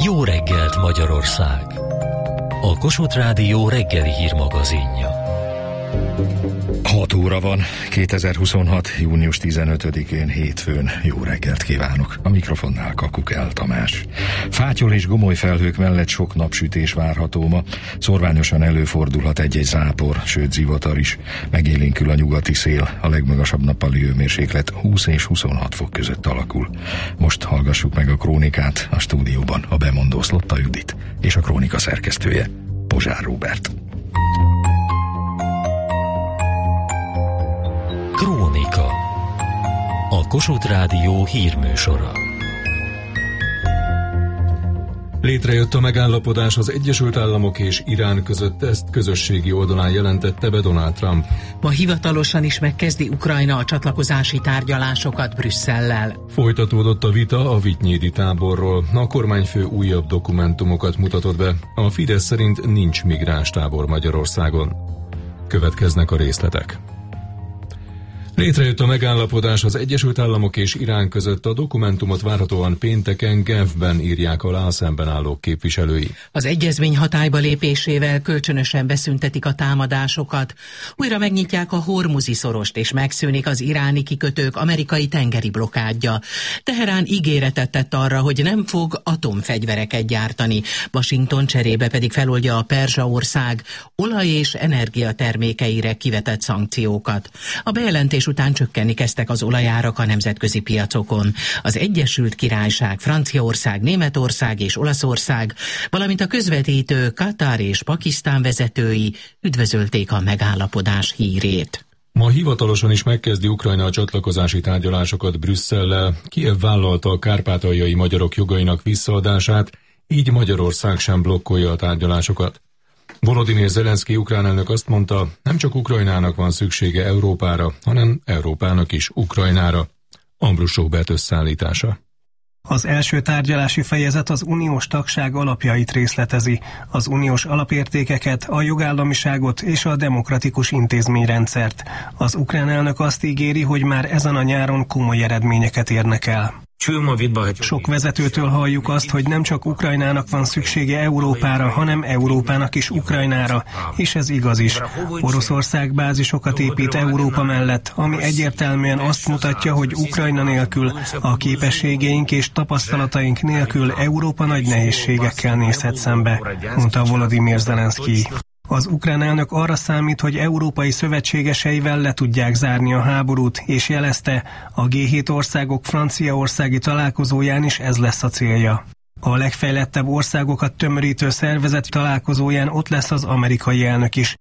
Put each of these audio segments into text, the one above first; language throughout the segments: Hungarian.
Jó reggelt Magyarország! A Kossuth Rádió reggeli hírmagazinja. 6 óra van, 2026. június 15-én hétfőn. Jó reggelt kívánok! A mikrofonnál Kakukell Tamás. Fátyol és gomoly felhők mellett sok napsütés várható ma. Szorványosan előfordulhat egy-egy zápor, sőt zivatar is. Megélénkül a nyugati szél, a legmagasabb nappali hőmérséklet 20 és 26 fok között alakul. Most hallgassuk meg a krónikát, a stúdióban a bemondó Szlotta Judit és a krónika szerkesztője Pozsár Róbert. Krónika. A Kossuth Rádió hírműsora. Létrejött a megállapodás az Egyesült Államok és Irán között, ezt közösségi oldalán jelentette be Donald Trump. Ma hivatalosan is megkezdi Ukrajna a csatlakozási tárgyalásokat Brüsszellel. Folytatódott a vita a Vitynyédi táborról. A kormányfő újabb dokumentumokat mutatott be. A Fidesz szerint nincs migránstábor Magyarországon. Következnek a részletek. Létrejött a megállapodás az Egyesült Államok és Irán között, a dokumentumot várhatóan pénteken Genfben írják alá a szemben állók képviselői. Az egyezmény hatályba lépésével kölcsönösen beszüntetik a támadásokat, újra megnyitják a Hormuzi szorost és megszűnik az iráni kikötők amerikai tengeri blokkádja. Teherán ígéretet tett arra, hogy nem fog atomfegyvereket gyártani, Washington cserébe pedig feloldja a Perzsaország olaj- és energiatermékeire kivetett szankciókat. A bejelentés után csökkenni kezdtek az olajárak a nemzetközi piacokon. Az Egyesült Királyság, Franciaország, Németország és Olaszország, valamint a közvetítő Katar és Pakisztán vezetői üdvözölték a megállapodás hírét. Ma hivatalosan is megkezdi Ukrajna a csatlakozási tárgyalásokat Brüsszellel. Kijev vállalta a kárpátaljai magyarok jogainak visszaadását, így Magyarország sem blokkolja a tárgyalásokat. Volodymyr Zelenszky ukrán elnök azt mondta, nem csak Ukrajnának van szüksége Európára, hanem Európának is Ukrajnára. Ambrus Róbert összeállítása. Az első tárgyalási fejezet az uniós tagság alapjait részletezi, az uniós alapértékeket, a jogállamiságot és a demokratikus intézményrendszert. Az ukrán elnök azt ígéri, hogy már ezen a nyáron komoly eredményeket érnek el. Sok vezetőtől halljuk azt, hogy nem csak Ukrajnának van szüksége Európára, hanem Európának is Ukrajnára, és ez igaz is. Oroszország bázisokat épít Európa mellett, ami egyértelműen azt mutatja, hogy Ukrajna nélkül, a képességeink és tapasztalataink nélkül Európa nagy nehézségekkel nézhet szembe, mondta Volodymyr Zelenszky. Az ukrán elnök arra számít, hogy európai szövetségeseivel le tudják zárni a háborút, és jelezte, a G7 országok franciaországi találkozóján is ez lesz a célja. A legfejlettebb országokat tömörítő szervezet találkozóján ott lesz az amerikai elnök is.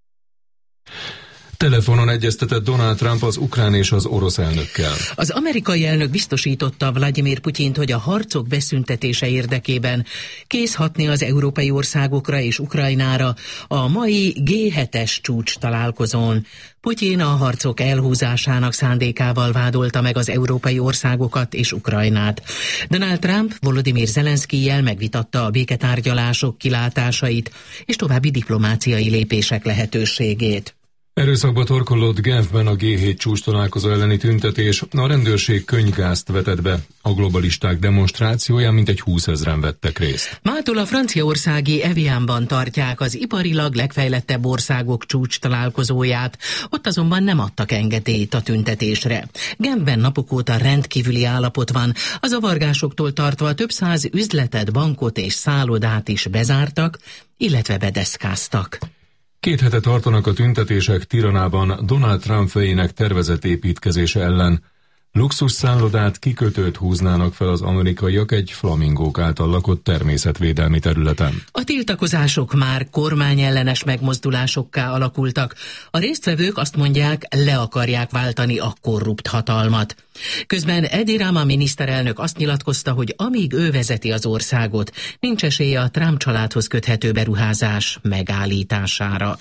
Telefonon egyeztetett Donald Trump az ukrán és az orosz elnökkel. Az amerikai elnök biztosította Vladimir Putyint, hogy a harcok beszüntetése érdekében kész hatni az európai országokra és Ukrajnára a mai G7-es csúcs találkozón. Putyin a harcok elhúzásának szándékával vádolta meg az európai országokat és Ukrajnát. Donald Trump Volodymyr Zelenszkijjel megvitatta a béketárgyalások kilátásait és további diplomáciai lépések lehetőségét. Erőszakba torkollott Genfben a G7 csúcs találkozó elleni tüntetés, a rendőrség könnygázt vetett be. A globalisták demonstrációján mintegy 20 000-en vettek részt. Mától a franciaországi Evianban tartják az iparilag legfejlettebb országok csúcs találkozóját, ott azonban nem adtak engedélyt a tüntetésre. Genfben napok óta rendkívüli állapot van, a zavargásoktól tartva több száz üzletet, bankot és szállodát is bezártak, illetve bedeszkáztak. 2 hete tartanak a tüntetések Tiranában Donald Trump fejének tervezett építkezése ellen. Luxus szállodát, kikötőt húznának fel az amerikaiak egy flamingók által lakott természetvédelmi területen. A tiltakozások már kormányellenes megmozdulásokká alakultak. A résztvevők azt mondják, le akarják váltani a korrupt hatalmat. Közben Edi Rama miniszterelnök azt nyilatkozta, hogy amíg ő vezeti az országot, nincs esélye a Trump családhoz köthető beruházás megállítására.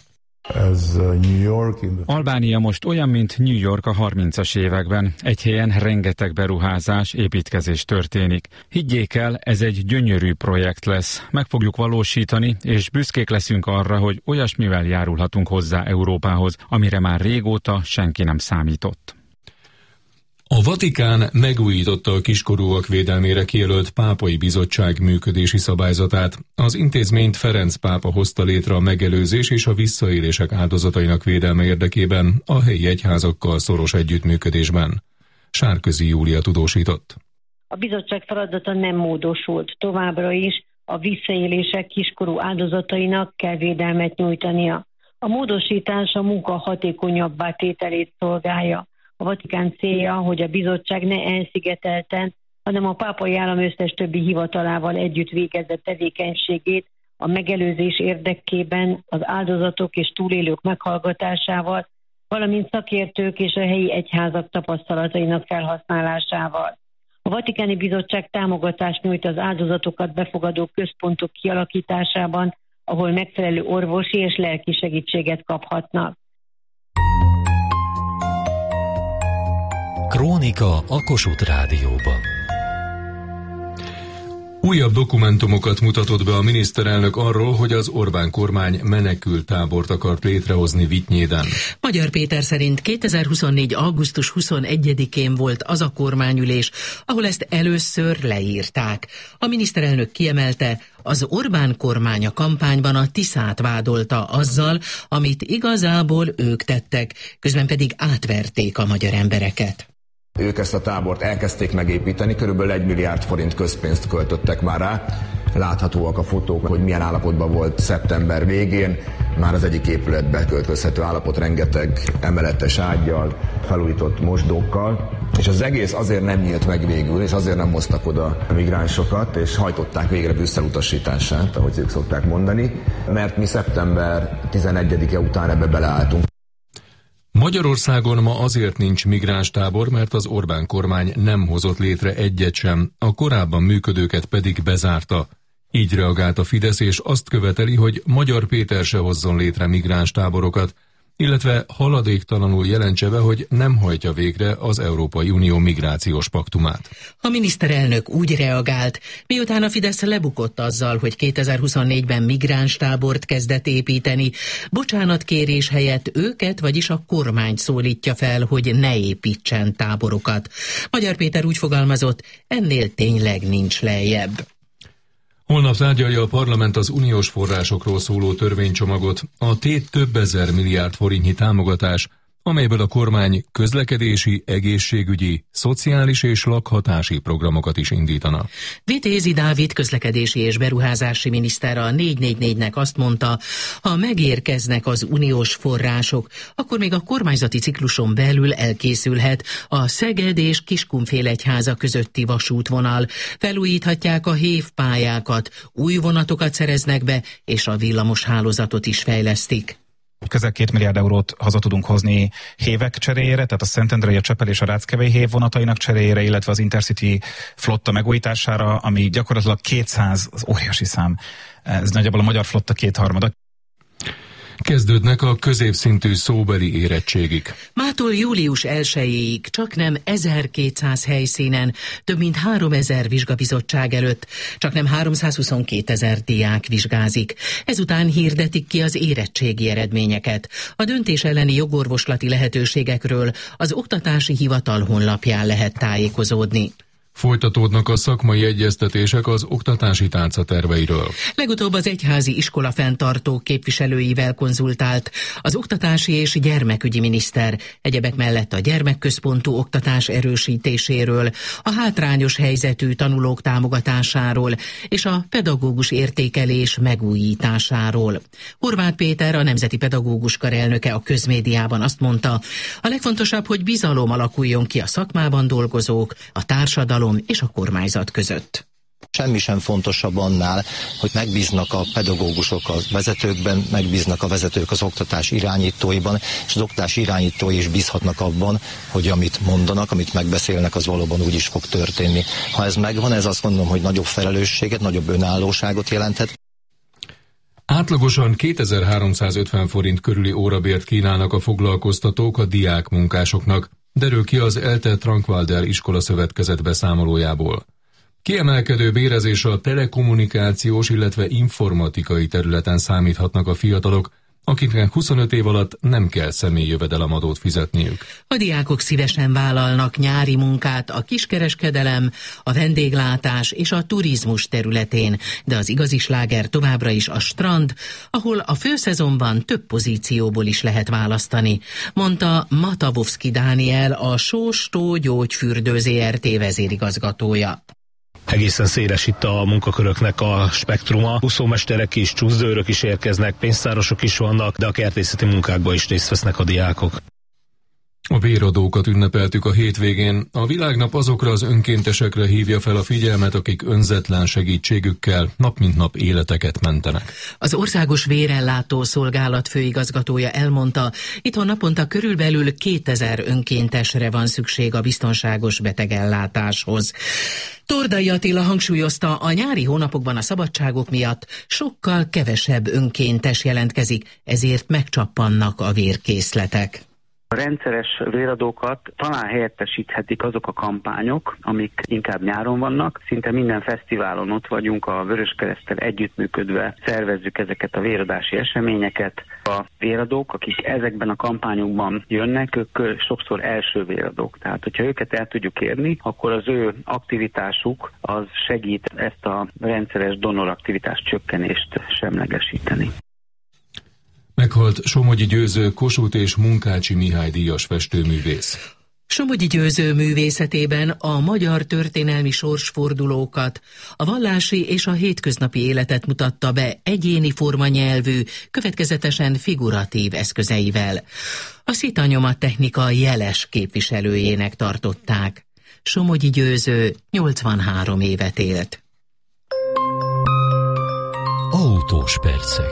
Albánia most olyan, mint New York a 30-as években. Egy helyen rengeteg beruházás, építkezés történik. Higgyék el, ez egy gyönyörű projekt lesz. Meg fogjuk valósítani, és büszkék leszünk arra, hogy olyasmivel járulhatunk hozzá Európához, amire már régóta senki nem számított. A Vatikán megújította a kiskorúak védelmére kijelölt pápai bizottság működési szabályzatát. Az intézményt Ferenc pápa hozta létre a megelőzés és a visszaélések áldozatainak védelme érdekében a helyi egyházakkal szoros együttműködésben. Sárközi Júlia tudósított. A bizottság feladata nem módosult. Továbbra is a visszaélések kiskorú áldozatainak kell védelmet nyújtania. A módosítás a munka hatékonyabbá tételét szolgálja. A Vatikán célja, hogy a bizottság ne elszigetelten, hanem a pápai állam összes többi hivatalával együtt végezze tevékenységét a megelőzés érdekében, az áldozatok és túlélők meghallgatásával, valamint szakértők és a helyi egyházak tapasztalatainak felhasználásával. A Vatikáni Bizottság támogatást nyújt az áldozatokat befogadó központok kialakításában, ahol megfelelő orvosi és lelki segítséget kaphatnak. Krónika a Kossuth Rádióban. Újabb dokumentumokat mutatott be a miniszterelnök arról, hogy az Orbán kormány menekülttábort akart létrehozni Vitynyéden. Magyar Péter szerint 2024. augusztus 21-én volt az a kormányülés, ahol ezt először leírták. A miniszterelnök kiemelte, az Orbán kormány a kampányban a Tiszát vádolta azzal, amit igazából ők tettek, közben pedig átverték a magyar embereket. Ők ezt a tábort elkezdték megépíteni, körülbelül 1 milliárd forint közpénzt költöttek már rá. Láthatóak a fotók, hogy milyen állapotban volt szeptember végén. Már az egyik épületbe költözhető állapot, rengeteg emeletes ággyal, felújított mosdókkal. És az egész azért nem nyílt meg végül, és azért nem hoztak oda migránsokat, és hajtották végre Brüsszel utasítását, ahogy ők szokták mondani, mert mi szeptember 11-e után ebbe beleálltunk. Magyarországon ma azért nincs migránstábor, mert az Orbán kormány nem hozott létre egyet sem, a korábban működőket pedig bezárta. Így reagált a Fidesz, és azt követeli, hogy Magyar Péter se hozzon létre migránstáborokat, illetve haladéktalanul jelentse be, hogy nem hajtja végre az Európai Unió migrációs paktumát. A miniszterelnök úgy reagált, miután a Fidesz lebukott azzal, hogy 2024-ben migránstábort kezdett építeni, bocsánatkérés helyett őket, vagyis a kormányt szólítja fel, hogy ne építsen táborokat. Magyar Péter úgy fogalmazott, ennél tényleg nincs lejjebb. Holnap tárgyalja a parlament az uniós forrásokról szóló törvénycsomagot, a tét több ezer milliárd forintnyi támogatás, amelyből a kormány közlekedési, egészségügyi, szociális és lakhatási programokat is indítana. Vitézi Dávid közlekedési és beruházási miniszter a 444-nek azt mondta, ha megérkeznek az uniós források, akkor még a kormányzati cikluson belül elkészülhet a Szeged és Kiskunfélegyháza közötti vasútvonal, felújíthatják a hévpályákat, új vonatokat szereznek be, és a villamos hálózatot is fejlesztik. Közel 2 milliárd eurót haza tudunk hozni hévek cseréjére, tehát a Szentendrei, a Csepel és a Ráckevei hév vonatainak cseréjére, illetve az Intercity flotta megújítására, ami gyakorlatilag 200, az óriási szám. Ez nagyjából a magyar flotta 2/3. Kezdődnek a középszintű szóbeli érettségig. Mától július 1-ig csaknem 1200 helyszínen, több mint 3000 vizsgabizottság előtt, csaknem 322 000 diák vizsgázik. Ezután hirdetik ki az érettségi eredményeket. A döntés elleni jogorvoslati lehetőségekről az Oktatási Hivatal honlapján lehet tájékozódni. Folytatódnak a szakmai egyeztetések az oktatási tálca terveiről. Legutóbb az egyházi iskola fenntartók képviselőivel konzultált az oktatási és gyermekügyi miniszter, egyebek mellett a gyermekközpontú oktatás erősítéséről, a hátrányos helyzetű tanulók támogatásáról és a pedagógus értékelés megújításáról. Horváth Péter, a Nemzeti Pedagógus Kar elnöke a közmédiában azt mondta, a legfontosabb, hogy bizalom alakuljon ki a szakmában dolgozók, a társadalom és a kormányzat között. Semmi sem fontosabb annál, hogy megbíznak a pedagógusok a vezetőkben, megbíznak a vezetők az oktatás irányítóiban, és az oktatás irányítói is bízhatnak abban, hogy amit mondanak, amit megbeszélnek, az valóban úgy is fog történni. Ha ez megvan, ez azt mondom, hogy nagyobb felelősséget, nagyobb önállóságot jelenthet. Átlagosan 2350 forint körüli órabért kínálnak a foglalkoztatók a diákmunkásoknak, derül ki az ELTE Trankwalder iskola szövetkezet beszámolójából. Kiemelkedő bérezés a telekommunikációs, illetve informatikai területen számíthatnak a fiatalok, akiknek 25 év alatt nem kell személyjövedelemadót fizetniük. A diákok szívesen vállalnak nyári munkát a kiskereskedelem, a vendéglátás és a turizmus területén, de az igazi sláger továbbra is a strand, ahol a főszezonban több pozícióból is lehet választani, mondta Matavovszki Dániel, a Sós-tó Gyógyfürdő Zrt. Vezérigazgatója. Egészen széles itt a munkaköröknek a spektruma. Úszómesterek is, csúszdőrök is érkeznek, pénztárosok is vannak, de a kertészeti munkákban is részt vesznek a diákok. A véradókat ünnepeltük a hétvégén. A világnap azokra az önkéntesekre hívja fel a figyelmet, akik önzetlen segítségükkel nap mint nap életeket mentenek. Az Országos Vérellátó Szolgálat főigazgatója elmondta, itthon naponta körülbelül 2000 önkéntesre van szükség a biztonságos betegellátáshoz. Tordai Attila hangsúlyozta, a nyári hónapokban a szabadságok miatt sokkal kevesebb önkéntes jelentkezik, ezért megcsappannak a vérkészletek. A rendszeres véradókat talán helyettesíthetik azok a kampányok, amik inkább nyáron vannak. Szinte minden fesztiválon ott vagyunk, a Vöröskereszttel együttműködve szervezzük ezeket a véradási eseményeket. A véradók, akik ezekben a kampányokban jönnek, ők sokszor első véradók. Tehát, hogyha őket el tudjuk érni, akkor az ő aktivitásuk az segít ezt a rendszeres donoraktivitás csökkenést semlegesíteni. Meghalt Somogyi Győző Kossuth és Munkácsi Mihály díjas festőművész. Somogyi Győző művészetében a magyar történelmi sorsfordulókat, a vallási és a hétköznapi életet mutatta be egyéni formanyelvű, következetesen figuratív eszközeivel. A szitanyomat technika jeles képviselőjének tartották. Somogyi Győző 83 évet élt. Autós percek.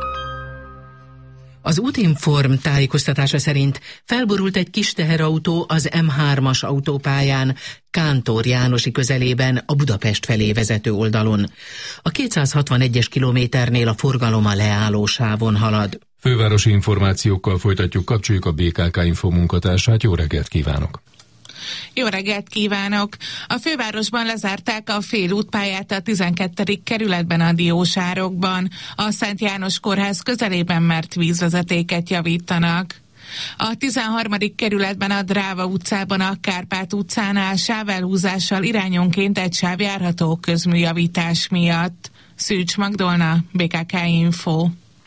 Az Utinform tájékoztatása szerint felborult egy kis teherautó az M3-as autópályán Kántor Jánosi közelében a Budapest felé vezető oldalon. A 261-es kilométernél a forgalom a leálló sávon halad. Fővárosi információkkal folytatjuk, kapcsoljuk a BKK Info munkatársát. Jó reggelt kívánok! Jó reggelt kívánok! A fővárosban lezárták a félútpályát a 12. kerületben a Diósárokban. A Szent János Kórház közelében mert vízvezetéket javítanak. A 13. kerületben a Dráva utcában a Kárpát utcánál sávelhúzással irányonként egy sáv járható közműjavítás miatt. Szűcs Magdolna, BKK Info.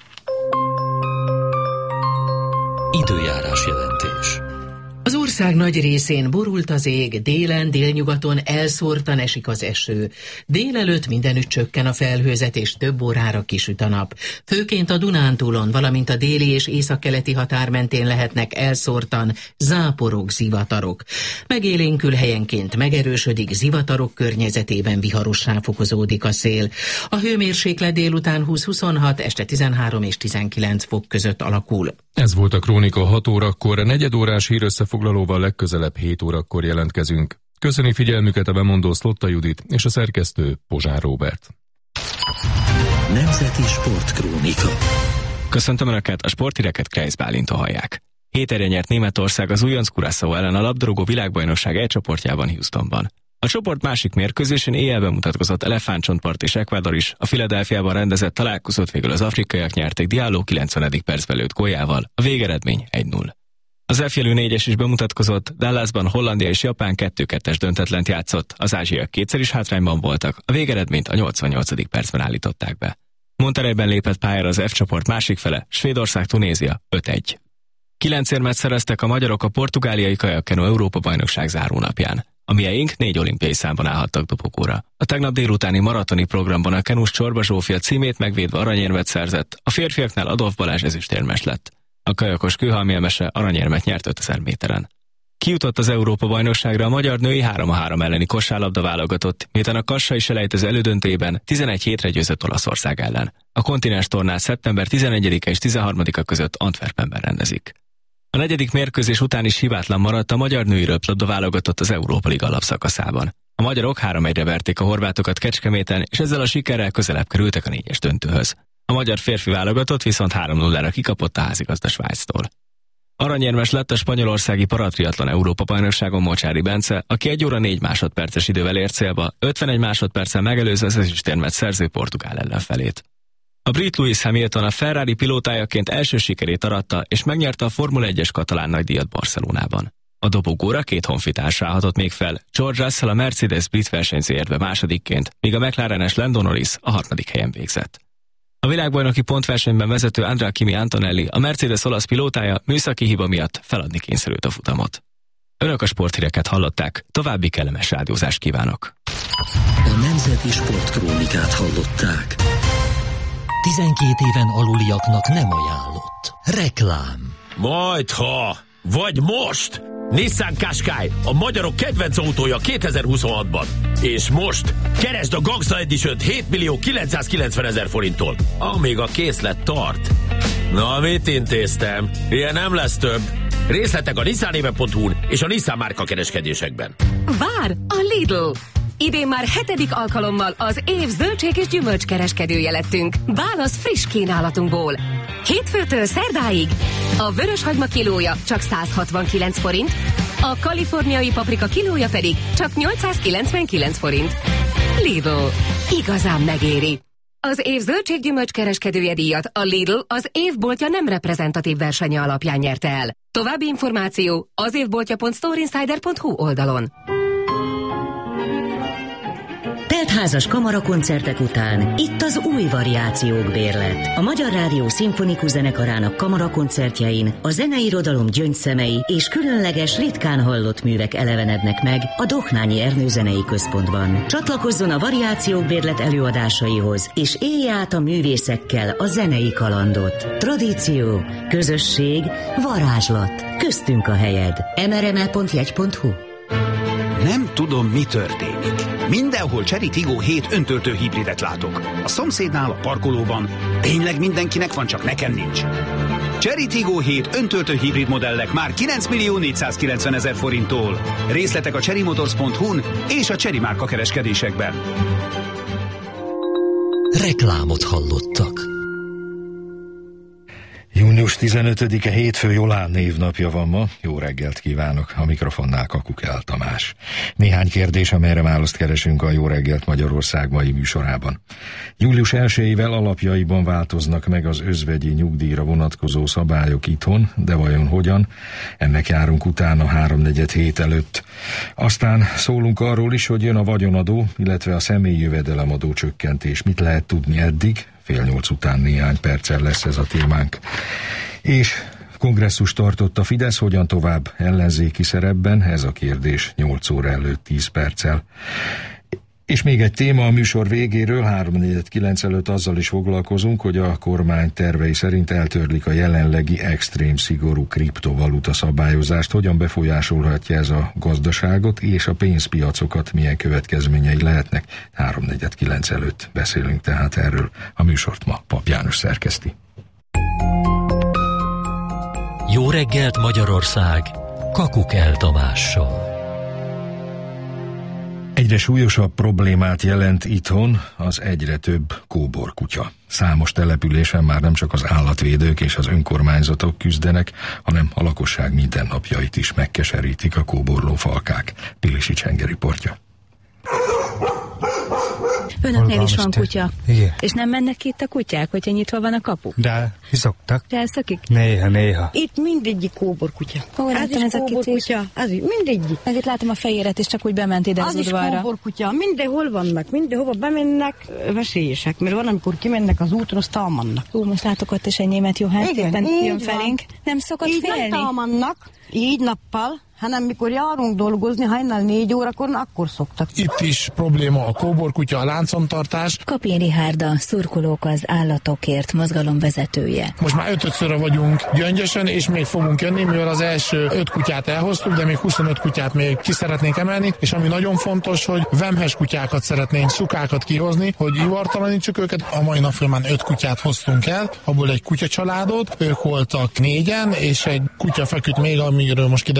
Időjárás jelentés. Az ország nagy részén borult az ég, délen, délnyugaton elszórtan esik az eső. Délelőtt mindenütt csökken a felhőzet és több órára kisüt a nap. Főként a Dunántúlon, valamint a déli és északkeleti határ mentén lehetnek elszórtan záporok, zivatarok. Megélénkül helyenként megerősödik, zivatarok környezetében viharossá fokozódik a szél. A hőmérséklet délután 20-26, este 13 és 19 fok között alakul. Ez volt a Krónika 6 órakor, 4 órás hírösszefoglalóval legközelebb 7 órakor jelentkezünk. Köszöni figyelmüket a bemondó Szlotta Judit és a szerkesztő Pozsár Róbert. Nemzeti Sportkrónika. Köszöntöm Önöket, a sporthíreket Kreisz Bálinttól hallják. Héterre nyert Németország az újonc Curaçao ellen a labdarúgó világbajnokság E csoportjában Houstonban. A csoport másik mérkőzésén éjjel bemutatkozott Elefántcsontpart és Ecuador is, a Philadelphiában rendezett találkozót végül az afrikaiak nyerték, Diallo 90. percben lőtt góljával, a végeredmény 1-0. Az F-jelű 4-es is bemutatkozott, Dallasban Hollandia és Japán 2-2-es döntetlent játszott, az ázsiaiak kétszer is hátrányban voltak, a végeredményt a 88. percben állították be. Monterreyben lépett pályára az F csoport másik fele, Svédország Tunézia 5-1. 9 érmet szereztek a magyarok a portugáliai kajakkenu Európa-bajnokság zárónapján. A mieink 4 olimpiai számban állhattak dobogóra. A tegnap délutáni maratoni programban a kenus Csorba Zsófia címét megvédve aranyérmet szerzett, a férfiaknál Adolf Balázs ezüstérmes lett. A kajakos Kőhalmi Emese aranyérmet nyert 5000 méteren. Kijutott az Európa-bajnokságra a magyar női 3-3 elleni kosárlabda válogatott, miután a kassai selejtező elődöntőjében 11 hétre győzött Olaszország ellen. A kontinens tornát szeptember 11-e és 13-a között Antwerpenben rendezik. A 4. mérkőzés után is hibátlan maradt a magyar női röplabda válogatott az Európa Liga alapszakaszában. A magyarok 3-1-re verték a horvátokat Kecskeméten, és ezzel a sikerrel közelebb kerültek a 4-es döntőhöz. A magyar férfi válogatott viszont 3-0-ra kikapott a házigazda Svájctól. Aranyérmes lett a spanyolországi paratriatlon Európa-bajnokságon Mocsári Bence, aki 1 óra 4 másodperces idővel ért célba, 51 másodperccel megelőzve az ezüstérmet szerző portugál ellenfelét. A brit Lewis Hamilton a Ferrari pilótájaként első sikerét aratta, és megnyerte a Formula 1-es katalán nagydíjat Barcelonában. A dobogóra 2 honfitárs állhatott még fel, George Russell a Mercedes brit versenyzőérve másodikként, míg a McLarenes Lando Norris a 3. helyen végzett. A világbajnoki pontversenyben vezető Andrea Kimi Antonelli, a Mercedes olasz pilótája műszaki hiba miatt feladni kényszerült a futamot. Önök a sporthíreket hallották, további kellemes rádiózást kívánok. A Nemzeti Sportkrónikát hallották. 12 éven aluliaknak nem ajánlott. Reklám. Majdha, vagy most! Nissan Qashqai, a magyarok kedvenc autója 2026-ban. És most keresd a Gangsta Edition 7.990.000 forinttól, amíg a készlet tart. Na, mit intéztem? Ilyen nem lesz több. Részletek a nissanéve.hu-n és a Nissan márka kereskedésekben. Vár a Lidl! Idén már 7. alkalommal az év zöldség és gyümölcs kereskedője lettünk. Válasz friss kínálatunkból. Hétfőtől szerdáig a vöröshagyma kilója csak 169 forint, a kaliforniai paprika kilója pedig csak 899 forint. Lidl. Igazán megéri. Az év zöldség-gyümölcs kereskedője díjat a Lidl az évboltja nem reprezentatív versenye alapján nyerte el. További információ az évboltja.storeinsider.hu oldalon. Teltházas kamarakoncertek után itt az új variációk bérlet. A Magyar Rádió Szimfonikus Zenekarának kamarakoncertjein a zeneirodalom gyöngyszemei és különleges, ritkán hallott művek elevenednek meg a Dohnányi Ernő Zenei Központban. Csatlakozzon a variációk bérlet előadásaihoz, és élje át a művészekkel a zenei kalandot. Tradíció, közösség, varázslat. Köztünk a helyed. mrml.jegy.hu. Nem tudom, mi történik. Mindenhol Chery Tiggo 7 öntöltő hibridet látok. A szomszédnál, a parkolóban. Tényleg mindenkinek van, csak nekem nincs. Chery Tiggo 7 öntöltő hibrid modellek már 9.490.000 forinttól. Részletek a cherrymotors.hu-n és a Chery márka kereskedésekben. Reklámot hallottak. Június 15-e hétfő, Jolán névnapja van ma. Jó reggelt kívánok, a mikrofonnál Kakukell Tamás. Néhány kérdés, amelyre választ keresünk a Jó reggelt Magyarország mai műsorában. Július 1-ével alapjaiban változnak meg az özvegyi nyugdíjra vonatkozó szabályok itthon, de vajon hogyan? Ennek járunk utána 3-4 hét előtt. Aztán szólunk arról is, hogy jön a vagyonadó, illetve a személyi jövedelemadó csökkentés. Mit lehet tudni eddig? 7:30 után néhány perccel lesz ez a témánk. És kongresszus tartott a Fidesz, hogyan tovább ellenzéki szerepben? Ez a kérdés 8 óra előtt 10 perccel. És még egy téma a műsor végéről, 3-4-9 előtt azzal is foglalkozunk, hogy a kormány tervei szerint eltörlik a jelenlegi extrém szigorú kriptovaluta szabályozást. Hogyan befolyásolhatja ez a gazdaságot és a pénzpiacokat, milyen következményei lehetnek? 3-4-9 előtt beszélünk tehát erről. A műsort ma Pap János szerkeszti. Jó reggelt Magyarország, Kakukell Tamással. Egyre súlyosabb problémát jelent itthon az egyre több kóborkutya. Számos településen már nem csak az állatvédők és az önkormányzatok küzdenek, hanem a lakosság mindennapjait is megkeserítik a kóborló falkák. Pilisi Csenge riportja. Önöknél is van kutya. Igen. És nem mennek ki itt a kutyák, hogyha nyitva van a kapu? De, szoktak. Elszakik? Néha. Itt mindegyik kóborkutya. Ó, látom, ez a kutya. Az mindegyik. Meg itt látom a fejéret, és csak úgy bement ide az udvarra. Az is kóborkutya. Mindenhol vannak, mindenhova bemennek, veszélyesek, mert van, amikor kimennek az útra, azt támadnak. Most látok ott is egy német juhász, éppen jön felénk. Nem szokott így félni? Nem támadnak, így nappal, hanem mikor járunk dolgozni, hajnal 4 órakor, akkor szoktak. Itt is probléma a kóborkutya, a láncontartás. Kapén Richárd, a Szurkolók az Állatokért mozgalom vezetője. Most már 5-szörre vagyunk Gyöngyösen, és még fogunk jönni, mivel az első 5 kutyát elhoztuk, de még 25 kutyát még ki szeretnénk emelni, és ami nagyon fontos, hogy vemhes kutyákat szeretnénk, szukákat kihozni, hogy ivartalanítsuk őket. A mai nap folyamán 5 kutyát hoztunk el, abból egy kutyacsaládot, ők voltak 4-en, és egy kutya feküdt még, amiről most kiderült, hogy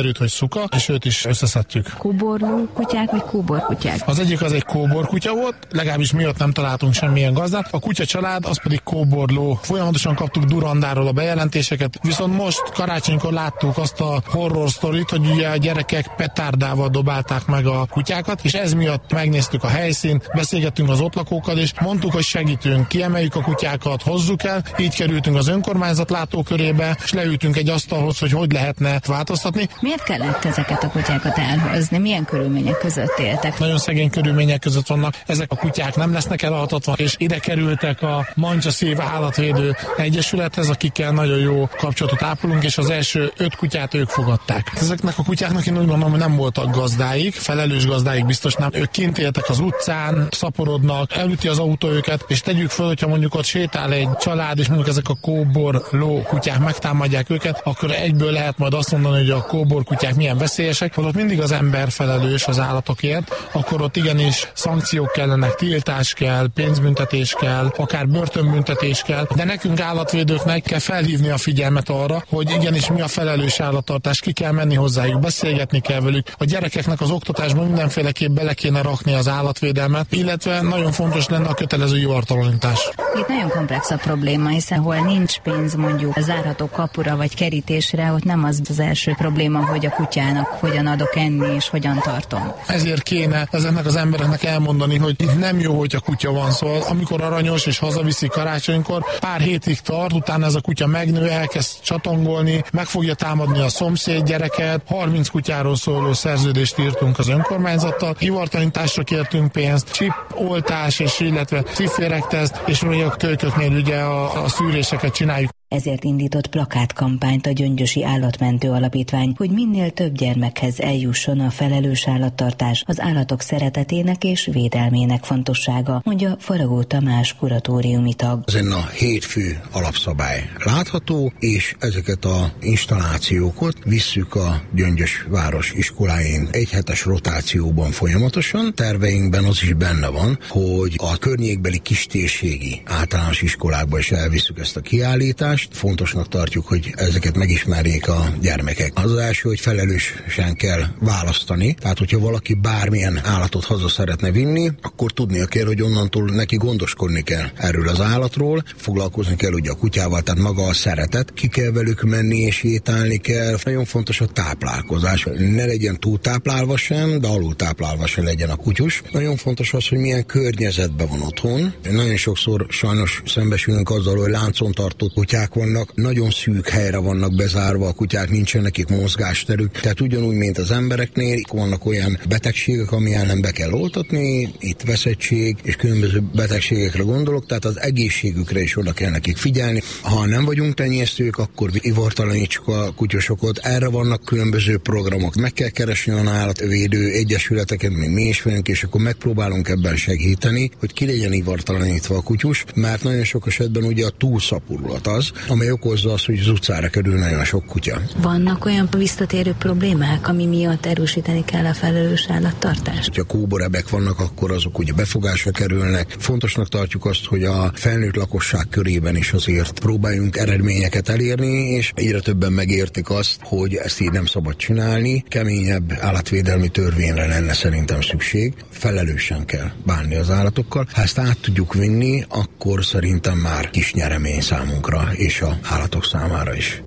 Tuka, és őt is összeszedtük. Kóborló kutyák, vagy kóborkutyák? Az egyik az egy kóborkutya volt, legalábbis mi ott nem találtunk semmilyen gazdát. A kutya család az pedig kóborló. Folyamatosan kaptuk Durandáról a bejelentéseket, viszont most karácsonykor láttuk azt a horror sztorit, hogy ugye a gyerekek petárdával dobálták meg a kutyákat, és ez miatt megnéztük a helyszínt, beszélgettünk az ott lakókkal, és mondtuk, hogy segítünk, kiemeljük a kutyákat, hozzuk el. Így kerültünk az önkormányzat látókörébe, és leültünk egy asztalhoz, hogy lehetne változtatni. Miért kellett ezeket a kutyákat elhozni? Milyen körülmények között éltek? Nagyon szegény körülmények között vannak. Ezek a kutyák nem lesznek elaltatva, és ide kerültek a Mancsa Szív Állatvédő Egyesülethez, akikkel nagyon jó kapcsolatot ápolunk, és az első 5 kutyát ők fogadták. Ezeknek a kutyáknak én úgy gondolom, hogy nem voltak gazdáik, felelős gazdáik biztos nem. Ők kint éltek az utcán, szaporodnak, elüti az autó őket, és tegyük föl, hogyha mondjuk ott sétál egy család, és mondjuk ezek a kóborló kutyák megtámadják őket, akkor egyből lehet majd azt mondani, hogy a kóbor kutyák milyen veszélyesek, hogy ott mindig az ember felelős az állatokért, akkor ott igenis szankciók kellenek, tiltás kell, pénzbüntetés kell, akár börtönbüntetés kell, de nekünk állatvédőknek kell felhívni a figyelmet arra, hogy igenis mi a felelős állattartás, ki kell menni hozzájuk, beszélgetni kell velük. A gyerekeknek az oktatásban mindenféleképp bele kéne rakni az állatvédelmet, illetve nagyon fontos lenne a kötelező ivartalanítás. Itt nagyon komplex a probléma, hiszen hol nincs pénz mondjuk a zárható kapura vagy kerítésre, ott nem az az első probléma, hogy a kutyának hogyan adok enni és hogyan tartom. Ezért kéne ezeknek az embereknek elmondani, hogy itt nem jó, hogy a kutya van, szóval amikor aranyos és hazaviszi karácsonykor, pár hétig tart, utána ez a kutya megnő, elkezd csatongolni, meg fogja támadni a szomszéd gyereket. 30 kutyáról szóló szerződést írtunk az önkormányzattal, ivartalanításra kértünk pénzt, chip oltás és illetve ciféregteszt, és mi a kölyköknél ugye a szűréseket csináljuk. Ezért indított plakátkampányt a Gyöngyösi Állatmentő Alapítvány, hogy minél több gyermekhez eljusson a felelős állattartás, az állatok szeretetének és védelmének fontossága, mondja Faragó Tamás kuratóriumi tag. Ezen a 7 fő alapszabály látható, és ezeket a installációkat visszük a Gyöngyös város iskoláin egy hetes rotációban folyamatosan. Terveinkben az is benne van, hogy a környékbeli kistérségi általános iskolákba is elviszük ezt a kiállítást. Fontosnak tartjuk, hogy ezeket megismerjék a gyermekek. Az első, hogy felelősen kell választani. Tehát, hogyha valaki bármilyen állatot haza szeretne vinni, akkor tudnia kell, hogy onnantól neki gondoskodni kell erről az állatról, foglalkozni kell ugye a kutyával, tehát maga a szeretet. Ki kell velük menni és sétálni kell. Nagyon fontos a táplálkozás. Ne legyen túltáplálva sem, de alultáplálva sem legyen a kutyus. Nagyon fontos az, hogy milyen környezetben van otthon. Nagyon sokszor sajnos szembesülünk azzal, hogy láncon tartott kutyák vannak, nagyon szűk helyre vannak bezárva, a kutyák, nincsen nekik mozgásterük, tehát ugyanúgy, mint az embereknél, vannak olyan betegségek, ami ellen be kell oltatni, itt veszettség, és különböző betegségekre gondolok, tehát az egészségükre is oda kell nekik figyelni. Ha nem vagyunk tenyésztők, akkor ivartalanítsuk a kutyosokat, erre vannak különböző programok, meg kell keresni olyan állatvédő egyesületeket, mint mi is vagyunk, és akkor megpróbálunk ebben segíteni, hogy ki legyen ivartalanítva a kutyus, mert nagyon sok esetben ugye a túlszaporulat az, amely okozza azt, hogy az utcára kerül nagyon sok kutya. Vannak olyan visszatérő problémák, ami miatt erősíteni kell a felelős állattartást? Ha kóborebek vannak, akkor azok ugye befogásra kerülnek. Fontosnak tartjuk azt, hogy a felnőtt lakosság körében is azért próbáljunk eredményeket elérni, és egyre többen megértik azt, hogy ezt így nem szabad csinálni. Keményebb állatvédelmi törvényre lenne szerintem szükség. Felelősen kell bánni az állatokkal. Ha ezt át tudjuk vinni, akkor szerintem már kis nyeremény számunkra és az állatok számára is.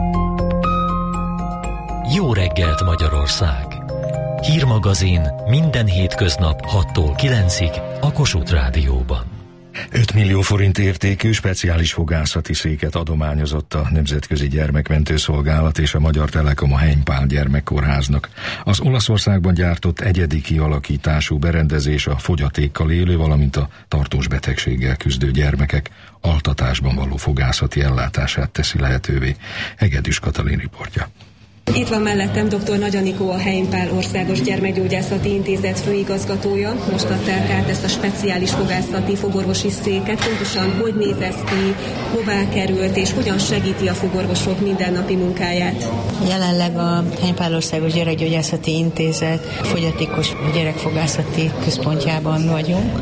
Jó reggelt Magyarország! Hírmagazin minden hétköznap 6-tól 9-ig a Kossuth Rádióban. 5 millió forint értékű speciális fogászati széket adományozott a Nemzetközi Gyermekmentő Szolgálat és a Magyar Telekom a Heimpál Gyermekkórháznak. Az Olaszországban gyártott egyedi kialakítású berendezés a fogyatékkal élő, valamint a tartós betegséggel küzdő gyermekek altatásban való fogászati ellátását teszi lehetővé. Hegedűs Katalin riportja. Itt van mellettem dr. Nagy Anikó, a Heimpál Országos Gyermekgyógyászati Intézet főigazgatója. Most adták át ezt a speciális fogászati fogorvosi széket. Pontosan hogy néz ez ki, hová került, és hogyan segíti a fogorvosok mindennapi munkáját? Jelenleg a Heimpál Országos Gyerekgyógyászati Intézet fogyatékos gyerekfogászati központjában vagyunk.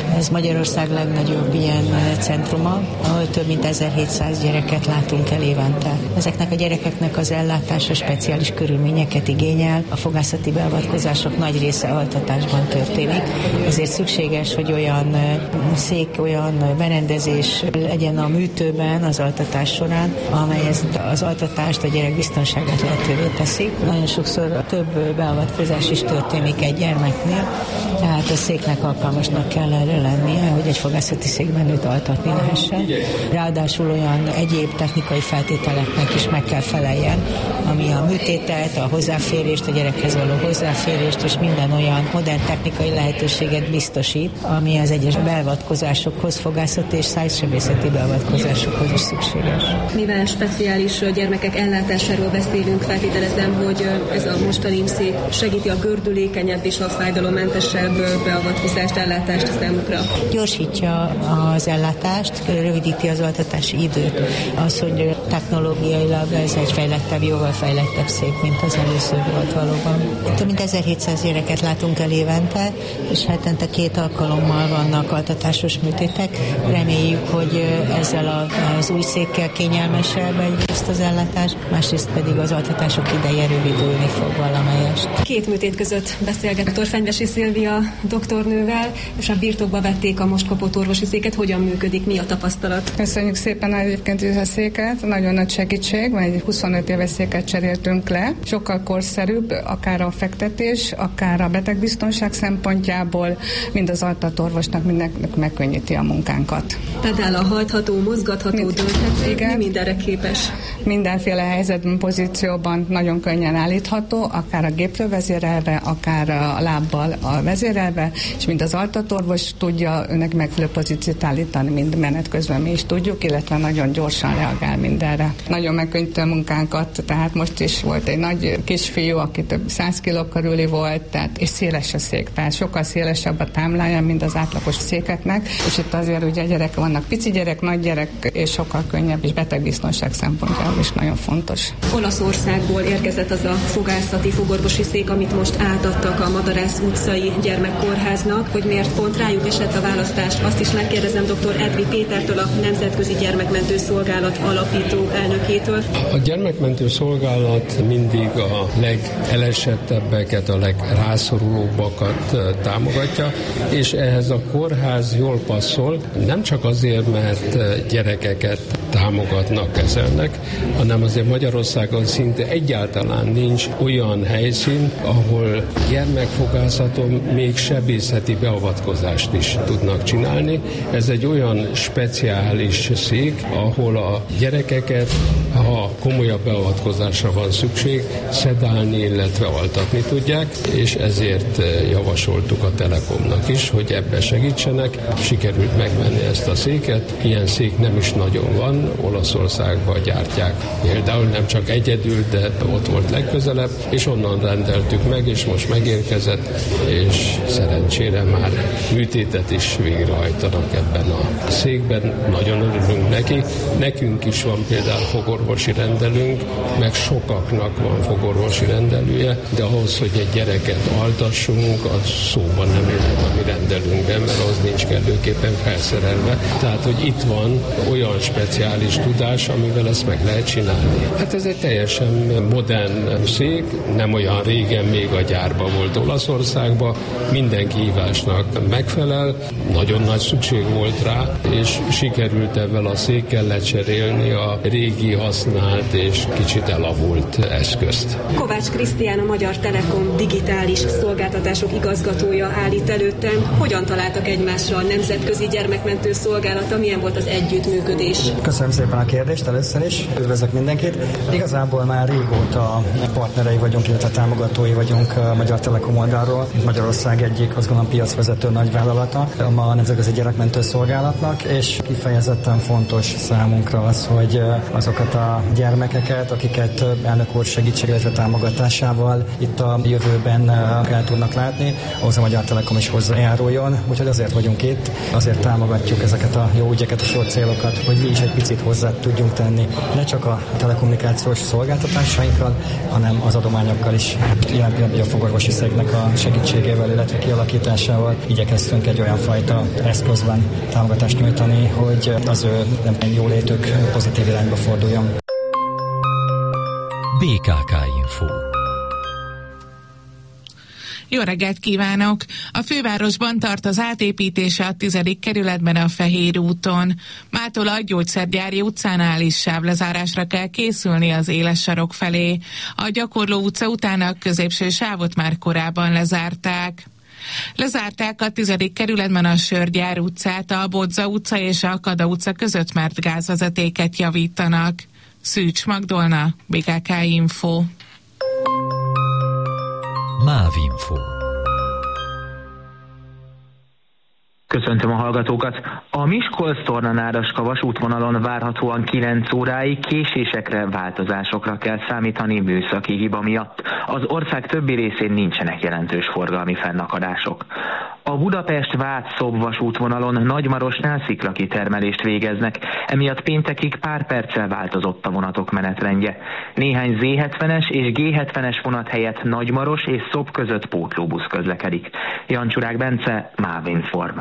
Ez Magyarország legnagyobb ilyen centruma, ahol több mint 1700 gyereket látunk el évente. Ezeknek a gyerekeknek az ellátása speciális körülményeket igényel. A fogászati beavatkozások nagy része altatásban történik. Ezért szükséges, hogy olyan szék, olyan berendezés legyen a műtőben az altatás során, amely az altatást, a gyerek biztonságát lehetővé teszi. Nagyon sokszor több beavatkozás is történik egy gyermeknél, tehát a széknek alkalmasnak kell erre lennie, hogy egy fogászati székben őt altatni lehessen. Ráadásul olyan egyéb technikai feltételeknek is meg kell feleljen, ami a műtétet, a hozzáférést, a gyerekhez való hozzáférést, és minden olyan modern technikai lehetőséget biztosít, ami az egyes beavatkozásokhoz, fogászati és szájsebészeti beavatkozásokhoz is szükséges. Mivel speciális gyermekek ellátásáról beszélünk, feltételezem, hogy ez a mostani szék segíti a gördülékenyebb és a fájdalommentesebb beavatkozást, ellátást a számukra. Gyorsítja az ellátást, rövidíti az altatási időt. Az, hogy technológiailag ez egy fejlettebb, jóval fejlettebb szék, mint az először volt valóban. Több mint 1700 gyereket látunk el évente, és hetente 2 alkalommal vannak altatásos műtétek. Reméljük, hogy ezzel az új székkel kényelmesebb egyrészt az ellátás, másrészt pedig az altatások ideje rövidülni fog valamelyest. 2 műtét között beszélget dr. Fenyvesi Szilvia doktornővel, és a birtokba vették a most kapott orvosi széket. Hogyan működik, mi a tapasztalat? Köszönjük szépen egyébként a széket, nagyon nagy segítség, mert egy 25 éves széket cseréltünk le. Sokkal korszerűbb, akár a fektetés, akár a betegbiztonság szempontjából, mind az altatorvosnak mindenkinek megkönnyíti a munkánkat. Pedál hajtható, mozgatható, dönthető, mi mindenre képes? Mindenféle helyzetben, pozícióban nagyon könnyen állítható, akár a gépről vezérelve, akár a lábbal a vezérelve, és mind az altatorvos tudja önnek megfelelő pozíciót állítani, mind menet közben mi is tudjuk, illetve nagyon gyorsan reagál mindenre. Nagyon megkönnyíti a munkánkat, tehát most is volt egy nagy kisfiú, aki több 100 kiló körüli volt, tehát, és széles a szék, tehát sokkal szélesebb a támlája, mint az átlagos székeknek, és itt azért ugye gyerek vannak, pici gyerek, nagy gyerek, és sokkal könnyebb, és betegbiztonság szempontjából is nagyon fontos. Olaszországból érkezett az a fogászati fogorvosi szék, amit most átadtak a Madarász utcai gyermekkórháznak, hogy miért pont rájuk esett a választás. Azt is megkérdezem dr. Edvi Pétertől, a Nemzetközi Gyermekmentő Szolgálat alapító elnökétől. A gyermekmentő szolgálat mindig a legelesettebbeket, a legrászorulóbbakat támogatja, és ehhez a kórház jól passzol, nem csak azért, mert gyerekeket támogatnak, kezelnek, hanem azért Magyarországon szinte egyáltalán nincs olyan helyszín, ahol gyermekfogászaton még sebészeti beavatkozást is tudnak csinálni. Ez egy olyan speciális szék, ahol a gyerekeket, ha komolyabb beavatkozásra van szükség, szedálni, illetve altatni tudják, és ezért javasoltuk a Telekomnak is, hogy ebbe segítsenek. Sikerült megvenni ezt a széket. Ilyen szék nem is nagyon van, Olaszországban gyártják. Például nem csak egyedül, de ott volt legközelebb, és onnan rendeltük meg, és most megérkezett, és szerencsére már műtétet is végrehajtanak ebben a székben. Nagyon örülünk neki. Nekünk is van például fogorvosi rendelünk, meg sokaknak van fogorvosi rendelője, de ahhoz, hogy egy gyereket altassunk, az szóban nem jöhet a mi rendelünkben, mert az nincs kellőképpen felszerelve. Tehát, hogy itt van olyan speciális tudás, amivel ezt meg lehet csinálni. Hát ez egy teljesen modern szék, nem olyan régen még a gyárban volt Olaszországban, minden kihívásnak megfelel, nagyon nagy szükség volt rá, és sikerült ebben a székkel lecserélni a régi használt és kicsit elavult eszközt. Kovács Krisztián, a Magyar Telekom digitális szolgáltatások igazgatója áll itt előttem. Hogyan találtak egymásra a Nemzetközi Gyermekmentő Szolgálata? Milyen volt az együttműködés? Köszönöm szépen a kérdést először is. Üdvözlök mindenkit. Igazából már régóta partnerei vagyunk, illetve támogatói vagyunk a Magyar Telekom oldalról. Magyarország egyik, azt gondolom, piacvezető nagyvállalata a Nemzetközi Gyermekmentő Szolgálatnak, és kifejezetten fontos számunkra az, hogy azokat a gyermekeket, akiket elnök úr segítség, illetve támogatásával itt a jövőben el tudnak látni, ahhoz a Magyar Telekom is hozzájáruljon. Úgyhogy azért vagyunk itt, azért támogatjuk ezeket a jó ügyeket és jó célokat, hogy mi is egy picit hozzá tudjunk tenni, ne csak a telekommunikációs szolgáltatásainkkal, hanem az adományokkal is. Ilyen például a fogorvosi széknek a segítségével, illetve kialakításával igyekeztünk egy olyan fajta eszközben támogatást nyújtani, hogy az ő jólétük pozitív irányba forduljon. BKK Info. Jó reggelt kívánok! A fővárosban tart az átépítése a 10. kerületben a Fehér úton. Mától a Gyógyszergyári utcánál is sávlezárásra kell készülni az éles sarok felé. A Gyakorló utca után a középső sávot már korábban lezárták. Lezárták a 10. kerületben a Sörgyár utcát, a Bodza utca és a Kada utca között, mert gázvezetéket javítanak. Szűcs Magdolna, BKK Info. MÁV-info. Köszöntöm a hallgatókat! A Miskolc-Torna-Nádaska vasútvonalon várhatóan 9 óráig késésekre, változásokra kell számítani műszaki hiba miatt. Az ország többi részén nincsenek jelentős forgalmi fennakadások. A Budapest-Vác-Szob vasútvonalon Nagymarosnál sziklakitermelést végeznek, emiatt péntekig pár perccel változott a vonatok menetrendje. Néhány Z70-es és G70-es vonat helyett Nagymaros és Szob között pótlóbusz közlekedik. Jancsurák Bence, MÁV-inform.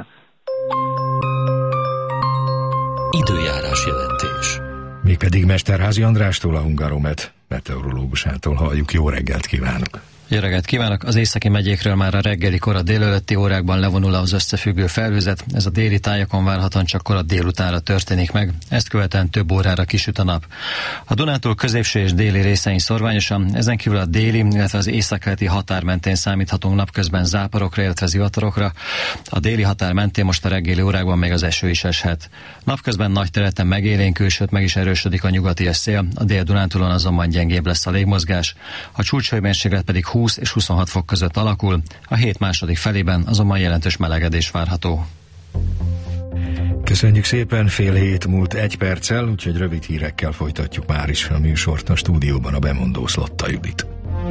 Időjárás jelentés. Mégpedig Mesterházy Andrástól, a Hungaromet meteorológusától halljuk. Jó reggelt kívánok! Jó reggelt kívánok! Az északi megyékről már a reggeli kora délelőtti órákban levonul az összefüggő felhőzet, ez a déli tájakon várhatóan csak kora délutánra történik meg, ezt követően több órára kisüt a nap. A Dunántúl középső és déli részein szorványosan, ezen kívül a déli, illetve az északkeleti határ mentén számíthatunk napközben záporokra, illetve zivatarokra. A déli határ mentén most a reggeli órákban még az eső is eshet. Napközben nagy területen megélénkül, sőt meg is erősödik a nyugati szél, a Dél-Dunántúlon azonban gyengébb lesz a légmozgás, a csúcshőmérséklet pedig 20 és 26 fok között alakul, a hét második felében azonban jelentős melegedés várható. Köszönjük szépen, 6:30 múlt 1 perccel, úgyhogy rövid hírekkel folytatjuk már is a műsort, a stúdióban a bemondó Szlotta Judit.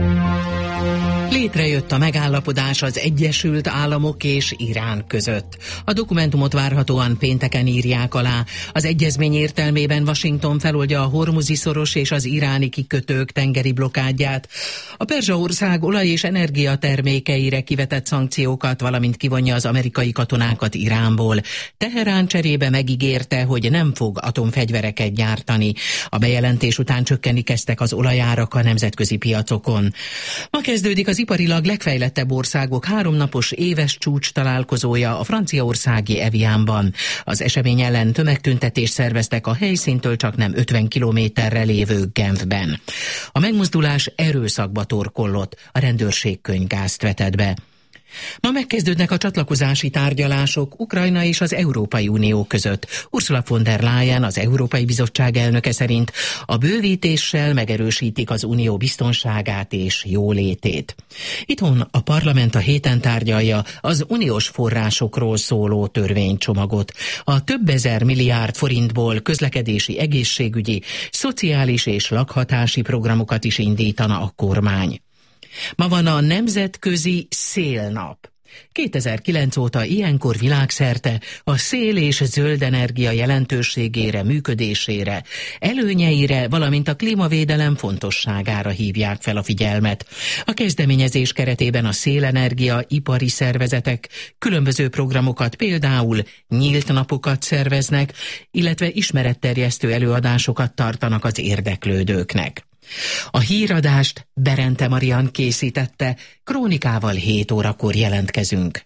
Létrejött a megállapodás az Egyesült Államok és Irán között. A dokumentumot várhatóan pénteken írják alá. Az egyezmény értelmében Washington feloldja a Hormuzi-szoros és az iráni kikötők tengeri blokádját. A Perzsa-ország olaj- és energiatermékeire kivetett szankciókat, valamint kivonja az amerikai katonákat Iránból. Teherán cserébe megígérte, hogy nem fog atomfegyvereket gyártani. A bejelentés után csökkenni kezdtek az olajárak a nemzetközi piacokon. Ma kezdődik az iparilag legfejlettebb országok 3 napos éves csúcs találkozója a franciaországi Evianban. Az esemény ellen tömegtüntetést szerveztek a helyszíntől csak nem 50 kilométerre lévő Genfben. A megmozdulás erőszakba torkollott, a rendőrség könyvgázt vetett be. Ma megkezdődnek a csatlakozási tárgyalások Ukrajna és az Európai Unió között. Ursula von der Leyen, az Európai Bizottság elnöke szerint a bővítéssel megerősítik az unió biztonságát és jólétét. Itthon a parlament a héten tárgyalja az uniós forrásokról szóló törvénycsomagot. A több ezer milliárd forintból közlekedési, egészségügyi, szociális és lakhatási programokat is indítana a kormány. Ma van a Nemzetközi Szélnap. 2009 óta ilyenkor világszerte a szél és zöld energia jelentőségére, működésére, előnyeire, valamint a klímavédelem fontosságára hívják fel a figyelmet. A kezdeményezés keretében a szélenergia ipari szervezetek különböző programokat, például nyílt napokat szerveznek, illetve ismeretterjesztő előadásokat tartanak az érdeklődőknek. A híradást Berente Marian készítette, krónikával 7 órakor jelentkezünk.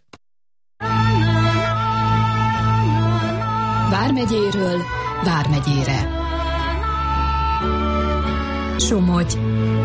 Vármegyéről Vármegyére. Somogy.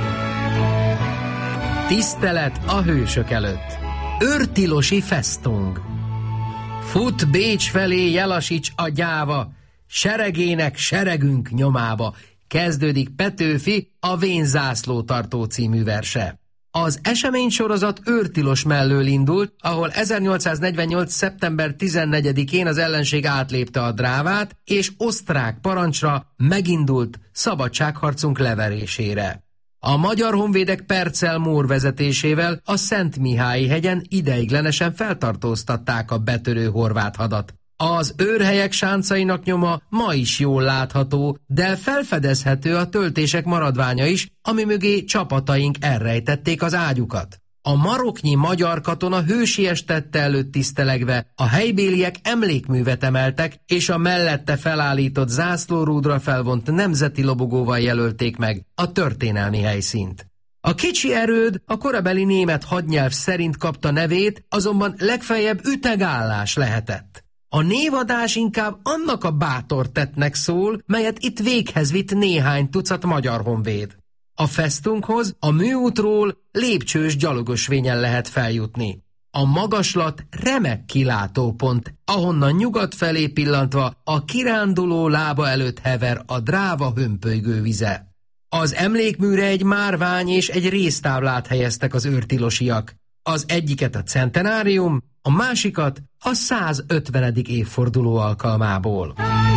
Tisztelet a hősök előtt. Őrtilosi fesztung. Fut Bécs felé Jelasics a gyáva, seregének seregünk nyomába. Kezdődik Petőfi a Vén zászló tartó című verse. Az eseménysorozat őrtilos mellől indult, ahol 1848. szeptember 14-én az ellenség átlépte a Drávát, és osztrák parancsra megindult szabadságharcunk leverésére. A magyar honvédek Percel Mór vezetésével a Szentmihályi hegyen ideiglenesen feltartóztatták a betörő horvát hadat. Az őrhelyek sáncainak nyoma ma is jól látható, de felfedezhető a töltések maradványa is, ami mögé csapataink elrejtették az ágyukat. A maroknyi magyar katona hősies tette előtt tisztelegve, a helybéliek emlékművet emeltek, és a mellette felállított zászlórúdra felvont nemzeti lobogóval jelölték meg a történelmi helyszínt. A kicsi erőd a korabeli német hadnyelv szerint kapta nevét, azonban legfeljebb ütegállás lehetett. A névadás inkább annak a bátor tettnek szól, melyet itt véghez vitt néhány tucat magyar honvéd. A fesztunkhoz a műútról lépcsős gyalogosvényen lehet feljutni. A magaslat remek kilátópont, ahonnan nyugat felé pillantva a kiránduló lába előtt hever a Dráva hömpölygő vize. Az emlékműre egy márvány és egy résztáblát helyeztek az őrtilosiak. Az egyiket a centenárium, a másikat a 150. évforduló alkalmából.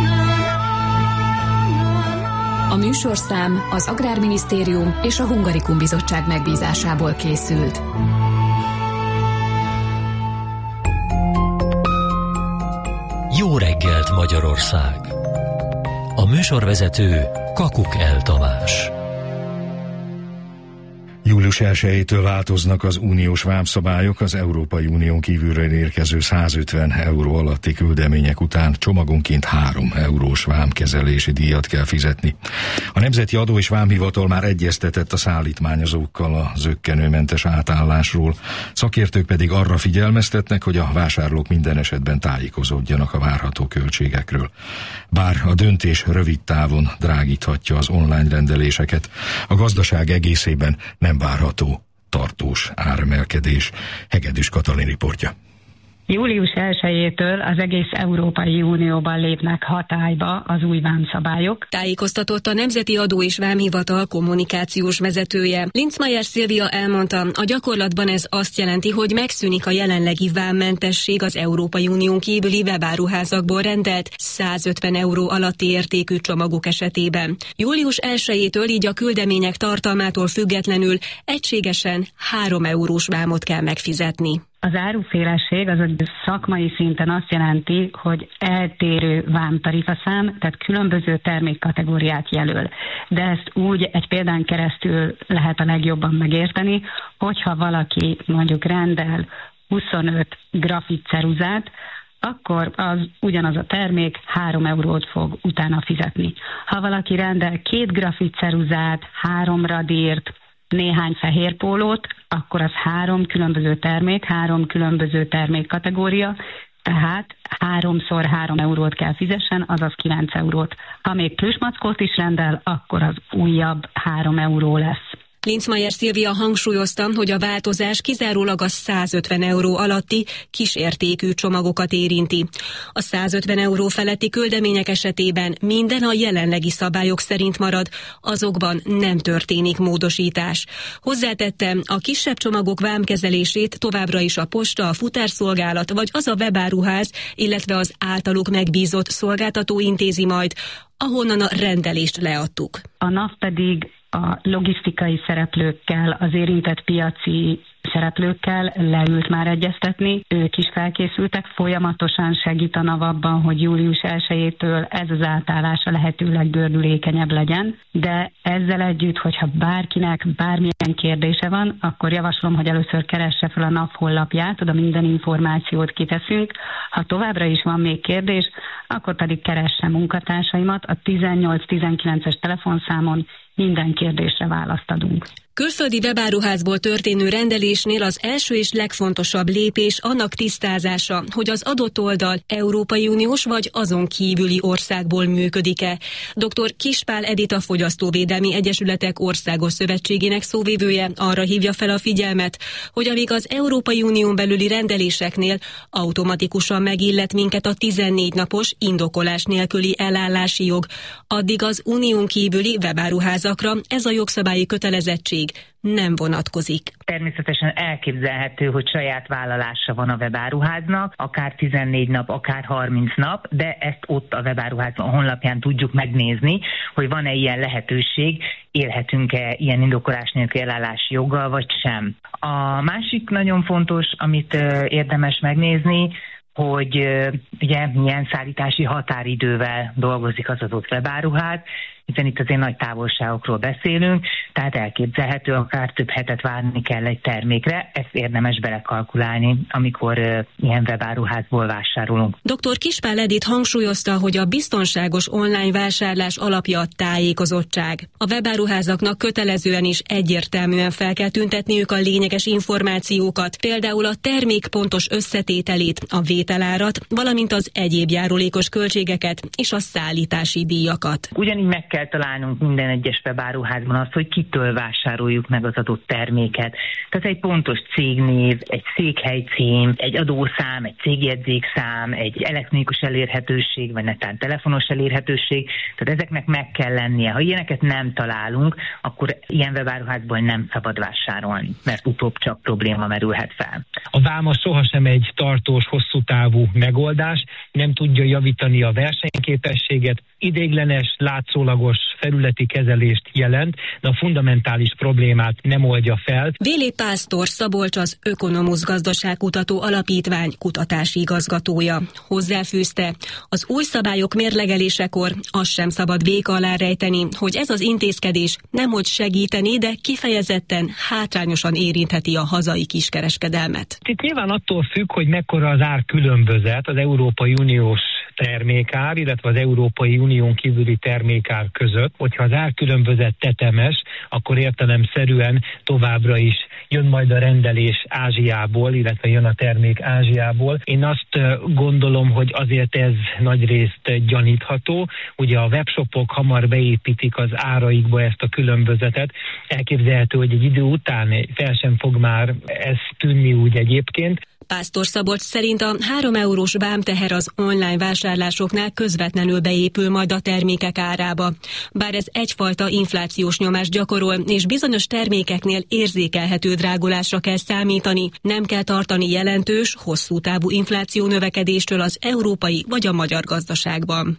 A műsorszám az Agrárminisztérium és a Hungarikum Bizottság megbízásából készült. Jó reggelt, Magyarország! A műsorvezető Kakukell Tamás. Július 1-től változnak az uniós vámszabályok. Az Európai Unión kívülről érkező 150 euró alatti küldemények után csomagonként 3 eurós vámkezelési díjat kell fizetni. A Nemzeti Adó és Vámhivatal már egyeztetett a szállítmányozókkal a zökkenőmentes átállásról. Szakértők pedig arra figyelmeztetnek, hogy a vásárlók minden esetben tájékozódjanak a várható költségekről. Bár a döntés rövid távon drágíthatja az online rendeléseket, a gazdaság egészében nem várható tartós áremelkedés. Hegedűs Katalin riportja. Július 1-től az egész Európai Unióban lépnek hatályba az új vámszabályok. Tájékoztatott a Nemzeti Adó és Vámhivatal kommunikációs vezetője. Linzmeier Szilvia elmondta, a gyakorlatban ez azt jelenti, hogy megszűnik a jelenlegi vámmentesség az Európai Unión kívüli webáruházakból rendelt 150 euró alatti értékű csomagok esetében. Július 1-től így a küldemények tartalmától függetlenül egységesen 3 eurós vámot kell megfizetni. Az árufélesség az a szakmai szinten azt jelenti, hogy eltérő vámtarifaszám, tehát különböző termékkategóriát jelöl. De ezt úgy egy példán keresztül lehet a legjobban megérteni, hogyha valaki mondjuk rendel 25 grafitceruzát, akkor az ugyanaz a termék 3 eurót fog utána fizetni. Ha valaki rendel 2 grafitceruzát, 3 radírt, néhány fehér pólót, akkor az 3 különböző termék, 3 különböző termékkategória, tehát 3x 3 eurót kell fizessen, azaz 9 eurót. Ha még plüsmackót is rendel, akkor az újabb 3 euró lesz. Linzmeier Szilvia hangsúlyozta, hogy a változás kizárólag a 150 euró alatti kisértékű csomagokat érinti. A 150 euró feletti küldemények esetében minden a jelenlegi szabályok szerint marad, azokban nem történik módosítás. Hozzátette, a kisebb csomagok vámkezelését továbbra is a posta, a futárszolgálat vagy az a webáruház, illetve az általuk megbízott szolgáltató intézi majd, ahonnan a rendelést leadtuk. A NAV pedig a logisztikai szereplőkkel, az érintett piaci szereplőkkel leült már egyeztetni, ők is felkészültek, folyamatosan segít a NAV abban, hogy július 1-től ez az átállás a lehető leggördülékenyebb legyen, de ezzel együtt, hogyha bárkinek bármilyen kérdése van, akkor javaslom, hogy először keresse fel a NAV honlapját, oda minden információt kiteszünk. Ha továbbra is van még kérdés, akkor pedig keresse munkatársaimat a 18-19-es telefonszámon, minden kérdésre választ adunk. Külföldi webáruházból történő rendelésnél az első és legfontosabb lépés annak tisztázása, hogy az adott oldal Európai Uniós vagy azon kívüli országból működik-e. Dr. Kispál Edita Fogyasztóvédelmi Egyesületek Országos Szövetségének szóvivője arra hívja fel a figyelmet, hogy amíg az Európai Unión belüli rendeléseknél automatikusan megillet minket a 14 napos indokolás nélküli elállási jog, addig az unión kívüli webáruházakra ez a jogszabályi kötelezettség kötelezettség nem vonatkozik. Természetesen elképzelhető, hogy saját vállalása van a webáruháznak, akár 14 nap, akár 30 nap, de ezt ott a webáruház honlapján tudjuk megnézni, hogy van-e ilyen lehetőség, élhetünk-e ilyen indokolás nélkül elállási joggal, vagy sem. A másik nagyon fontos, amit érdemes megnézni, hogy ugye milyen szállítási határidővel dolgozik az adott webáruház, hiszen itt azért nagy távolságokról beszélünk, tehát elképzelhető, akár több hetet várni kell egy termékre, ezt érdemes belekalkulálni, amikor ilyen webáruházból vásárolunk. Dr. Kispál Edith hangsúlyozta, hogy a biztonságos online vásárlás alapja a tájékozottság. A webáruházaknak kötelezően is egyértelműen fel kell tüntetniük a lényeges információkat, például a termék pontos összetételét, a vételárat, valamint az egyéb járulékos költségeket és a szállítási díjakat. Ugyanígy meg kell találnunk minden egyes webáruházban azt, hogy kitől vásároljuk meg az adott terméket. Tehát egy pontos cégnév, egy székhelycím, egy adószám, egy cégjegyzékszám, egy elektronikus elérhetőség, vagy netán telefonos elérhetőség. Tehát ezeknek meg kell lennie. Ha ilyeneket nem találunk, akkor ilyen webáruházból nem szabad vásárolni, mert utóbb csak probléma merülhet fel. A vámos sohasem egy tartós, hosszú távú megoldás, nem tudja javítani a versenyképességet, ideiglenes, látszólagos felületi kezelést jelent, de a fundamentális problémát nem oldja fel. Vélé Pásztor Szabolcs az Ökonomusz Gazdaságkutató Alapítvány kutatási igazgatója. Hozzáfűzte, az új szabályok mérlegelésekor azt sem szabad véka alá rejteni, hogy ez az intézkedés nemhogy segíteni, de kifejezetten hátrányosan érintheti a hazai kiskereskedelmet. Itt nyilván attól függ, hogy mekkora az árkülönbözet az Európai Uniós termékár, illetve az Európai Unión kívüli termékár között. Hogyha az árkülönbözet tetemes, akkor értelemszerűen továbbra is jön majd a rendelés Ázsiából, illetve jön a termék Ázsiából. Én azt gondolom, hogy azért ez nagyrészt gyanítható. Ugye a webshopok hamar beépítik az áraikba ezt a különbözetet. Elképzelhető, hogy egy idő után fel sem fog már ez tűnni úgy egyébként. Pásztor Szabolcs szerint a 3 eurós vámteher az online vásárlásoknál közvetlenül beépül majd a termékek árába. Bár ez egyfajta inflációs nyomást gyakorol, és bizonyos termékeknél érzékelhető drágulásra kell számítani, nem kell tartani jelentős, hosszú távú infláció növekedéstől az európai vagy a magyar gazdaságban.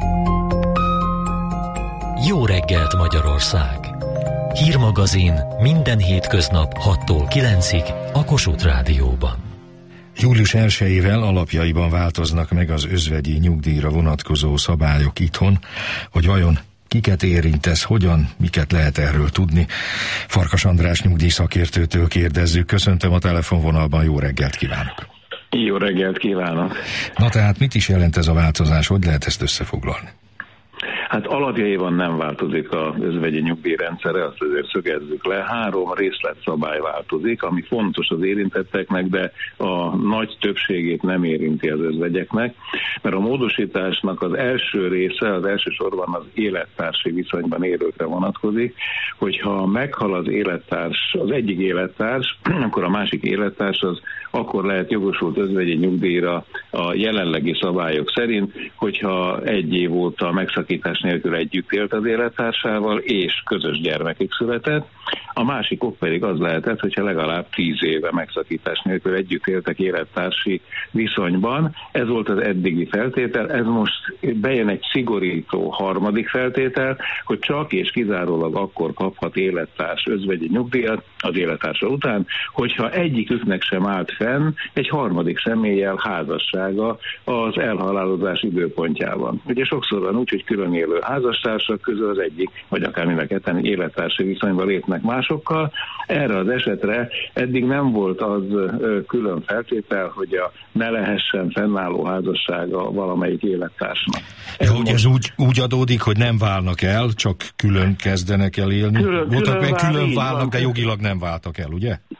Jó reggelt Magyarország! Hírmagazin minden hétköznap 6-tól 9-ig a Kossuth Rádióban. Július 1-ével alapjaiban változnak meg az özvegyi nyugdíjra vonatkozó szabályok itthon, hogy vajon kiket érint ez, hogyan, miket lehet erről tudni. Farkas András nyugdíjszakértőtől kérdezzük. Köszöntöm a telefonvonalban, jó reggelt kívánok! Jó reggelt kívánok! Na tehát mit is jelent ez a változás, hogy lehet ezt összefoglalni? Hát alapjaiban nem változik az özvegyi nyugdíjrendszere, azt azért szögezzük le. 3 részletszabály változik, ami fontos az érintetteknek, de a nagy többségét nem érinti az özvegyeknek, mert a módosításnak az első része, az elsősorban az élettársi viszonyban élőkre vonatkozik, hogyha meghal az élettárs, az egyik élettárs, akkor a másik élettárs az akkor lehet jogosult özvegyi nyugdíjra a jelenlegi szabályok szerint, hogyha 1 év óta megszakítás nélkül együtt élt az élettársával, és közös gyermekük született. A másik ok pedig az lehetett, hogyha legalább 10 éve megszakítás nélkül együtt éltek élettársi viszonyban. Ez volt az eddigi feltétel, ez most bejön egy szigorító harmadik feltétel, hogy csak és kizárólag akkor kaphat élettárs özvegyi nyugdíjat az élettársa után, hogyha egyiküknek sem állt fenn egy harmadik személlyel házassága az elhalálozás időpontjában. Ugye sokszor van úgy, hogy külön élő házastársak közül az egyik, vagy akár mind a ketten élettársi viszonyban lépnek másokkal. Erre az esetre eddig nem volt az külön feltétel, hogy ne lehessen fennálló házassága valamelyik élettársnak. Hogy ez úgy adódik, hogy nem válnak el, csak külön kezdenek el élni? Külön válnak, de jogilag nem váltak el, ugye?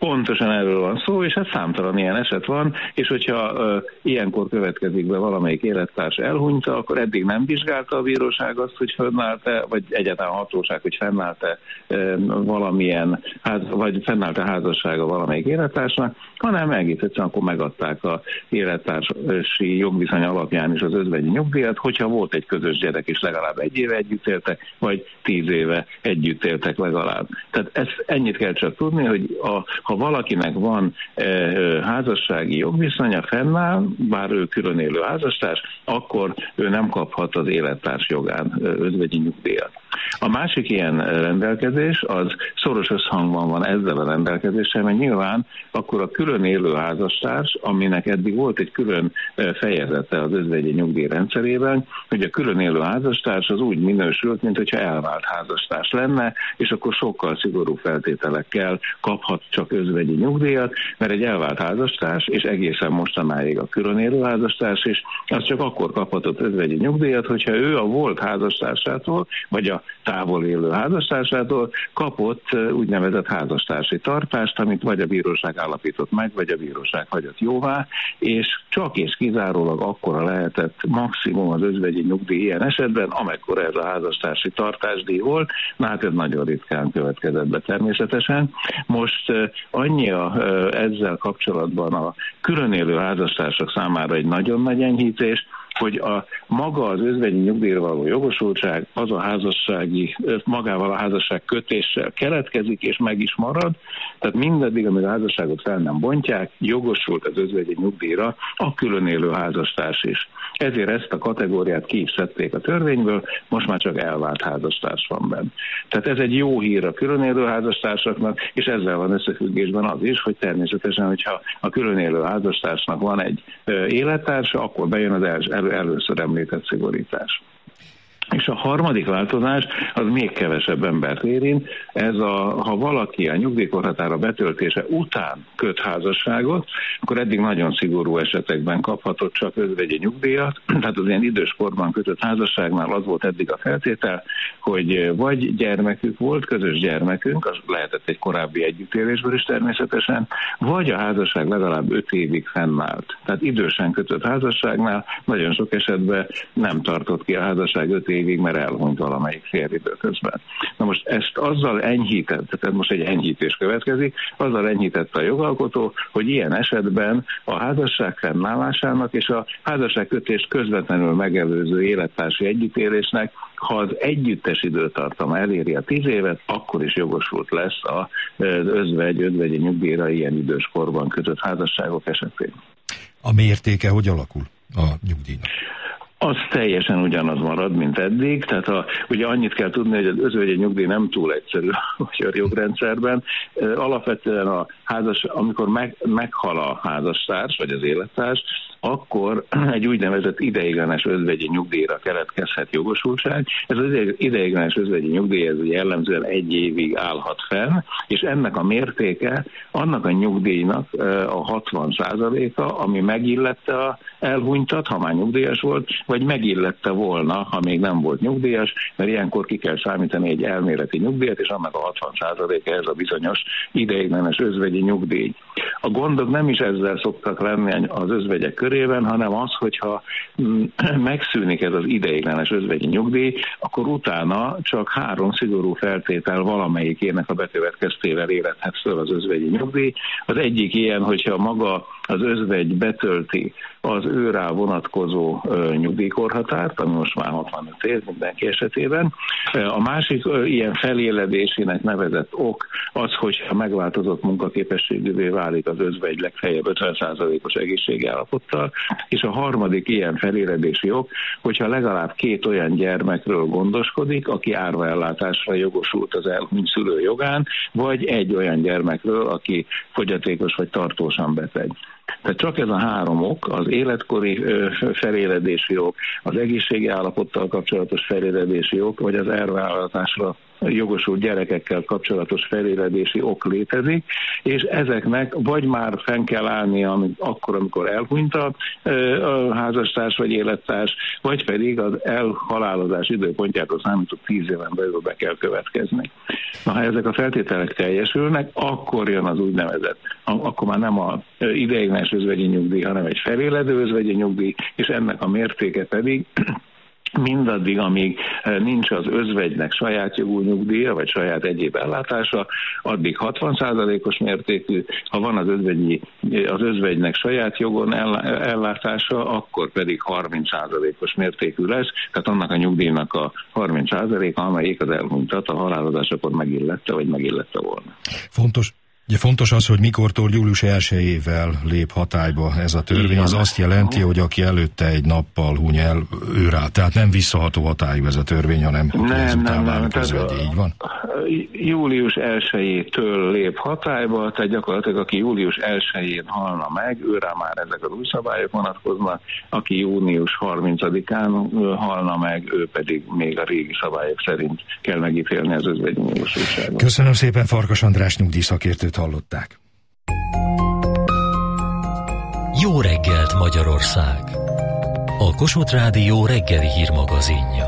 Pontosan erről van szó, és hát számtalan ilyen eset van, és hogyha ilyenkor következik be valamelyik élettárs elhunyta, akkor eddig nem vizsgálta a bíróság azt, hogy fennállt-e, vagy egyáltalán a hatóság, hogy fennállt-e valamilyen, vagy fennállt-e házassága valamelyik élettársnak, hanem egész egyszerűen akkor megadták a élettársi jogviszony alapján is az özvegyi nyugdíjat, hogyha volt egy közös gyerek és legalább 1 éve együtt éltek, vagy 10 éve együtt éltek legalább. Tehát ezt ennyit kell csak tudni, hogy ha valakinek van házassági jogviszonya, fennáll, bár ő külön élő házastárs, akkor ő nem kaphat az élettárs jogán özvegyi nyugdíjat. A másik ilyen rendelkezés az szoros összhangban van ezzel a rendelkezéssel, mert nyilván akkor a külön élő házastárs, aminek eddig volt egy külön fejezete az özvegyi nyugdíj rendszerében, hogy a külön élő házastárs az úgy minősült, mint hogyha elvált házastárs lenne, és akkor sokkal szigorú feltételekkel kaphat csak özvegyi nyugdíjat, mert egy elvált házastárs, és egészen mostanáig a külön élő házastárs is, az csak akkor kaphatott özvegyi nyugdíjat, hogyha ő a volt házastársától, vagy a távol élő házastársától kapott úgynevezett házastársi tartást, amit vagy a bíróság állapított meg, vagy a bíróság hagyott jóvá, és csak és kizárólag akkora lehetett maximum az özvegyi nyugdíj ilyen esetben, amekkora ez a házastársi tartásdíj volt, hát ez nagyon ritkán következett be természetesen. Most annyi ezzel kapcsolatban a külön élő házastársak számára egy nagyon nagy enyhítés, hogy maga az özvegyi nyugdíjra való jogosultság az magával a házasság kötéssel keletkezik és meg is marad, tehát mindaddig, amíg a házasságot fel nem bontják, jogosult az özvegyi nyugdíjra a külön élő házastárs is. Ezért ezt a kategóriát ki is szedték a törvényből, most már csak elvált házastárs van benne. Tehát ez egy jó hír a külön élő házastársaknak, és ezzel van összefüggésben az is, hogy természetesen, hogyha a külön élő házastársnak van egy élettársa, akkor bejön az először említett szigorítás. És a harmadik változás az még kevesebb embert érint, ha valaki a nyugdíjkorhatára betöltése után köt házasságot, akkor eddig nagyon szigorú esetekben kaphatott csak özvegyi nyugdíjat, tehát az ilyen időskorban kötött házasságnál az volt eddig a feltétel, hogy vagy gyermekük volt, közös gyermekünk, az lehetett egy korábbi együttélésből is természetesen, vagy a házasság legalább 5 évig fennállt. Tehát idősen kötött házasságnál nagyon sok esetben nem tartott ki a házasság 5 évig, mert elhunyt valamelyik fél időközben. Na most ezt azzal enyhített, tehát most egy enyhítés következik, azzal enyhítette a jogalkotó, hogy ilyen esetben a házasság fennállásának és a házasságkötést közvetlenül megelőző élettársi együttélésnek, ha az együttes időtartama eléri a 10 évet, akkor is jogosult lesz az özvegyi nyugdíjra ilyen időskorban kötött házasságok esetén. A mértéke hogy alakul a nyugdíjnak? Az teljesen ugyanaz marad, mint eddig, tehát ugye annyit kell tudni, hogy az özvegyi nyugdíj nem túl egyszerű a magyar jogrendszerben. Alapvetően amikor meghal a házastárs, vagy az élettárs, akkor egy úgynevezett ideiglenes özvegyi nyugdíjra keletkezhet jogosultság. Ez az ideiglenes özvegyi nyugdíj, ez ugye jellemzően 1 évig állhat fenn, és ennek a mértéke annak a nyugdíjnak a 60%-a, ami megillette a elhunytat, ha már nyugdíjas volt, vagy megillette volna, ha még nem volt nyugdíjas, mert ilyenkor ki kell számítani egy elméleti nyugdíjat, és annak a 60%-a ez a bizonyos ideiglenes özvegyi nyugdíj. A gondok nem is ezzel szoktak lenni az özvegyek körében, hanem az, hogyha megszűnik ez az ideiglenes özvegyi nyugdíj, akkor utána csak 3 szigorú feltétel valamelyikének a bekövetkeztével érethet föl az özvegyi nyugdíj. Az egyik ilyen, hogyha maga az özvegy betölti az őrá vonatkozó nyugdíjkorhatárt, ami most már 65 év mindenki esetében. A másik ilyen feléledésének nevezett ok az, hogyha megváltozott munkaképességűvé válik az özvegy legfeljebb 50%-os egészségi állapottal, és a harmadik ilyen feléledési ok, hogyha legalább 2 olyan gyermekről gondoskodik, aki árvaellátásra jogosult az elhunyt szülő jogán, vagy egy olyan gyermekről, aki fogyatékos vagy tartósan beteg. Tehát csak ez a 3 ok, az életkori feléledési ok, az egészségi állapottal kapcsolatos feléledési ok, vagy az árvaellátásra jogosult gyerekekkel kapcsolatos feléledési ok létezik, és ezeknek vagy már fenn kell állnia akkor, amikor elhunyt a házastárs vagy élettárs, vagy pedig az elhalálozás időpontjától számított 10 éven belül be kell következni. Na, ha ezek a feltételek teljesülnek, akkor jön az úgynevezett, akkor már nem a ideiglenes özvegyi nyugdíj, hanem egy feléledő özvegyi nyugdíj, és ennek a mértéke pedig mindaddig, amíg nincs az özvegynek saját jogú nyugdíja, vagy saját egyéb ellátása, addig 60%-os mértékű, ha van az özvegynek saját jogon ellátása, akkor pedig 30%-os mértékű lesz, tehát annak a nyugdíjnak a 30%-a, amelyik az elhunytat a halálozásakor megillette, vagy megillette volna. Fontos az, hogy mikortól július 1-ével lép hatályba ez a törvény. Az azt jelenti, hogy aki előtte egy nappal huny el, ő rá. Tehát nem visszaható hatályú ez a törvény, hanem ezután válik özvegyi. Így van? Július 1-től lép hatályba, tehát gyakorlatilag aki július 1-én halna meg, őrá már ezek az új szabályok vonatkoznak, aki június 30-án halna meg, ő pedig még a régi szabályok szerint kell megítélni az özvegyi jogosultságot. Köszönöm szépen, Farkas András nyugdíjszakértőt hallották. Jó reggelt, Magyarország! A Kossuth Rádió reggeli hírmagazinja.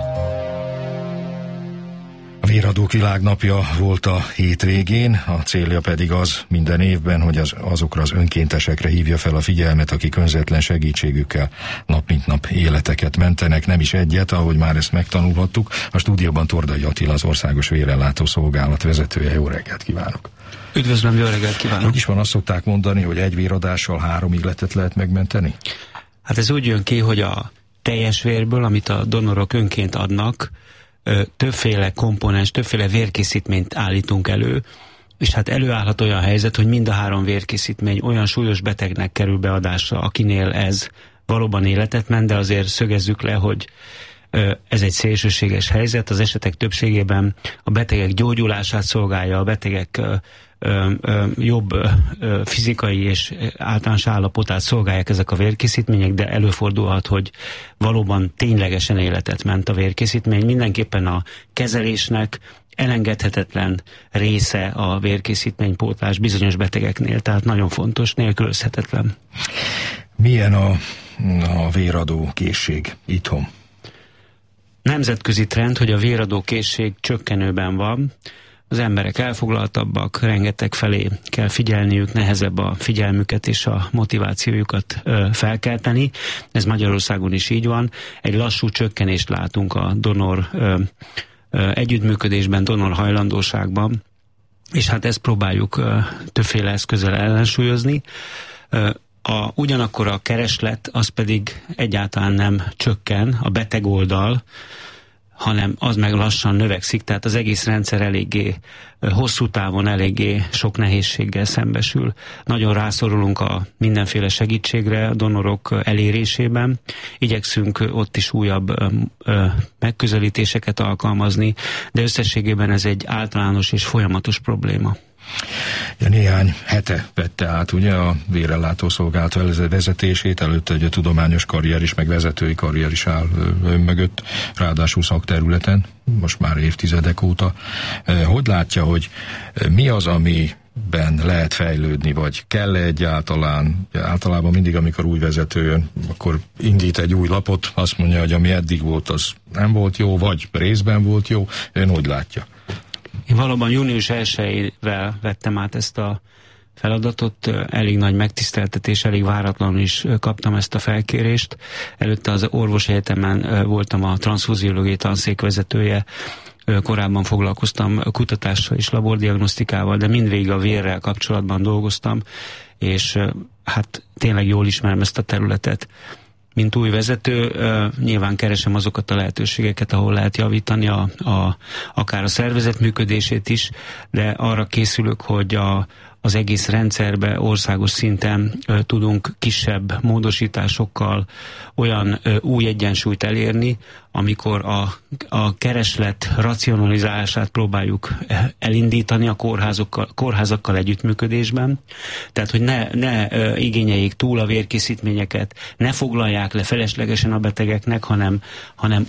A Véradók Világnapja volt a hétvégén, a célja pedig az minden évben, hogy azokra az önkéntesekre hívja fel a figyelmet, akik önzetlen segítségükkel nap mint nap életeket mentenek, nem is egyet, ahogy már ezt megtanulhattuk. A stúdióban Tordai Attila, az Országos Vérellátó Szolgálat vezetője. Jó reggelt kívánok! Üdvözlöm, jó reggelt kívánok! Hogy is van, azt szokták mondani, hogy egy véradással 3 életet lehet megmenteni? Hát ez úgy jön ki, hogy a teljes vérből, amit a donorok önként adnak, többféle komponens, többféle vérkészítményt állítunk elő, és hát előállhat olyan helyzet, hogy mind a 3 vérkészítmény olyan súlyos betegnek kerül beadásra, akinél ez valóban életet ment, de azért szögezzük le, hogy ez egy szélsőséges helyzet, az esetek többségében a betegek gyógyulását szolgálja, a betegek jobb fizikai és általános állapotát szolgálják ezek a vérkészítmények, de előfordulhat, hogy valóban ténylegesen életet ment a vérkészítmény. Mindenképpen a kezelésnek elengedhetetlen része a vérkészítménypótlás bizonyos betegeknél, tehát nagyon fontos, nélkülözhetetlen. Milyen a véradó készség itthon? Nemzetközi trend, hogy a véradó készség csökkenőben van. Az emberek elfoglaltabbak, rengeteg felé kell figyelniük, nehezebb a figyelmüket és a motivációjukat felkelteni. Ez Magyarországon is így van. Egy lassú csökkenést látunk a donor együttműködésben, donor hajlandóságban, és hát ezt próbáljuk többféle eszközzel ellensúlyozni. Ugyanakkor a kereslet az pedig egyáltalán nem csökken, a beteg oldal, hanem az meg lassan növekszik, tehát az egész rendszer eléggé hosszú távon eléggé sok nehézséggel szembesül. Nagyon rászorulunk a mindenféle segítségre a donorok elérésében. Igyekszünk ott is újabb megközelítéseket alkalmazni, de összességében ez egy általános és folyamatos probléma. Ja, néhány hete vette át ugye a Vérellátó Szolgálat vezetését, előtte egy tudományos karrier is, meg vezetői karrier is áll ön mögött, ráadásul szakterületen, most már évtizedek óta. Hogy látja, hogy mi az, amiben lehet fejlődni, vagy kell-e egyáltalán? Általában mindig, amikor új vezető jön, akkor indít egy új lapot, azt mondja, hogy ami eddig volt, az nem volt jó, vagy részben volt jó. Ön hogy látja? Én valóban június 1-ével vettem át ezt a feladatot, elég nagy megtiszteltetés, elég váratlanul is kaptam ezt a felkérést. Előtte az orvosegyetemen voltam a transzfúziológiai tanszék vezetője, korábban foglalkoztam kutatással és labordiagnosztikával, de mindvégig a vérrel kapcsolatban dolgoztam, és hát tényleg jól ismerem ezt a területet. Mint új vezető, nyilván keresem azokat a lehetőségeket, ahol lehet javítani akár a szervezet működését is, de arra készülök, hogy az egész rendszerbe országos szinten tudunk kisebb módosításokkal olyan új egyensúlyt elérni, amikor a kereslet racionalizálását próbáljuk elindítani a kórházakkal együttműködésben. Tehát, hogy ne igényeljék túl a vérkészítményeket, ne foglalják le feleslegesen a betegeknek, hanem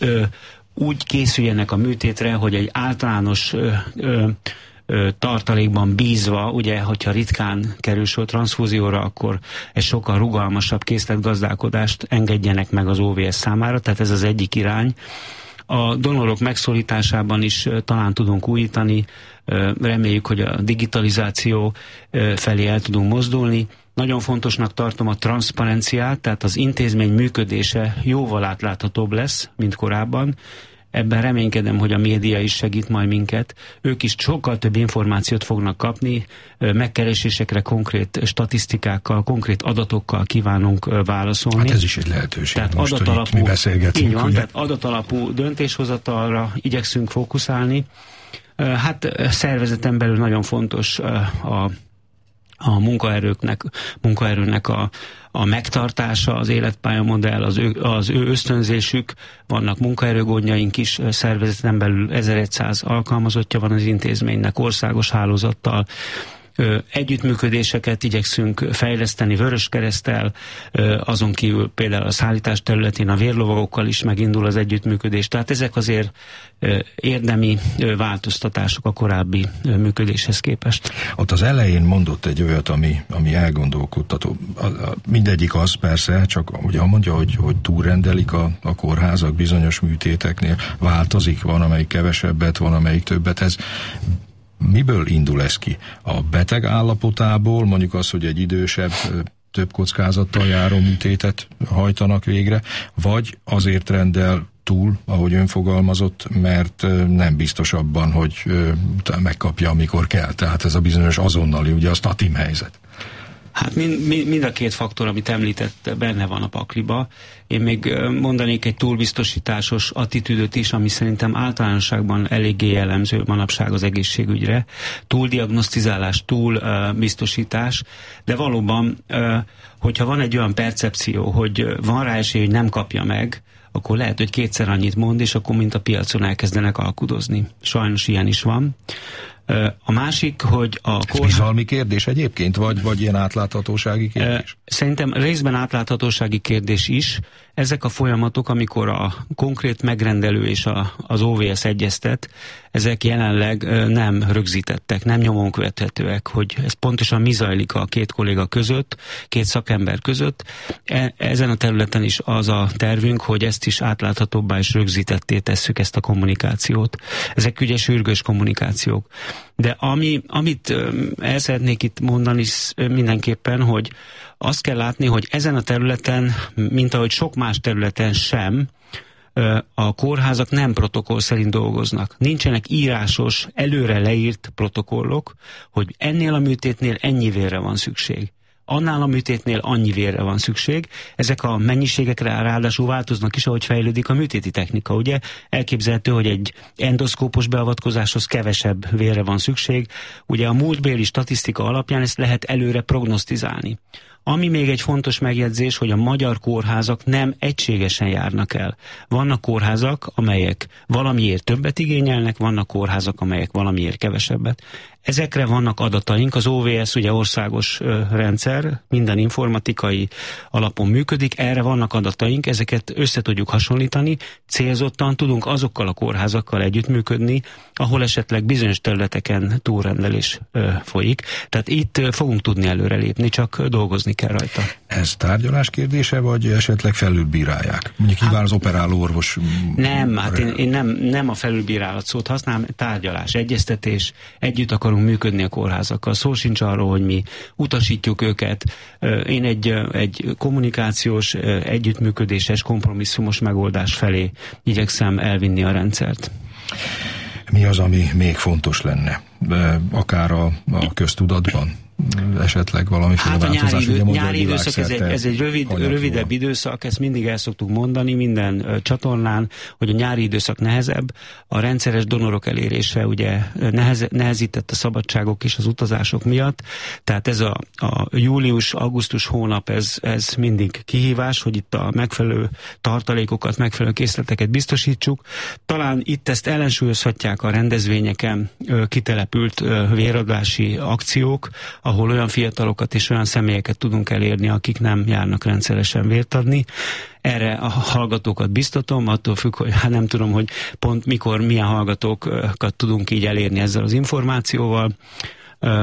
úgy készüljenek a műtétre, hogy egy általános tartalékban bízva, ugye, hogyha ritkán kerül sor transzfúzióra, akkor egy sokkal rugalmasabb készletgazdálkodást engedjenek meg az OVS számára, tehát ez az egyik irány. A donorok megszólításában is talán tudunk újítani, reméljük, hogy a digitalizáció felé el tudunk mozdulni. Nagyon fontosnak tartom a transzparenciát, tehát az intézmény működése jóval átláthatóbb lesz, mint korábban. Ebben reménykedem, hogy a média is segít majd minket. Ők is sokkal több információt fognak kapni, megkeresésekre konkrét statisztikákkal, konkrét adatokkal kívánunk válaszolni. Hát ez is egy lehetőség. Tehát most, adatalapú, mi beszélgetünk. Így van, tehát adatalapú döntéshozatalra igyekszünk fókuszálni. Hát szervezeten belül nagyon fontos a munkaerőnek a megtartása, az életpályamodell, az ő ösztönzésük, vannak munkaerőgondjaink is, szervezeten belül 1100 alkalmazottja van az intézménynek, országos hálózattal, együttműködéseket igyekszünk fejleszteni Vöröskereszttel, azon kívül például a szállítás területén a vérlovagokkal is megindul az együttműködés, tehát ezek azért érdemi változtatások a korábbi működéshez képest. Ott az elején mondott egy olyat, ami elgondolkodtató. Mindegyik az persze, csak ugye mondja, hogy túlrendelik a kórházak bizonyos műtéteknél, változik, van amelyik kevesebbet, van amelyik többet, ez miből indul ez ki? A beteg állapotából, mondjuk az, hogy egy idősebb, több kockázattal járó műtétet hajtanak végre, vagy azért rendel túl, ahogy ön fogalmazott, mert nem biztos abban, hogy megkapja, amikor kell. Tehát ez a bizonyos azonnali, ugye a statin helyzet. Hát mind a két faktor, amit említett, benne van a pakliba. Én még mondanék egy túlbiztosításos attitűdöt is, ami szerintem általánosságban eléggé jellemző manapság az egészségügyre. Túldiagnosztizálás, túlbiztosítás, de valóban, hogyha van egy olyan percepció, hogy van rá esély, hogy nem kapja meg, akkor lehet, hogy kétszer annyit mond, és akkor mint a piacon elkezdenek alkudozni. Sajnos ilyen is van. A másik, hogy Ez bizalmi kérdés egyébként, vagy ilyen átláthatósági kérdés? Szerintem részben átláthatósági kérdés is. Ezek a folyamatok, amikor a konkrét megrendelő és az OVS egyeztet, ezek jelenleg nem rögzítettek, nem nyomon követhetőek, hogy ez pontosan mi zajlik a két kolléga között, két szakember között. Ezen a területen is az a tervünk, hogy ezt is átláthatóbbá és rögzítetté tesszük, ezt a kommunikációt. Ezek ugye sürgős kommunikációk. De amit el szeretnék itt mondani mindenképpen, hogy azt kell látni, hogy ezen a területen, mint ahogy sok más területen sem, a kórházak nem protokoll szerint dolgoznak. Nincsenek írásos, előre leírt protokollok, hogy ennél a műtétnél ennyi vérre van szükség. Annál a műtétnél annyi vérre van szükség. Ezek a mennyiségekre ráadásul változnak is, ahogy fejlődik a műtéti technika. Ugye elképzelhető, hogy egy endoszkópos beavatkozáshoz kevesebb vérre van szükség. Ugye a múltbéli statisztika alapján ezt lehet előre prognosztizálni. Ami még egy fontos megjegyzés, hogy a magyar kórházak nem egységesen járnak el. Vannak kórházak, amelyek valamiért többet igényelnek, vannak kórházak, amelyek valamiért kevesebbet. Ezekre vannak adataink, az OVS ugye országos rendszer, minden informatikai alapon működik, erre vannak adataink, ezeket össze tudjuk hasonlítani, célzottan tudunk azokkal a kórházakkal együttműködni, ahol esetleg bizonyos területeken túlrendelés folyik. Tehát itt fogunk tudni előrelépni, csak dolgozni kell rajta. Ez tárgyalás kérdése, vagy esetleg felülbírálják? Mondjuk nyilván az operáló orvos... Nem, hát én nem a felülbírálat szót használom, tárgyalás, egyeztetés, együtt akarunk működni a kórházakkal. Szó sincs arról, hogy mi utasítjuk őket. Én egy kommunikációs, együttműködéses, kompromisszumos megoldás felé igyekszem elvinni a rendszert. Mi az, ami még fontos lenne? Akár a köztudatban? Esetleg valamiféle változás. A nyári időszak, ez egy rövidebb időszak, ezt mindig el szoktuk mondani minden csatornán, hogy a nyári időszak nehezebb, a rendszeres donorok elérése ugye nehezített a szabadságok és az utazások miatt, tehát ez a július-augusztus hónap, ez mindig kihívás, hogy itt a megfelelő tartalékokat, megfelelő készleteket biztosítsuk. Talán itt ezt ellensúlyozhatják a rendezvényeken kitelepült véradási akciók, ahol olyan fiatalokat és olyan személyeket tudunk elérni, akik nem járnak rendszeresen vért adni. Erre a hallgatókat biztatom, attól függ, hogy nem tudom, hogy pont mikor, milyen hallgatókat tudunk így elérni ezzel az információval.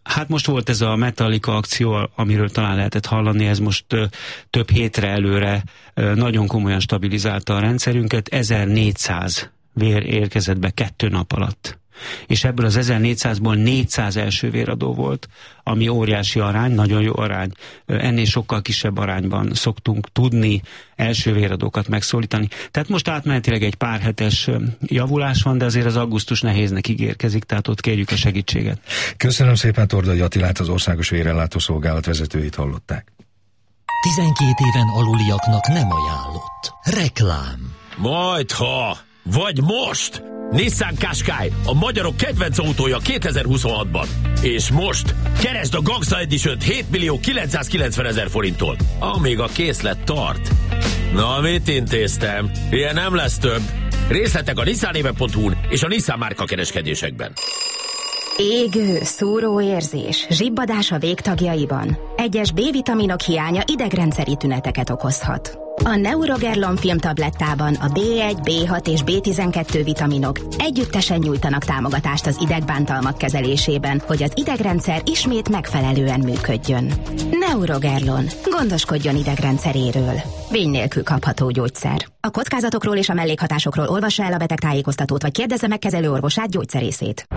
Hát most volt ez a Metallica akció, amiről talán lehetett hallani, ez most több hétre előre nagyon komolyan stabilizálta a rendszerünket, 1400 vér érkezett be 2 nap alatt. És ebből az 1400-ból 400 első véradó volt, ami óriási arány, nagyon jó arány. Ennél sokkal kisebb arányban szoktunk tudni első véradókat megszólítani. Tehát most átmenetileg egy pár hetes javulás van, de azért az augusztus nehéznek ígérkezik, tehát ott kérjük a segítséget. Köszönöm szépen, Tordai Attilát, az Országos Vérellátó Szolgálat vezetőit hallották. 12 éven aluliaknak nem ajánlott. Reklám. Majdha! Vagy most! Nissan Qashqai, a magyarok kedvenc autója 2026-ban. És most keresd a Gangsta Edition 7.990.000 forinttól, amíg a készlet tart. Na, mit intéztem? Ilyen nem lesz több. Részletek a nissanéve.hu-n és a Nissan márka kereskedésekben. Égő, szúró érzés, zsibbadás a végtagjaiban. Egyes B-vitaminok hiánya idegrendszeri tüneteket okozhat. A Neurogerlon filmtablettában a B1, B6 és B12 vitaminok együttesen nyújtanak támogatást az idegbántalmak kezelésében, hogy az idegrendszer ismét megfelelően működjön. Neurogerlon. Gondoskodjon idegrendszeréről. Vény nélkül kapható gyógyszer. A kockázatokról és a mellékhatásokról olvassa el a betegtájékoztatót, vagy kérdezze meg kezelő orvosát, gyógyszerészét.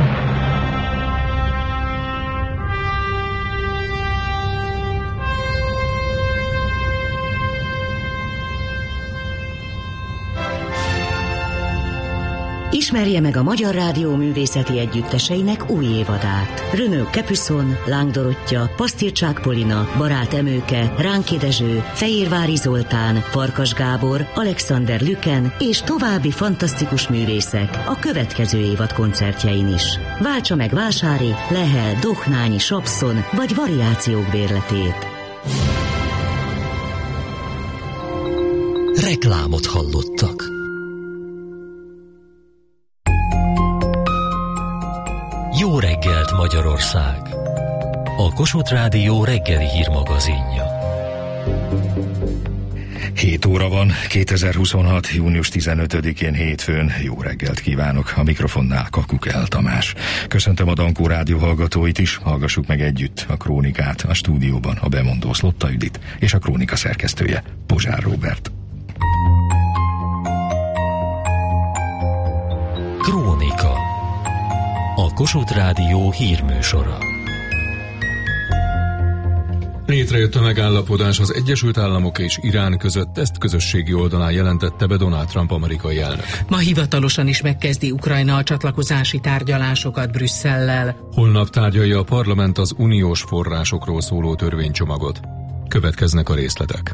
Ismerje meg a Magyar Rádió művészeti együtteseinek új évadát. Renaud Capuçon, Láng Dorottya, Pasztircsák Polina, Barát Emőke, Ránki Dezső, Fehérvári Zoltán, Farkas Gábor, Alexander Lüken és további fantasztikus művészek a következő évad koncertjein is. Váltsa meg Vásári, Lehel, Dohnányi, Sapszon vagy variációk bérletét. Reklámot hallottak. Jó reggelt, Magyarország! A Kossuth Rádió reggeli hírmagazinja. 7 óra van, 2026. június 15-én hétfőn. Jó reggelt kívánok! A mikrofonnál Kakukel Tamás. Köszöntöm a Dankó Rádió hallgatóit is, hallgassuk meg együtt a krónikát. A stúdióban a bemondó Szlotta Judit és a krónika szerkesztője Pozsár Róbert. Krónika. A Kossuth Rádió hírműsora. Létrejött a megállapodás az Egyesült Államok és Irán között, ezt közösségi oldalán jelentette be Donald Trump amerikai elnök. Ma hivatalosan is megkezdi Ukrajna a csatlakozási tárgyalásokat Brüsszellel. Holnap tárgyalja a parlament az uniós forrásokról szóló törvénycsomagot. Következnek a részletek.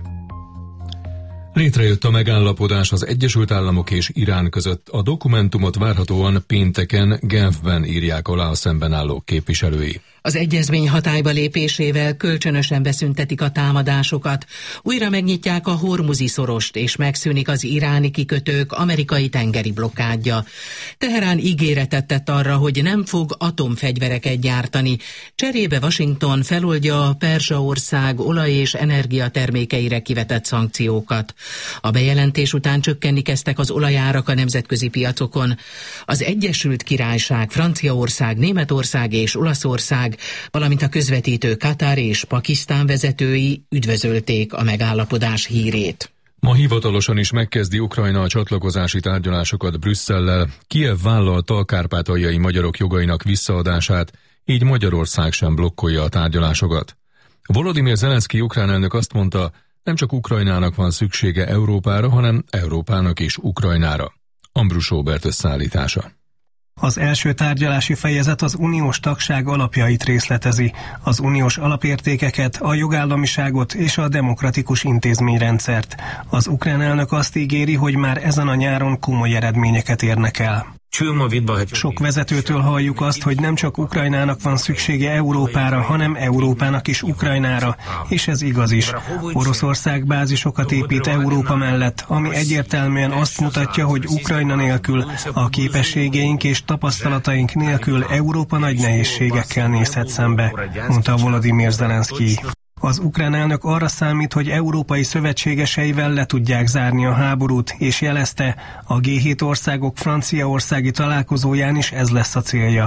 Létrejött a megállapodás az Egyesült Államok és Irán között. A dokumentumot várhatóan pénteken Genfben írják alá a szemben álló képviselői. Az egyezmény hatályba lépésével kölcsönösen beszüntetik a támadásokat, újra megnyitják a Hormuzi szorost, és megszűnik az iráni kikötők amerikai tengeri blokkádja. Teherán ígéretet tett arra, hogy nem fog atomfegyvereket gyártani. Cserébe Washington feloldja a Perzsaország olaj- és energiatermékeire kivetett szankciókat. A bejelentés után csökkenni kezdtek az olajárak a nemzetközi piacokon. Az Egyesült Királyság, Franciaország, Németország és Olaszország, valamint a közvetítő Katár és Pakisztán vezetői üdvözölték a megállapodás hírét. Ma hivatalosan is megkezdi Ukrajna a csatlakozási tárgyalásokat Brüsszellel. Kijev vállalta a kárpátaljai magyarok jogainak visszaadását, így Magyarország sem blokkolja a tárgyalásokat. Volodymyr Zelenszky ukrán elnök azt mondta, nem csak Ukrajnának van szüksége Európára, hanem Európának is Ukrajnára. Ambrus Róbert összeállítása. Az első tárgyalási fejezet az uniós tagság alapjait részletezi, az uniós alapértékeket, a jogállamiságot és a demokratikus intézményrendszert. Az ukrán elnök azt ígéri, hogy már ezen a nyáron komoly eredményeket érnek el. Sok vezetőtől halljuk azt, hogy nem csak Ukrajnának van szüksége Európára, hanem Európának is Ukrajnára, és ez igaz is. Oroszország bázisokat épít Európa mellett, ami egyértelműen azt mutatja, hogy Ukrajna nélkül, a képességeink és tapasztalataink nélkül Európa nagy nehézségekkel nézhet szembe, mondta Volodymyr Zelenszky. Az ukrán elnök arra számít, hogy európai szövetségeseivel le tudják zárni a háborút, és jelezte, a G7 országok franciaországi találkozóján is ez lesz a célja.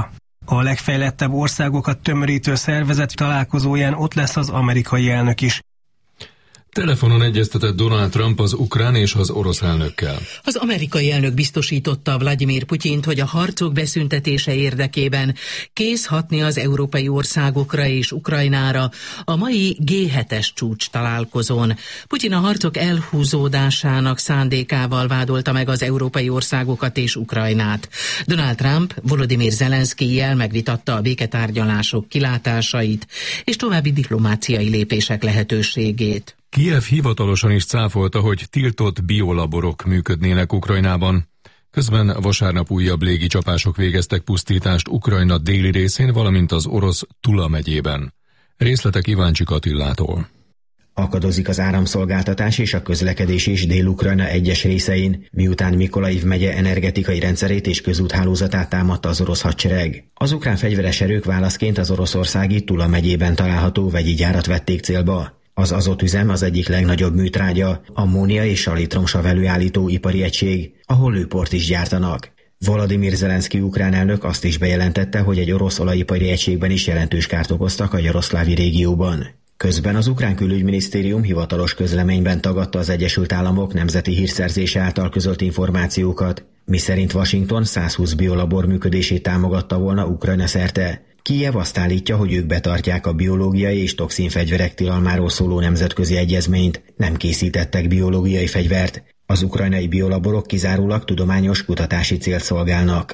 A legfejlettebb országokat tömörítő szervezet találkozóján ott lesz az amerikai elnök is. Telefonon egyeztetett Donald Trump az ukrán és az orosz elnökkel. Az amerikai elnök biztosította Vladimir Putyint, hogy a harcok beszüntetése érdekében kész hatni az európai országokra és Ukrajnára a mai G7-es csúcs találkozón. Putyin a harcok elhúzódásának szándékával vádolta meg az európai országokat és Ukrajnát. Donald Trump Volodymyr Zelenszkijjel megvitatta a béketárgyalások kilátásait és további diplomáciai lépések lehetőségét. Kijev hivatalosan is cáfolta, hogy tiltott biolaborok működnének Ukrajnában. Közben vasárnap újabb légicsapások végeztek pusztítást Ukrajna déli részén, valamint az orosz Tula megyében. Részletek Iváncsik Attillától. Akadozik az áramszolgáltatás és a közlekedés is Dél-Ukrajna egyes részein, miután Mikolaiv megye energetikai rendszerét és közúthálózatát támadta az orosz hadsereg. Az ukrán fegyveres erők válaszként az oroszországi Tula megyében található vegyi gyárat vették célba. Az azotüzem az egyik legnagyobb műtrágya, ammónia és salitromsav előállító ipari egység, ahol lőport is gyártanak. Volodymyr Zelenszkij ukrán elnök azt is bejelentette, hogy egy orosz olajipari egységben is jelentős kárt okoztak a jaroszlávi régióban. Közben az ukrán külügyminisztérium hivatalos közleményben tagadta az Egyesült Államok nemzeti hírszerzése által közölt információkat, miszerint Washington 120 biolabor működését támogatta volna Ukrajna szerte. Kijev azt állítja, hogy ők betartják a biológiai és toxinfegyverek tilalmáról szóló nemzetközi egyezményt, nem készítettek biológiai fegyvert. Az ukrajnai biolaborok kizárólag tudományos kutatási célt szolgálnak.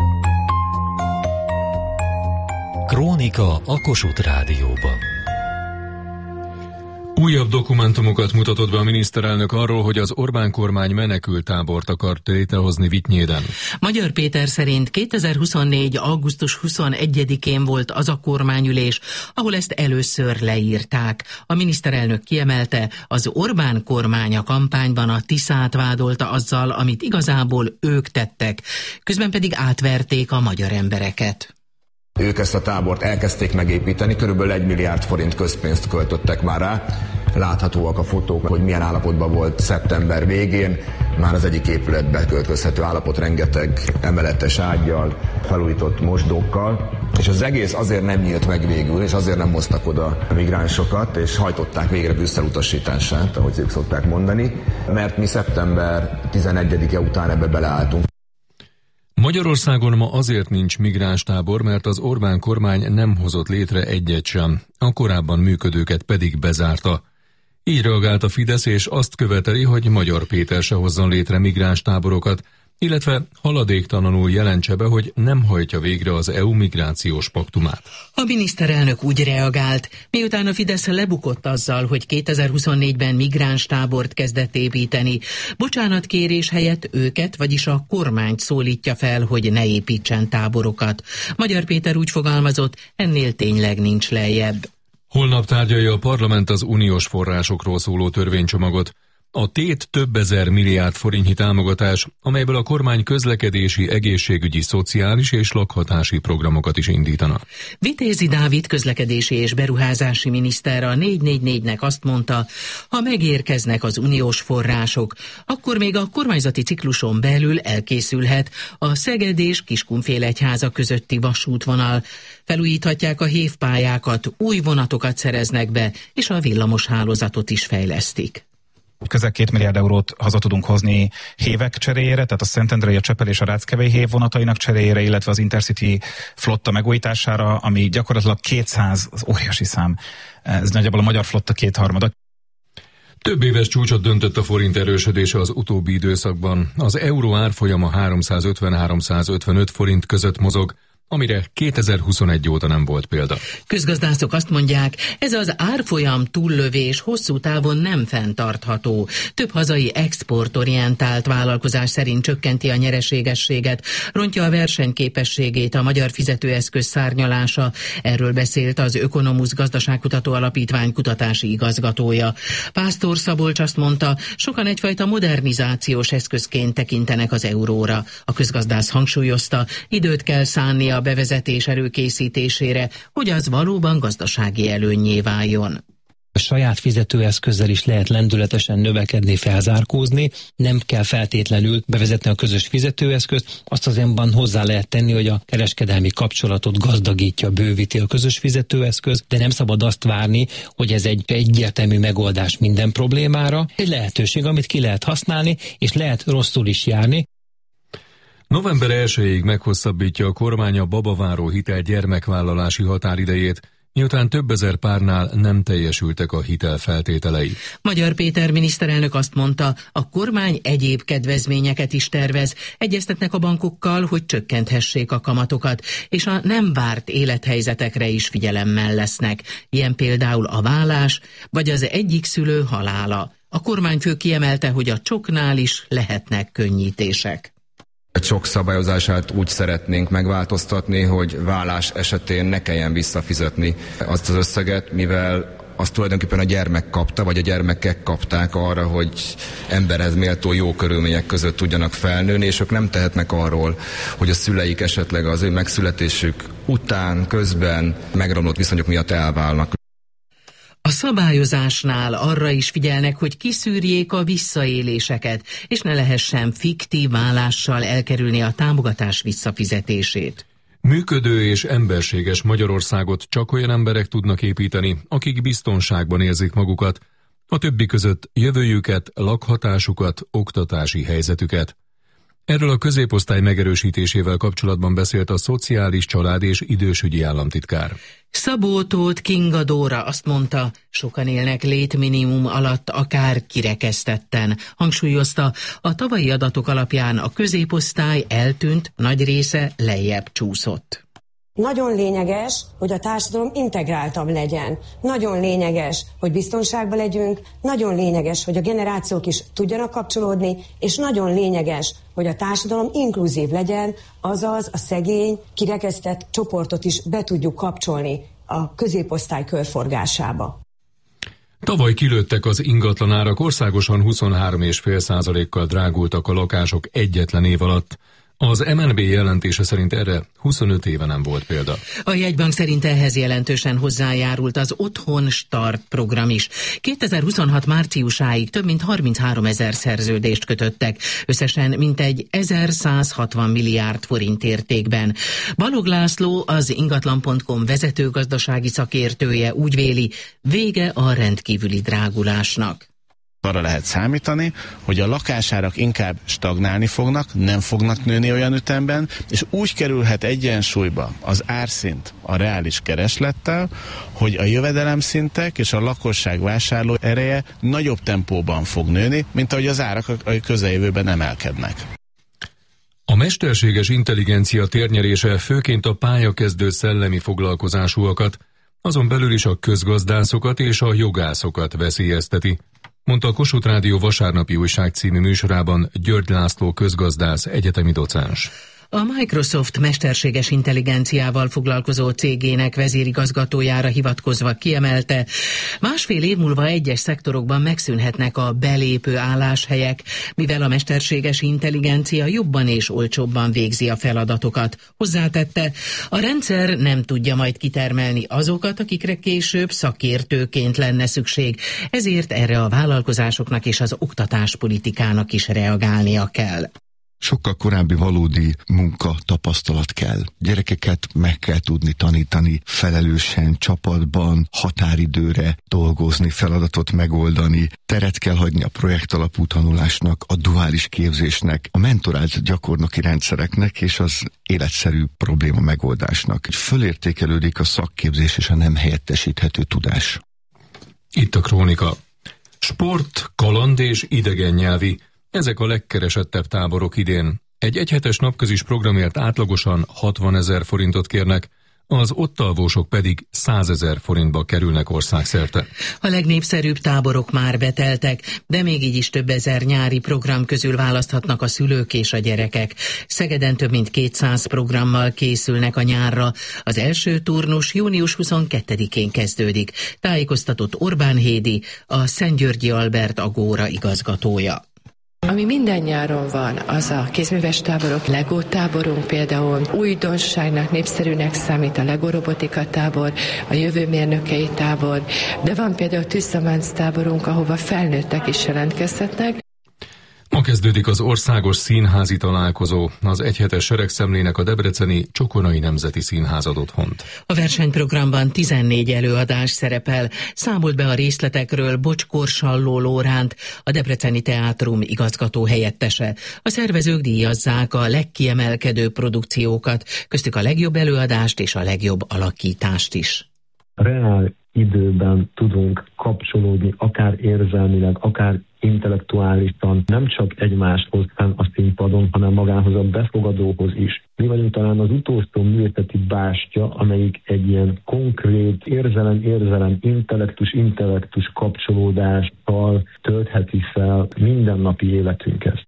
Krónika a Kossuth Rádióban. Újabb dokumentumokat mutatott be a miniszterelnök arról, hogy az Orbán kormány menekülttábort akart létrehozni Vitynyéden. Magyar Péter szerint 2024. augusztus 21-én volt az a kormányülés, ahol ezt először leírták. A miniszterelnök kiemelte, az Orbán kormány a kampányban a Tiszát vádolta azzal, amit igazából ők tettek, közben pedig átverték a magyar embereket. Ők ezt a tábort elkezdték megépíteni, körülbelül 1 milliárd forint közpénzt költöttek már rá. Láthatóak a fotók, hogy milyen állapotban volt szeptember végén. Már az egyik épületben költözhető állapot, rengeteg emeletes ággyal, felújított mosdókkal. És az egész azért nem nyílt meg végül, és azért nem hoztak oda migránsokat, és hajtották végre Brüsszel utasítását, ahogy ők szokták mondani, mert mi szeptember 11-e után ebbe beleálltunk. Magyarországon ma azért nincs migránstábor, mert az Orbán kormány nem hozott létre egyet sem, a korábban működőket pedig bezárta. Így reagált a Fidesz, és azt követeli, hogy Magyar Péter se hozzon létre migránstáborokat, illetve haladéktalanul jelentse be, hogy nem hajtja végre az EU migrációs paktumát. A miniszterelnök úgy reagált, miután a Fidesz lebukott azzal, hogy 2024-ben migránstábort kezdett építeni. Bocsánatkérés helyett őket, vagyis a kormányt szólítja fel, hogy ne építsen táborokat. Magyar Péter úgy fogalmazott, ennél tényleg nincs lejjebb. Holnap tárgyalja a parlament az uniós forrásokról szóló törvénycsomagot. A tét több ezer milliárd forintnyi támogatás, amelyből a kormány közlekedési, egészségügyi, szociális és lakhatási programokat is indítana. Vitézi Dávid közlekedési és beruházási miniszter a 444-nek azt mondta, ha megérkeznek az uniós források, akkor még a kormányzati cikluson belül elkészülhet a Szeged és Kiskunfélegyháza közötti vasútvonal. Felújíthatják a hévpályákat, új vonatokat szereznek be, és a villamos hálózatot is fejlesztik. Közel 2 milliárd eurót haza tudunk hozni hévek cseréjére, tehát a Szentendrei, a Csepel és a Ráckevei hév vonatainak cseréjére, illetve az Intercity flotta megújítására, ami gyakorlatilag 200, az óriási szám. Ez nagyjából a magyar flotta 2/3. Több éves csúcsot döntött a forint erősödése az utóbbi időszakban. Az euró árfolyama 350-355 forint között mozog, amire 2021 óta nem volt példa. Közgazdászok azt mondják, ez az árfolyam túllövés hosszú távon nem fenntartható. Több hazai exportorientált vállalkozás szerint csökkenti a nyereségességet, rontja a versenyképességét a magyar fizetőeszköz szárnyalása. Erről beszélt az Ökonomusz Gazdaságkutató Alapítvány kutatási igazgatója. Pásztor Szabolcs azt mondta, sokan egyfajta modernizációs eszközként tekintenek az euróra. A közgazdász hangsúlyozta, időt kell szánni a bevezetés előkészítésére, hogy az valóban gazdasági előnnyé váljon. A saját fizetőeszközzel is lehet lendületesen növekedni, felzárkózni, nem kell feltétlenül bevezetni a közös fizetőeszközt, azt azonban hozzá lehet tenni, hogy a kereskedelmi kapcsolatot gazdagítja, bővíti a közös fizetőeszköz, de nem szabad azt várni, hogy ez egy egyértelmű megoldás minden problémára. Egy lehetőség, amit ki lehet használni, és lehet rosszul is járni. November 1-ig meghosszabbítja a kormány a babaváró hitel gyermekvállalási határidejét, miután több ezer párnál nem teljesültek a hitelfeltételei. Magyar Péter miniszterelnök azt mondta, a kormány egyéb kedvezményeket is tervez. Egyeztetnek a bankokkal, hogy csökkenthessék a kamatokat, és a nem várt élethelyzetekre is figyelemmel lesznek. Ilyen például a válás, vagy az egyik szülő halála. A kormányfő kiemelte, hogy a csoknál is lehetnek könnyítések. A csok szabályozását úgy szeretnénk megváltoztatni, hogy válás esetén ne kelljen visszafizetni azt az összeget, mivel azt tulajdonképpen a gyermek kapta, vagy a gyermekek kapták arra, hogy emberhez méltó jó körülmények között tudjanak felnőni, és ők nem tehetnek arról, hogy a szüleik esetleg az ő megszületésük után, közben megromlott viszonyok miatt elválnak. A szabályozásnál arra is figyelnek, hogy kiszűrjék a visszaéléseket, és ne lehessen fiktív válással elkerülni a támogatás visszafizetését. Működő és emberséges Magyarországot csak olyan emberek tudnak építeni, akik biztonságban érzik magukat, a többi között jövőjüket, lakhatásukat, oktatási helyzetüket. Erről a középosztály megerősítésével kapcsolatban beszélt a Szociális, Család és Idősügyi államtitkár. Szabó Tóth Kinga Dóra azt mondta, sokan élnek létminimum alatt, akár kirekesztetten. Hangsúlyozta, a tavalyi adatok alapján a középosztály eltűnt, nagy része lejjebb csúszott. Nagyon lényeges, hogy a társadalom integráltabb legyen. Nagyon lényeges, hogy biztonságban legyünk, nagyon lényeges, hogy a generációk is tudjanak kapcsolódni, és nagyon lényeges, hogy a társadalom inkluzív legyen, azaz a szegény, kirekesztett csoportot is be tudjuk kapcsolni a középosztály körforgásába. Tavaly kilőttek az ingatlanárak, országosan 23,5%-kal drágultak a lakások egyetlen év alatt. Az MNB jelentése szerint erre 25 éve nem volt példa. A jegybank szerint ehhez jelentősen hozzájárult az Otthon Start program is. 2026 márciusáig több mint 33 000 szerződést kötöttek, összesen mintegy 1160 milliárd forint értékben. Balog László, az ingatlan.com vezető gazdasági szakértője úgy véli, vége a rendkívüli drágulásnak. Arra lehet számítani, hogy a lakásárak inkább stagnálni fognak, nem fognak nőni olyan ütemben, és úgy kerülhet egyensúlyba az árszint a reális kereslettel, hogy a jövedelemszintek és a lakosság vásárló ereje nagyobb tempóban fog nőni, mint ahogy az árak a közeljövőben emelkednek. A mesterséges intelligencia térnyerése főként a pályakezdő szellemi foglalkozásúakat, azon belül is a közgazdászokat és a jogászokat veszélyezteti, mondta a Kossuth Rádió vasárnapi újság című műsorában György László közgazdász, egyetemi docens. A Microsoft mesterséges intelligenciával foglalkozó cégének vezérigazgatójára hivatkozva kiemelte, 1,5 év múlva egyes szektorokban megszűnhetnek a belépő álláshelyek, mivel a mesterséges intelligencia jobban és olcsóbban végzi a feladatokat. Hozzátette, a rendszer nem tudja majd kitermelni azokat, akikre később szakértőként lenne szükség, ezért erre a vállalkozásoknak és az oktatáspolitikának is reagálnia kell. Sokkal korábbi valódi munka, tapasztalat kell. Gyerekeket meg kell tudni tanítani, felelősen, csapatban, határidőre dolgozni, feladatot megoldani. Teret kell hagyni a projektalapú tanulásnak, a duális képzésnek, a mentorált gyakornoki rendszereknek és az életszerű probléma megoldásnak. Fölértékelődik a szakképzés és a nem helyettesíthető tudás. Itt a krónika. Sport, kaland és idegen nyelvi. Ezek a legkeresettebb táborok idén. Egy egyhetes napközis programért átlagosan 60 000 forintot kérnek, az ott alvósok pedig 100 000 forintba kerülnek országszerte. A legnépszerűbb táborok már beteltek, de még így is több ezer nyári program közül választhatnak a szülők és a gyerekek. Szegeden több mint 200 programmal készülnek a nyárra. Az első turnus június 22-én kezdődik, tájékoztatott Orbán Hédi, a Szentgyörgyi Albert Agóra igazgatója. Ami minden nyáron van, az a kézműves táborok, Lego táborunk például, újdonságnak, népszerűnek számít a Lego robotika tábor, a jövőmérnökei tábor, de van például tűzszamánc táborunk, ahova felnőttek is jelentkezhetnek. Ma kezdődik az országos színházi találkozó. Az egyhetes seregszemlének a debreceni Csokonai Nemzeti Színház ad otthont. A versenyprogramban 14 előadás szerepel. Számolt be a részletekről Bocskor Salló Lóránt, a Debreceni Teátrum igazgató helyettese. A szervezők díjazzák a legkiemelkedő produkciókat, köztük a legjobb előadást és a legjobb alakítást is. Reál időben tudunk kapcsolódni, akár érzelmileg, akár intellektuálisan, nem csak egymáshoz fenn a színpadon, hanem magához a befogadóhoz is. Mi vagyunk talán az utolsó művészeti bástya, amelyik egy ilyen konkrét érzelem, intellektus kapcsolódással töltheti fel mindennapi életünket.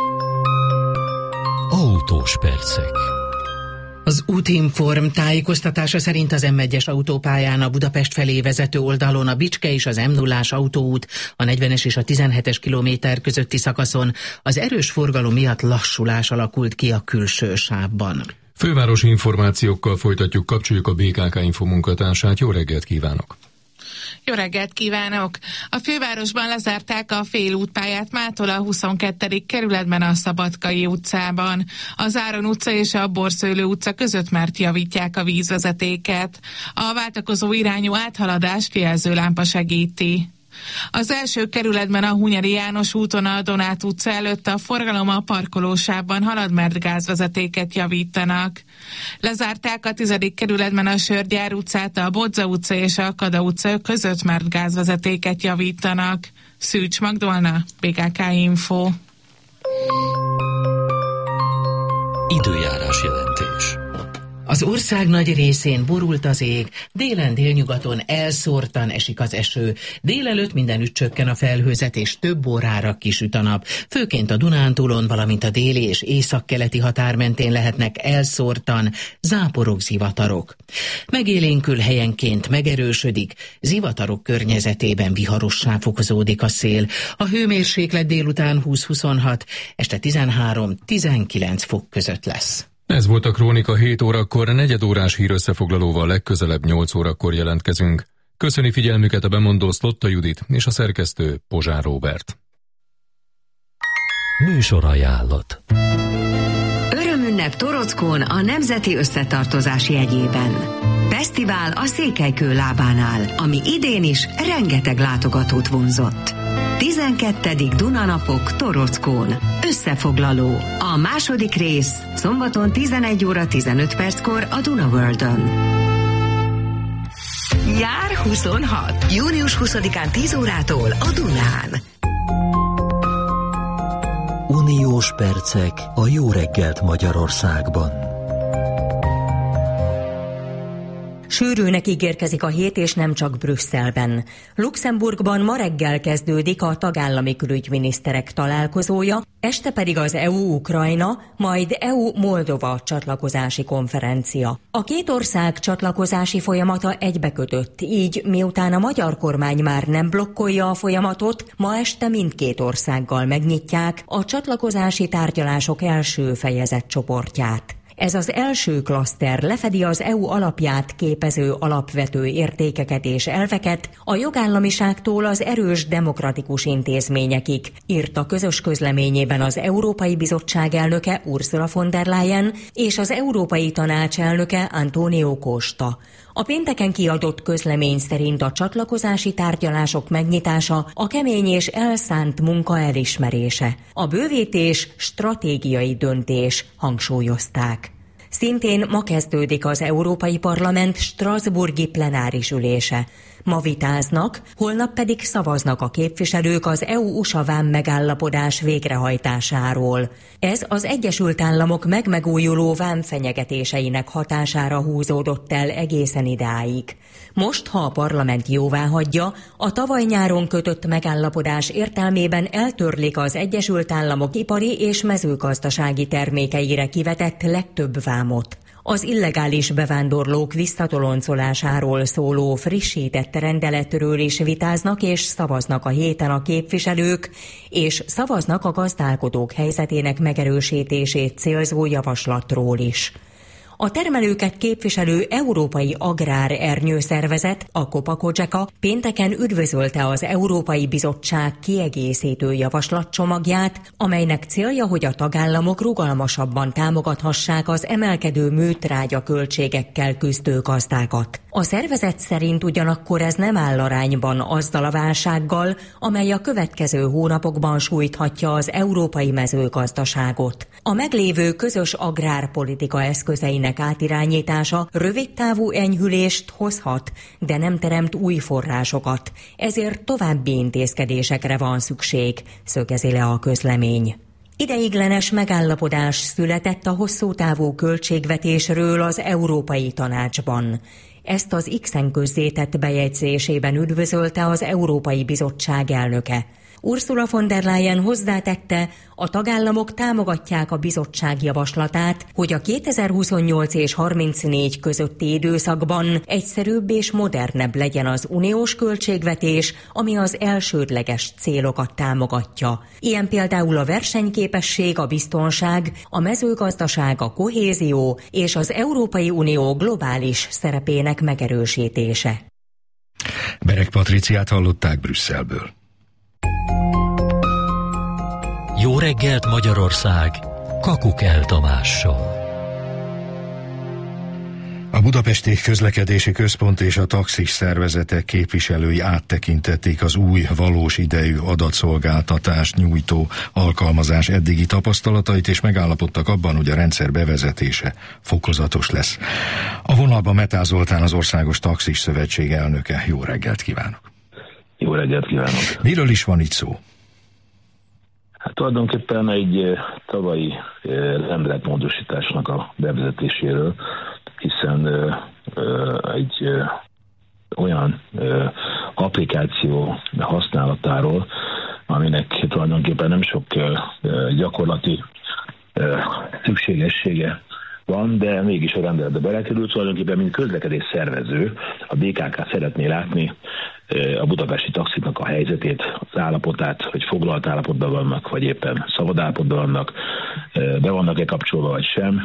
Autós percek. Az Útinform tájékoztatása szerint az M1-es autópályán a Budapest felé vezető oldalon a Bicske és az M0-ás autóút, a 40-es és a 17-es kilométer közötti szakaszon az erős forgalom miatt lassulás alakult ki a külső sávban. Fővárosi információkkal folytatjuk, kapcsoljuk a BKK Info munkatársát. Jó reggelt kívánok! Jó reggelt kívánok! A fővárosban lezárták a félútpályát mától a 22. kerületben a Szabadkai utcában. Az Áron utca és a Borszőlő utca között már javítják a vízvezetéket. A váltakozó irányú áthaladást jelzőlámpa segíti. Az első kerületben a Hunyadi János úton a Donát utca előtt a forgalom a parkolósávban halad, mert gázvezetéket javítanak. Lezárták a 10. kerületben a Sörgyár utcát, a Bodza utca és a Kada utca között, mert gázvezetéket javítanak. Szűcs Magdolna, BKK Info. Időjárás jelentés. Az ország nagy részén borult az ég, délen délnyugaton elszórtan esik az eső. Délelőtt mindenütt csökken a felhőzet és több órára kisüt a nap. Főként a Dunántúlon, valamint a déli és északkeleti határ mentén lehetnek elszórtan záporok, zivatarok. Megélénkül helyenként megerősödik, zivatarok környezetében viharossá fokozódik a szél. A hőmérséklet délután 20-26, este 13-19 fok között lesz. Ez volt a Krónika 7 órakor, 4 órás hírösszefoglalóval legközelebb 8 órakor jelentkezünk. Köszöni figyelmüket a bemondó Szlotta Judit és a szerkesztő Pozsár Róbert. Műsorajánlat. Örömünnep Torockón a Nemzeti Összetartozás jegyében. Fesztivál a Székelykő lábánál, ami idén is rengeteg látogatót vonzott. 12. Dunanapok Torockón. Összefoglaló. A második rész szombaton 11 óra 15 perckor a Duna Worldön. Jár 26. Június 20-án 10 órától a Dunán. Uniós percek a Jó reggelt Magyarországban. Sűrűnek ígérkezik a hét, és nem csak Brüsszelben. Luxemburgban ma reggel kezdődik a tagállami külügyminiszterek találkozója, este pedig az EU-Ukrajna, majd EU-Moldova csatlakozási konferencia. A két ország csatlakozási folyamata egybekötött, így miután a magyar kormány már nem blokkolja a folyamatot, ma este mindkét országgal megnyitják a csatlakozási tárgyalások első fejezetcsoportját. Ez az első klaszter lefedi az EU alapját képező alapvető értékeket és elveket, a jogállamiságtól az erős demokratikus intézményekig, írta közös közleményében az Európai Bizottság elnöke Ursula von der Leyen és az Európai Tanács elnöke Antonio Costa. A pénteken kiadott közlemény szerint a csatlakozási tárgyalások megnyitása a kemény és elszánt munka elismerése. A bővítés stratégiai döntés, hangsúlyozták. Szintén ma kezdődik az Európai Parlament strasbourgi plenáris ülése. Ma vitáznak, holnap pedig szavaznak a képviselők az EU-USA vám megállapodás végrehajtásáról. Ez az Egyesült Államok megújuló vám fenyegetéseinek hatására húzódott el egészen idáig. Most, ha a parlament jóváhagyja, a tavaly nyáron kötött megállapodás értelmében eltörlik az Egyesült Államok ipari és mezőgazdasági termékeire kivetett legtöbb vámot. Az illegális bevándorlók visszatoloncolásáról szóló frissített rendeletről is vitáznak és szavaznak a héten a képviselők, és szavaznak a gazdálkodók helyzetének megerősítését célzó javaslatról is. A termelőket képviselő Európai Agrár Ernyőszervezet, a Copa-Cogeca pénteken üdvözölte az Európai Bizottság kiegészítő javaslatcsomagját, amelynek célja, hogy a tagállamok rugalmasabban támogathassák az emelkedő műtrágya költségekkel küzdő gazdákat. A szervezet szerint ugyanakkor ez nem áll arányban azzal a válsággal, amely a következő hónapokban sújthatja az európai mezőgazdaságot. A meglévő közös agrárpolitika eszközeinek átirányítása rövidtávú enyhülést hozhat, de nem teremt új forrásokat, ezért további intézkedésekre van szükség, szögezi le a közlemény. Ideiglenes megállapodás született a hosszútávú költségvetésről az Európai Tanácsban. Ezt az X-en közzétett bejegyzésében üdvözölte az Európai Bizottság elnöke. Ursula von der Leyen hozzátette, a tagállamok támogatják a bizottság javaslatát, hogy a 2028 és 34 közötti időszakban egyszerűbb és modernebb legyen az uniós költségvetés, ami az elsődleges célokat támogatja. Ilyen például a versenyképesség, a biztonság, a mezőgazdaság, a kohézió és az Európai Unió globális szerepének megerősítése. Bereg Patriciát hallották Brüsszelből. Jó reggelt Magyarország, Kakukell Tamással. A Budapesti Közlekedési Központ és a taxis szervezetek képviselői áttekintették az új valós idejű adatszolgáltatást nyújtó alkalmazás eddigi tapasztalatait, és megállapodtak abban, hogy a rendszer bevezetése fokozatos lesz. A vonalban Metál Zoltán, az Országos Taxis Szövetség elnöke. Jó reggelt kívánok! Jó reggelt kívánok! Miről is van itt szó? Hát tulajdonképpen egy tavalyi rendeletmódosításnak a bevezetéséről, hiszen egy olyan applikáció használatáról, aminek tulajdonképpen nem sok gyakorlati szükségessége van, de mégis a rendeletbe belekerült. Tulajdonképpen, mint közlekedés szervező, a BKK szeretné látni a budapesti taxiknak a helyzetét, az állapotát, hogy foglalt állapotban vannak, vagy éppen szabad állapotban vannak, be vannak-e kapcsolva, vagy sem.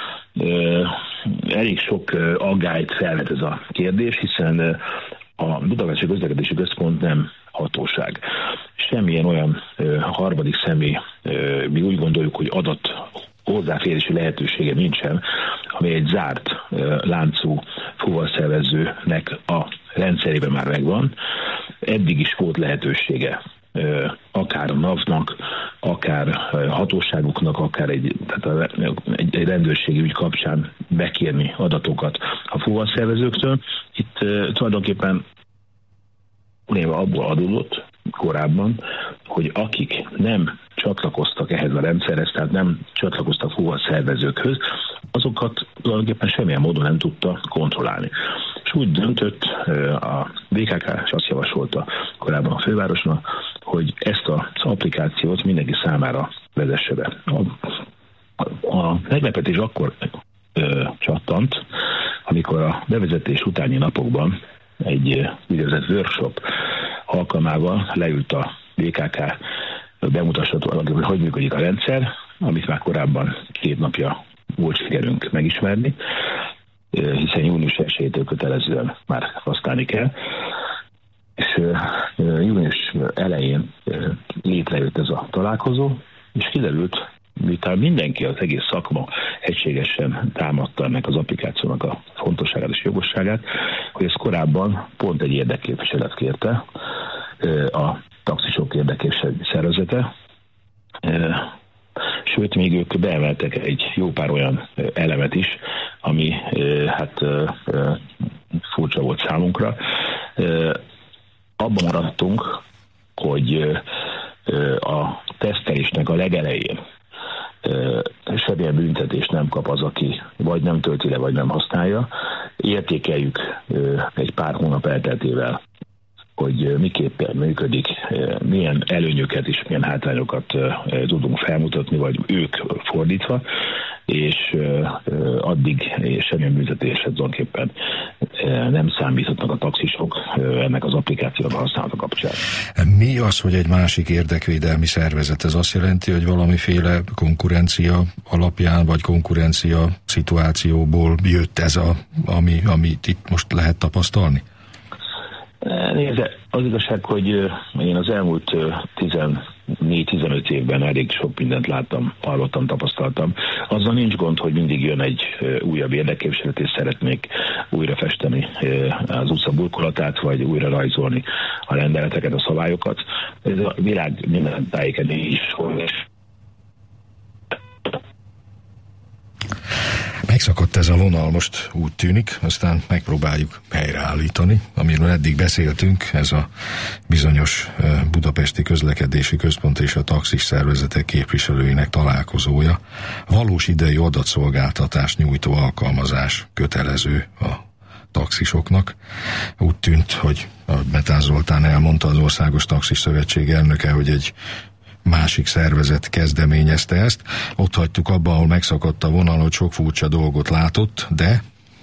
Elég sok aggályt felvet ez a kérdés, hiszen a Budapesti Közlekedési Központ nem hatóság. Semmilyen olyan harmadik személy, mi úgy gondoljuk, hogy adat hozzáférési lehetősége nincsen, ami egy zárt láncú fuvarszervezőnek a rendszerében már megvan. Eddig is volt lehetősége akár a NAV-nak, akár hatóságoknak, akár egy rendőrségi ügy kapcsán bekérni adatokat a fuvarszervezőktől. Itt tulajdonképpen abból adódott korábban, hogy akik nem csatlakoztak ehhez a rendszerhez, tehát nem csatlakoztak fuvarszervezőkhöz, azokat tulajdonképpen semmilyen módon nem tudta kontrollálni. És úgy döntött a BKK, és azt javasolta korábban a fővárosnak, hogy ezt az applikációt mindenki számára vezesse be. A meglepetés akkor csattant, amikor a bevezetés utáni napokban egy úgynevezett workshop alkalmával leült a BKK, bemutassa, hogy működik a rendszer, amit már korábban 2 napja volt sikerünk megismerni, hiszen június 1-től kötelezően már használni kell. És június elején létrejött ez a találkozó, és kiderült, miután mindenki, az egész szakma egységesen támadta ennek az applikációnak a fontosságát és jogosságát, hogy ez korábban pont egy érdekképviselet kérte, a taxisok érdekképviseleti szervezete, sőt, még ők beemeltek egy jó pár olyan elemet is, ami furcsa volt számunkra. Abban maradtunk, hogy a tesztelésnek a legelején semmilyen büntetést nem kap az, aki vagy nem tölti le, vagy nem használja. Értékeljük egy pár hónap elteltével, hogy miképpen működik, milyen előnyöket és milyen hátrányokat tudunk felmutatni, vagy ők fordítva. és addig semmilyen büntetésre tulajdonképpen nem számíthatnak a taxisok ennek az applikációnak a használata kapcsán. Mi az, hogy egy másik érdekvédelmi szervezet? Ez azt jelenti, hogy valamiféle konkurencia alapján, vagy konkurencia szituációból jött ez, amit itt most lehet tapasztalni? Nézze, az igazság, hogy én az elmúlt 14-15 évben elég sok mindent láttam, hallottam, tapasztaltam. Azzal nincs gond, hogy mindig jön egy újabb érdekképviselet, és szeretnék újra festeni az utca burkolatát, vagy újra rajzolni a rendeleteket, a szabályokat. Ez a világ minden tájéken is. Megszakadt ez a vonal, most úgy tűnik, aztán megpróbáljuk helyreállítani. Amiről eddig beszéltünk, ez a bizonyos Budapesti Közlekedési Központ és a taxis szervezetek képviselőinek találkozója. Valós idejű adatszolgáltatás nyújtó alkalmazás kötelező a taxisoknak. Úgy tűnt, hogy Metán Zoltán elmondta, az Országos Taxis Szövetség elnöke, hogy egy másik szervezet kezdeményezte ezt. Ott hagytuk abba, ahol megszakadt a vonal, hogy sok furcsa dolgot látott, de...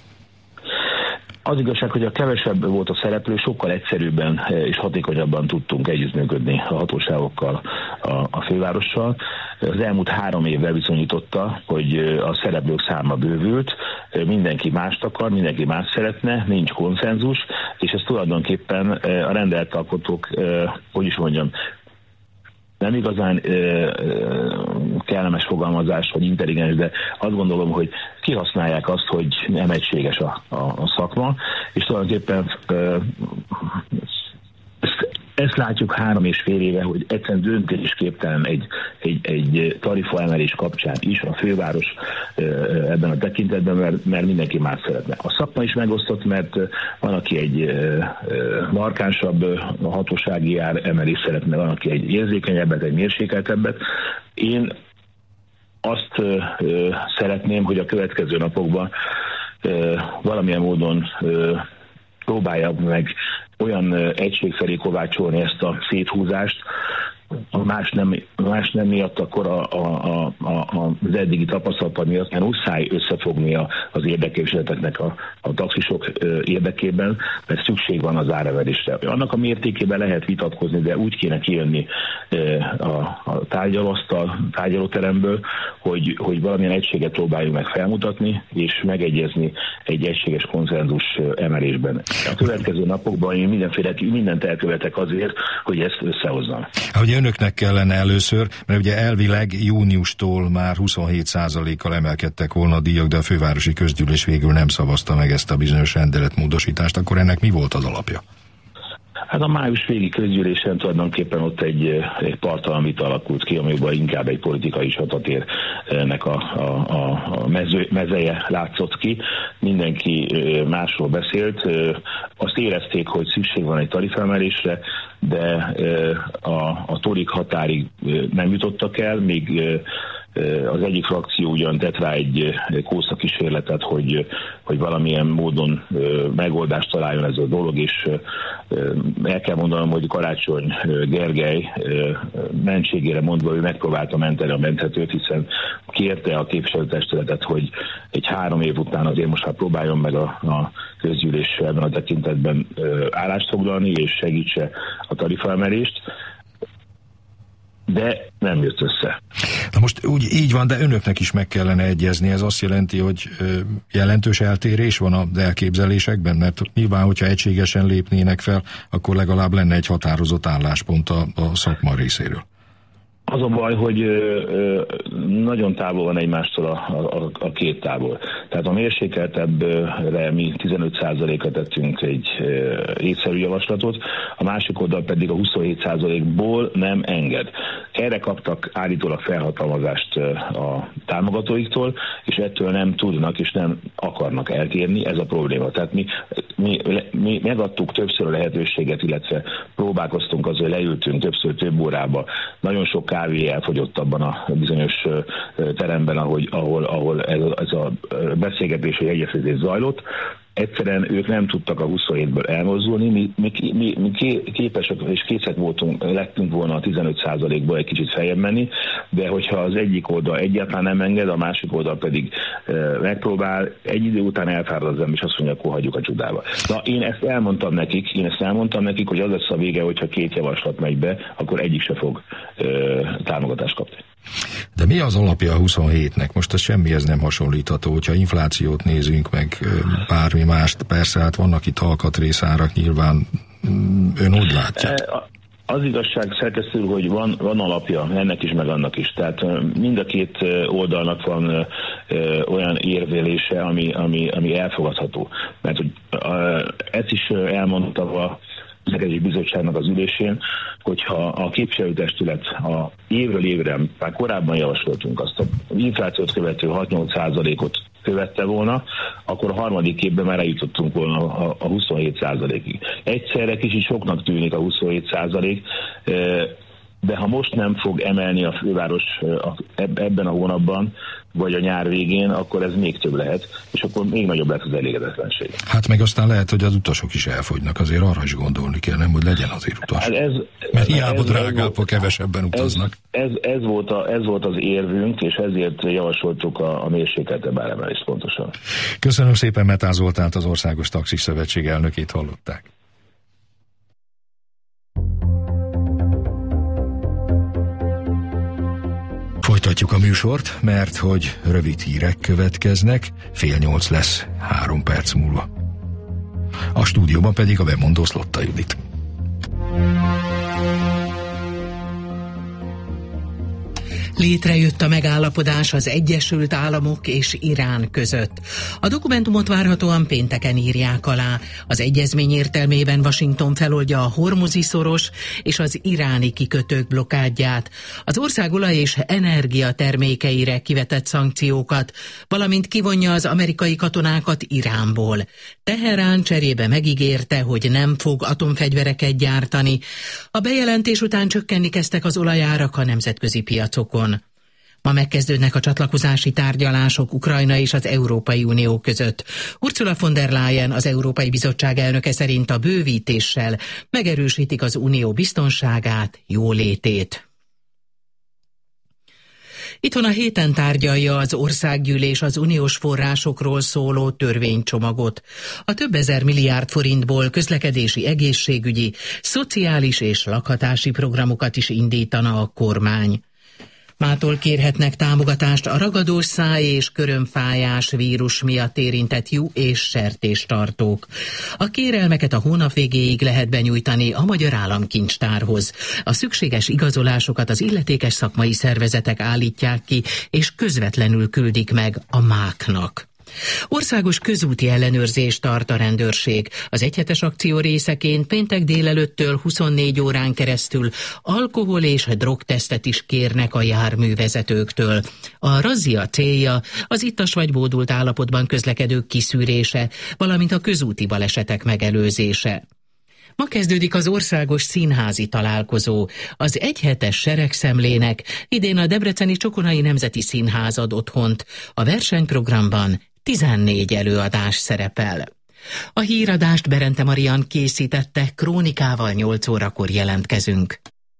Az igazság, hogy a kevesebb volt a szereplő, sokkal egyszerűbben és hatékonyabban tudtunk együttműködni a hatóságokkal, a fővárossal. Az elmúlt 3 év bizonyította, hogy a szereplők száma bővült, mindenki mást akar, mindenki más szeretne, nincs konszenzus, és ez tulajdonképpen a rendeletalkotók, hogy is mondjam, nem igazán kellemes fogalmazás, vagy intelligens, de azt gondolom, hogy kihasználják azt, hogy nem egységes a szakma, és tulajdonképpen ezt látjuk 3,5 éve, hogy egyszerűen döntésképtelen egy tarifaemelés kapcsán is a főváros ebben a tekintetben, mert mindenki más szeretne. A szakma is megosztott, mert van, aki egy markánsabb hatósági emelést szeretne, van, aki egy érzékenyebbet, egy mérsékeltebbet. Én azt szeretném, hogy a következő napokban valamilyen módon próbálja meg olyan egység felé kovácsolni ezt a széthúzást, más nem miatt, akkor az eddigi tapasztalat miatt mert muszáj összefogni az érdekképviseleteknek a taxisok érdekében, mert szükség van az áremelésre. Annak a mértékében lehet vitatkozni, de úgy kéne kijönni a tárgyalóteremből, hogy valamilyen egységet próbáljunk meg felmutatni, és megegyezni egy egységes konszenzus emelésben. A következő napokban én mindent elkövetek azért, hogy ezt összehozzam. Ugye önöknek kellene először, mert ugye elvileg júniustól már 27%-kal emelkedtek volna a díjak, de a fővárosi közgyűlés végül nem szavazta meg ezt a bizonyos rendeletmódosítást, akkor ennek mi volt az alapja? Hát a május végi közgyűlésen tulajdonképpen ott egy parttalan vita alakult ki, amiben inkább egy politikai csatatérnek a mezeje látszott ki. Mindenki másról beszélt. Azt érezték, hogy szükség van egy tarifelmelésre, de a torik határig nem jutottak el, még az egyik frakció ugyan tett rá egy kósza kísérletet, hogy valamilyen módon megoldást találjon ez a dolog, és el kell mondanom, hogy Karácsony Gergely mentségére mondva, ő megpróbálta menteni a menthetőt, hiszen kérte a képviselőtestületet, hogy egy 3 év után azért most már próbáljon meg a közgyűlés ebben a tekintetben állást foglalni, és segítse a tarifaemelést, de nem jött össze. Na most úgy így van, de önöknek is meg kellene egyezni. Ez azt jelenti, hogy jelentős eltérés van az elképzelésekben, mert nyilván, hogyha egységesen lépnének fel, akkor legalább lenne egy határozott álláspont a szakma részéről. Az a baj, hogy nagyon távol van egymástól a két tábor. Tehát a mérsékeltebbre mi 15%-ra tettünk egy észszerű javaslatot, a másik oldal pedig a 27%-ból nem enged. Erre kaptak állítólag felhatalmazást a támogatóiktól, és ettől nem tudnak és nem akarnak eltérni, ez a probléma. Tehát mi megadtuk többször a lehetőséget, illetve próbálkoztunk azzal, hogy leültünk többször több órába. Nagyon sok kávé elfogyott abban a bizonyos teremben, ahol ez a beszélgetés vagy egyeztetés zajlott, Egyszerűen ők nem tudtak a 27-ből elmozdulni, mi képesek és készek lettünk volna a 15%-ból egy kicsit feljebb menni, de hogyha az egyik oldal egyáltalán nem enged, a másik oldal pedig megpróbál, egy idő után elfárad az ember, és azt mondja, akkor hagyjuk a csodába. Na, én ezt elmondtam nekik, hogy az lesz a vége, hogyha két javaslat megy be, akkor egyik se fog támogatást kapni. De mi az alapja a 27-nek? Most ez semmihez nem hasonlítható, hogyha inflációt nézünk, meg bármi mást, persze, hát vannak itt alkatrészárak, nyilván ön úgy látja. Az igazság szerkesztő, hogy van alapja ennek is, meg annak is. Tehát mind a két oldalnak van olyan érvelése, ami elfogadható. Mert hogy ezt is elmondtam a közlekedési bizottságnak az ülésén, hogyha a képviselőtestület a évről évre, már korábban javasoltunk azt, az inflációt követő 6-8%-ot követte volna, akkor a harmadik évben már eljutottunk volna a 27%-ig. Egyszerre kicsit soknak tűnik a 27%, de ha most nem fog emelni a főváros ebben a hónapban, vagy a nyár végén, akkor ez még több lehet, és akkor még nagyobb lesz az elégedetlenség. Hát meg aztán lehet, hogy az utasok is elfogynak, azért arra is gondolni kell, nem, hogy legyen azért utas. Hát mert hiába drágább, ha kevesebben utaznak. Ez volt az érvünk, és ezért javasoltuk a mérsékeltebb áremelést pontosan. Köszönöm szépen, Metán Zoltánt, az Országos Taxis Szövetség elnökét hallották. Folytatjuk a műsort, mert hogy rövid hírek következnek, 7:30 lesz 3 perc múlva. A stúdióban pedig a bemondó Szlotta Judit. Létrejött a megállapodás az Egyesült Államok és Irán között. A dokumentumot várhatóan pénteken írják alá. Az egyezmény értelmében Washington feloldja a Hormuzi-szoros és az iráni kikötők blokkádját, az ország olaj- és energiatermékeire kivetett szankciókat, valamint kivonja az amerikai katonákat Iránból. Teherán cserébe megígérte, hogy nem fog atomfegyvereket gyártani. A bejelentés után csökkenni kezdtek az olajárak a nemzetközi piacokon. Ma megkezdődnek a csatlakozási tárgyalások Ukrajna és az Európai Unió között. Ursula von der Leyen, az Európai Bizottság elnöke szerint a bővítéssel megerősítik az unió biztonságát, jólétét. Itthon a héten tárgyalja az országgyűlés az uniós forrásokról szóló törvénycsomagot. A több ezer milliárd forintból közlekedési, egészségügyi, szociális és lakhatási programokat is indítana a kormány. Mától kérhetnek támogatást a ragadós száj- és körömfájás vírus miatt érintett juh- és sertéstartók. A kérelmeket a hónap végéig lehet benyújtani a Magyar Államkincstárhoz. A szükséges igazolásokat az illetékes szakmai szervezetek állítják ki, és közvetlenül küldik meg a MÁK-nak. Országos közúti ellenőrzést tart a rendőrség. Az egyhetes akció részeként péntek délelőttől 24 órán keresztül alkohol- és drogtesztet is kérnek a járművezetőktől. A razzia célja az ittas vagy bódult állapotban közlekedők kiszűrése, valamint a közúti balesetek megelőzése. Ma kezdődik az országos színházi találkozó. Az egyhetes seregszemlének idén a debreceni Csokonai Nemzeti Színház ad otthont. A versenyprogramban 14 előadás szerepel. A híradást Berente Marian készítette, Krónikával 8 órakor jelentkezünk.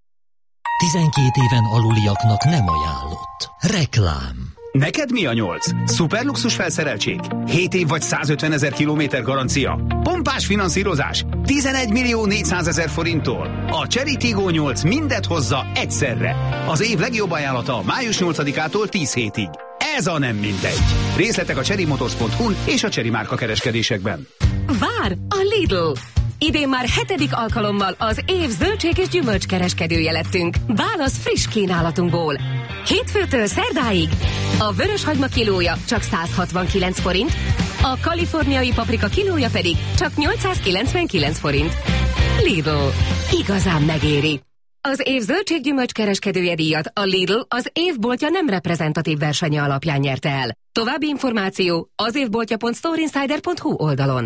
12 éven aluliaknak nem ajánlott. Reklám. Neked mi a 8? Szuperluxus felszereltség? 7 év vagy 150 000 kilométer garancia? Pompás finanszírozás? 11 400 000 forinttól? A Chery Tiggo 8 mindet hozza egyszerre. Az év legjobb ajánlata május 8-ától 10 hétig. Ez a nem mindegy. Részletek a cherrymotors.hu-n és a Chery márka kereskedésekben. Vár a Lidl! Idén már 7. alkalommal az év zöldség és gyümölcs kereskedője lettünk. Válasz friss kínálatunkból. Hétfőtől szerdáig a vöröshagyma kilója csak 169 forint, a kaliforniai paprika kilója pedig csak 899 forint. Lidl. Igazán megéri. Az év zöldséggyümölcs kereskedője díjat a Lidl az évboltja nem reprezentatív versenye alapján nyerte el. További információ az évboltja.storeinsider.hu oldalon.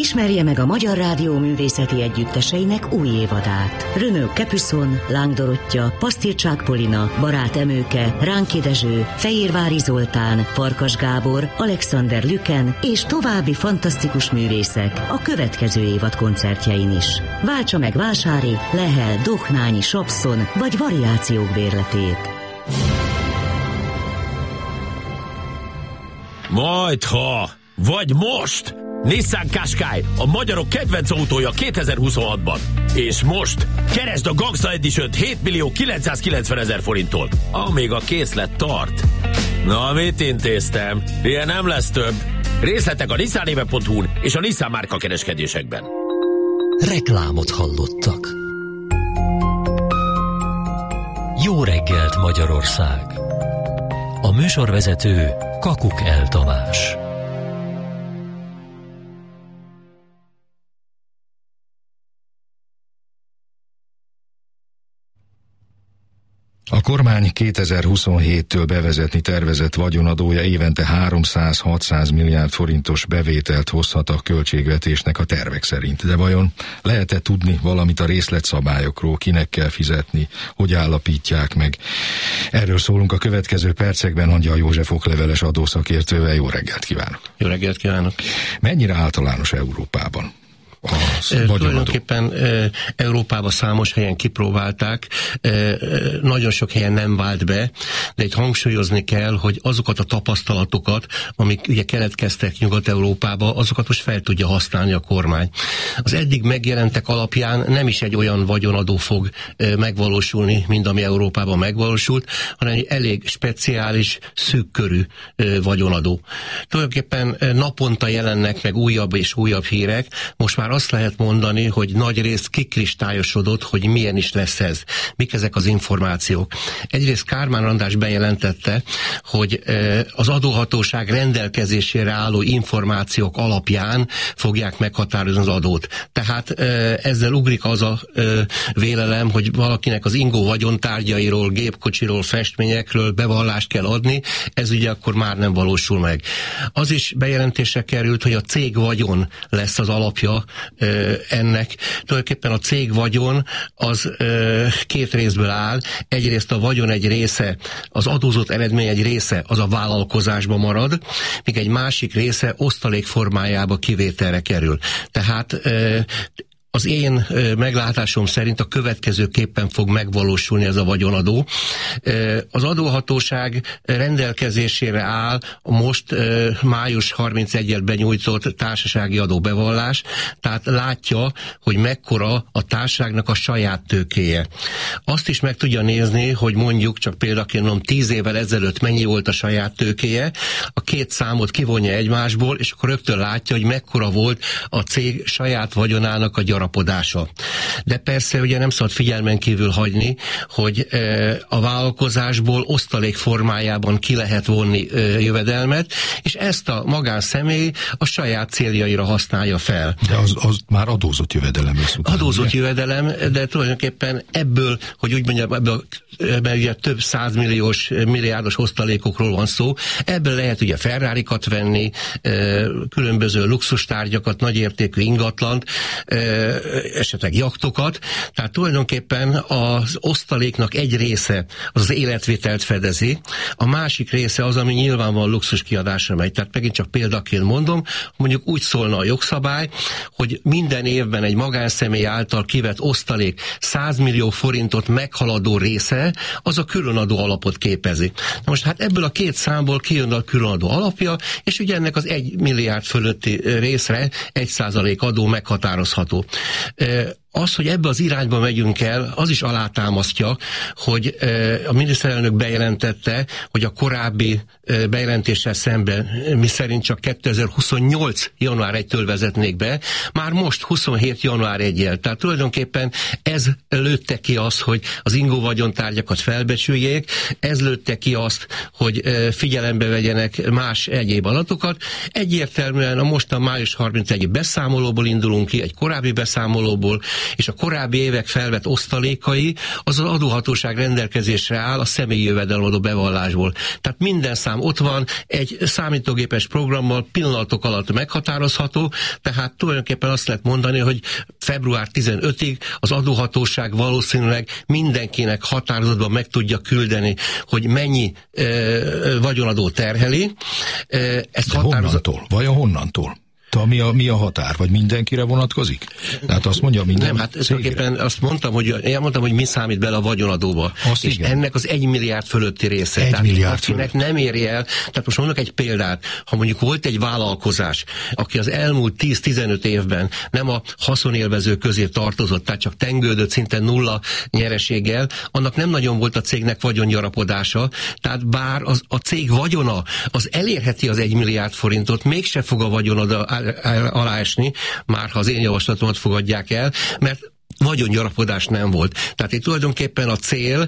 Ismerje meg a Magyar Rádió művészeti együtteseinek új évadát. Renaud Capuçon, Láng Dorottya, Pasztircsák Polina, Barát Emőke, Ránki Dezső, Fehérvári Zoltán, Farkas Gábor, Alexander Lüken és további fantasztikus művészek a következő évad koncertjein is. Váltsa meg Vásári, Lehel, Dohnányi, Sapszon vagy variációk bérletét. Majdha, vagy most! Nissan Qashqai, a magyarok kedvenc autója 2026-ban. És most keresd a Gangsta Edition-t 7.990.000 forinttól, amíg a készlet tart. Na, mit intéztem? Ilyen nem lesz több. Részletek a nissanéve.hu-n és a Nissan márka kereskedésekben. Reklámot hallottak. Jó reggelt, Magyarország! A műsorvezető Kakukell Tamás. A kormány 2027-től bevezetni tervezett vagyonadója évente 300-600 milliárd forintos bevételt hozhat a költségvetésnek a tervek szerint. De vajon lehet-e tudni valamit a részletszabályokról, kinek kell fizetni, hogy állapítják meg? Erről szólunk a következő percekben Angyal József okleveles adószakértővel. Jó reggelt kívánok! Jó reggelt kívánok! Mennyire általános Európában? Tulajdonképpen Európában számos helyen kipróbálták, nagyon sok helyen nem vált be, de itt hangsúlyozni kell, hogy azokat a tapasztalatokat, amik ugye keletkeztek Nyugat-Európába, azokat most fel tudja használni a kormány. Az eddig megjelentek alapján nem is egy olyan vagyonadó fog megvalósulni, mint ami Európában megvalósult, hanem egy elég speciális, szűkkörű vagyonadó. Tulajdonképpen naponta jelennek meg újabb és újabb hírek, most már azt lehet mondani, hogy nagyrészt kikristályosodott, hogy milyen is lesz ez. Mik ezek az információk? Egyrészt Kármán András bejelentette, hogy az adóhatóság rendelkezésére álló információk alapján fogják meghatározni az adót. Tehát ezzel ugrik az a vélelem, hogy valakinek az ingó vagyontárgyairól, gépkocsiról, festményekről bevallást kell adni, ez ugye akkor már nem valósul meg. Az is bejelentésre került, hogy a cég vagyon lesz az alapja ennek. Tulajdonképpen a cég vagyon az két részből áll. Egyrészt a vagyon egy része, az adózott eredmény egy része az a vállalkozásba marad, míg egy másik része osztalék formájába kivételre kerül. Tehát az én meglátásom szerint a következőképpen fog megvalósulni ez a vagyonadó. Az adóhatóság rendelkezésére áll most május 31-el benyújtott társasági adóbevallás, tehát látja, hogy mekkora a társaságnak a saját tőkéje. Azt is meg tudja nézni, hogy mondjuk, csak példaként mondom, 10 évvel ezelőtt mennyi volt a saját tőkéje, a két számot kivonja egymásból, és akkor rögtön látja, hogy mekkora volt a cég saját vagyonának a gyarapodása. De persze ugye nem szabad figyelmen kívül hagyni, hogy a vállalkozásból osztalék formájában ki lehet vonni jövedelmet, és ezt a magánszemély a saját céljaira használja fel. De az már adózott jövedelem. Adózott jövedelem, de tulajdonképpen ebből, hogy úgy mondjam, ebből ugye több százmilliós, milliárdos osztalékokról van szó, ebből lehet ugye Ferrarikat venni, különböző luxustárgyakat, nagyértékű ingatlant, esetleg jachtokat, tehát tulajdonképpen az osztaléknak egy része az életvitelt fedezi, a másik része az, ami nyilvánvalóan luxus kiadásra megy. Tehát megint csak példaként mondom, mondjuk úgy szólna a jogszabály, hogy minden évben egy magánszemély által kivett osztalék 100 millió forintot meghaladó része, az a különadó alapot képezi. Na most hát ebből a két számból kijön a különadó alapja, és ugye ennek az 1 milliárd fölötti részre 1% adó meghatározható. Az, hogy ebbe az irányba megyünk el, az is alátámasztja, hogy a miniszterelnök bejelentette, hogy a korábbi bejelentéssel szemben, miszerint csak 2028. január 1-től vezetnék be, már most 27. január 1-jel. Tehát tulajdonképpen ez lőtte ki azt, hogy az ingó vagyontárgyakat felbecsüljék, ez lőtte ki azt, hogy figyelembe vegyenek más egyéb adatokat. Egyértelműen a mostan május 31. beszámolóból indulunk ki, egy korábbi beszámolóból, és a korábbi évek felvett osztalékai az adóhatóság rendelkezésre áll a személyi jövedelemadó bevallásból. Tehát minden szám ott van, egy számítógépes programmal pillanatok alatt meghatározható, tehát tulajdonképpen azt lehet mondani, hogy február 15-ig az adóhatóság valószínűleg mindenkinek határozatban meg tudja küldeni, hogy mennyi vagyonadó terheli. Ezt honnantól? Vajon honnantól? Mi a határ? Vagy mindenkire vonatkozik? Tehát azt mondja minden. Nem, hát tulajdonképpen azt mondtam, hogy mi számít bele a vagyonadóba. Azt és igen. Ennek az 1 milliárd fölötti része. Akinek nem éri el, tehát most mondok egy példát, ha mondjuk volt egy vállalkozás, aki az elmúlt 10-15 évben nem a haszonélvező közé tartozott, tehát csak tengődött szinte nulla nyereséggel, annak nem nagyon volt a cégnek vagyongyarapodása, tehát bár a cég vagyona az elérheti az 1 milliárd forintot, mégse fog a vagyonada aláesni, már ha az én javaslatomat fogadják el, mert vagyongyarapodás nem volt. Tehát itt tulajdonképpen a cél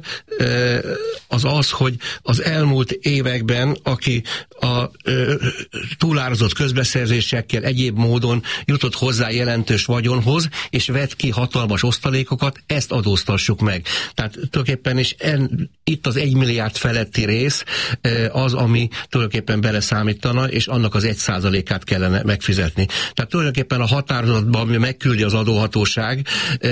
az, hogy az elmúlt években, aki a túlárazott közbeszerzésekkel egyéb módon jutott hozzá jelentős vagyonhoz, és vett ki hatalmas osztalékokat, ezt adóztassuk meg. Tehát tulajdonképpen is itt az 1 milliárd feletti rész az, ami tulajdonképpen beleszámítana, és annak az 1%-át kellene megfizetni. Tehát tulajdonképpen a határozatban, ami megküldi az adóhatóság,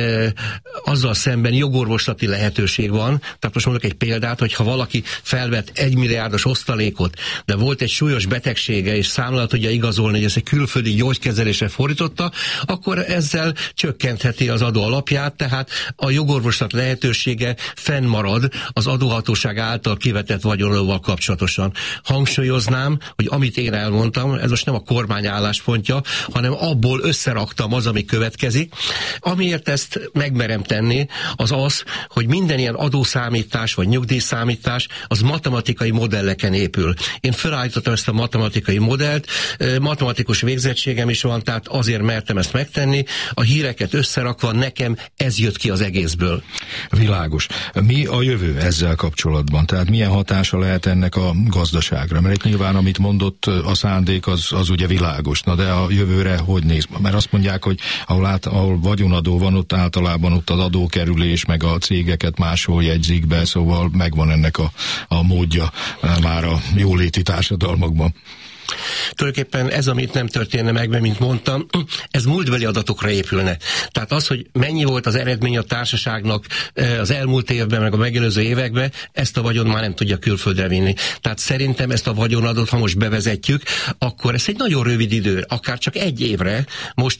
azzal szemben jogorvoslati lehetőség van. Tehát most mondok egy példát, hogy ha valaki felvett 1 milliárdos osztalékot, de volt egy súlyos betegsége, és számla tudja igazolni, hogy ezt egy külföldi gyógykezelésre fordította, akkor ezzel csökkentheti az adó alapját, tehát a jogorvoslat lehetősége fennmarad az adóhatóság által kivetett vagyonadóval kapcsolatosan. Hangsúlyoznám, hogy amit én elmondtam, ez most nem a kormány álláspontja, hanem abból összeraktam az, ami következik. Amiért ezt megmerem tenni, az, hogy minden ilyen adószámítás vagy nyugdíjszámítás az matematikai modelleken épül. Én felállítottam ezt a matematikai modellt, matematikus végzettségem is van, tehát azért mertem ezt megtenni. A híreket összerakva nekem ez jött ki az egészből. Világos. Mi a jövő ezzel kapcsolatban? Tehát milyen hatása lehet ennek a gazdaságra? Mert itt nyilván, amit mondott, a szándék az ugye világos. Na de a jövőre hogy néz? Mert azt mondják, hogy ahol vagyonadó van, ott általában ott az adókerülés, meg a cégeket máshol jegyzik be, szóval megvan ennek a módja már a jóléti társadalmakban. Tulajdonképpen ez, amit nem történne meg, mert mint mondtam, ez múltbeli adatokra épülne. Tehát az, hogy mennyi volt az eredmény a társaságnak az elmúlt évben, meg a megelőző években, ezt a vagyon már nem tudja külföldre vinni. Tehát szerintem ezt a vagyonadót, ha most bevezetjük, akkor ez egy nagyon rövid idő, akár csak egy évre, most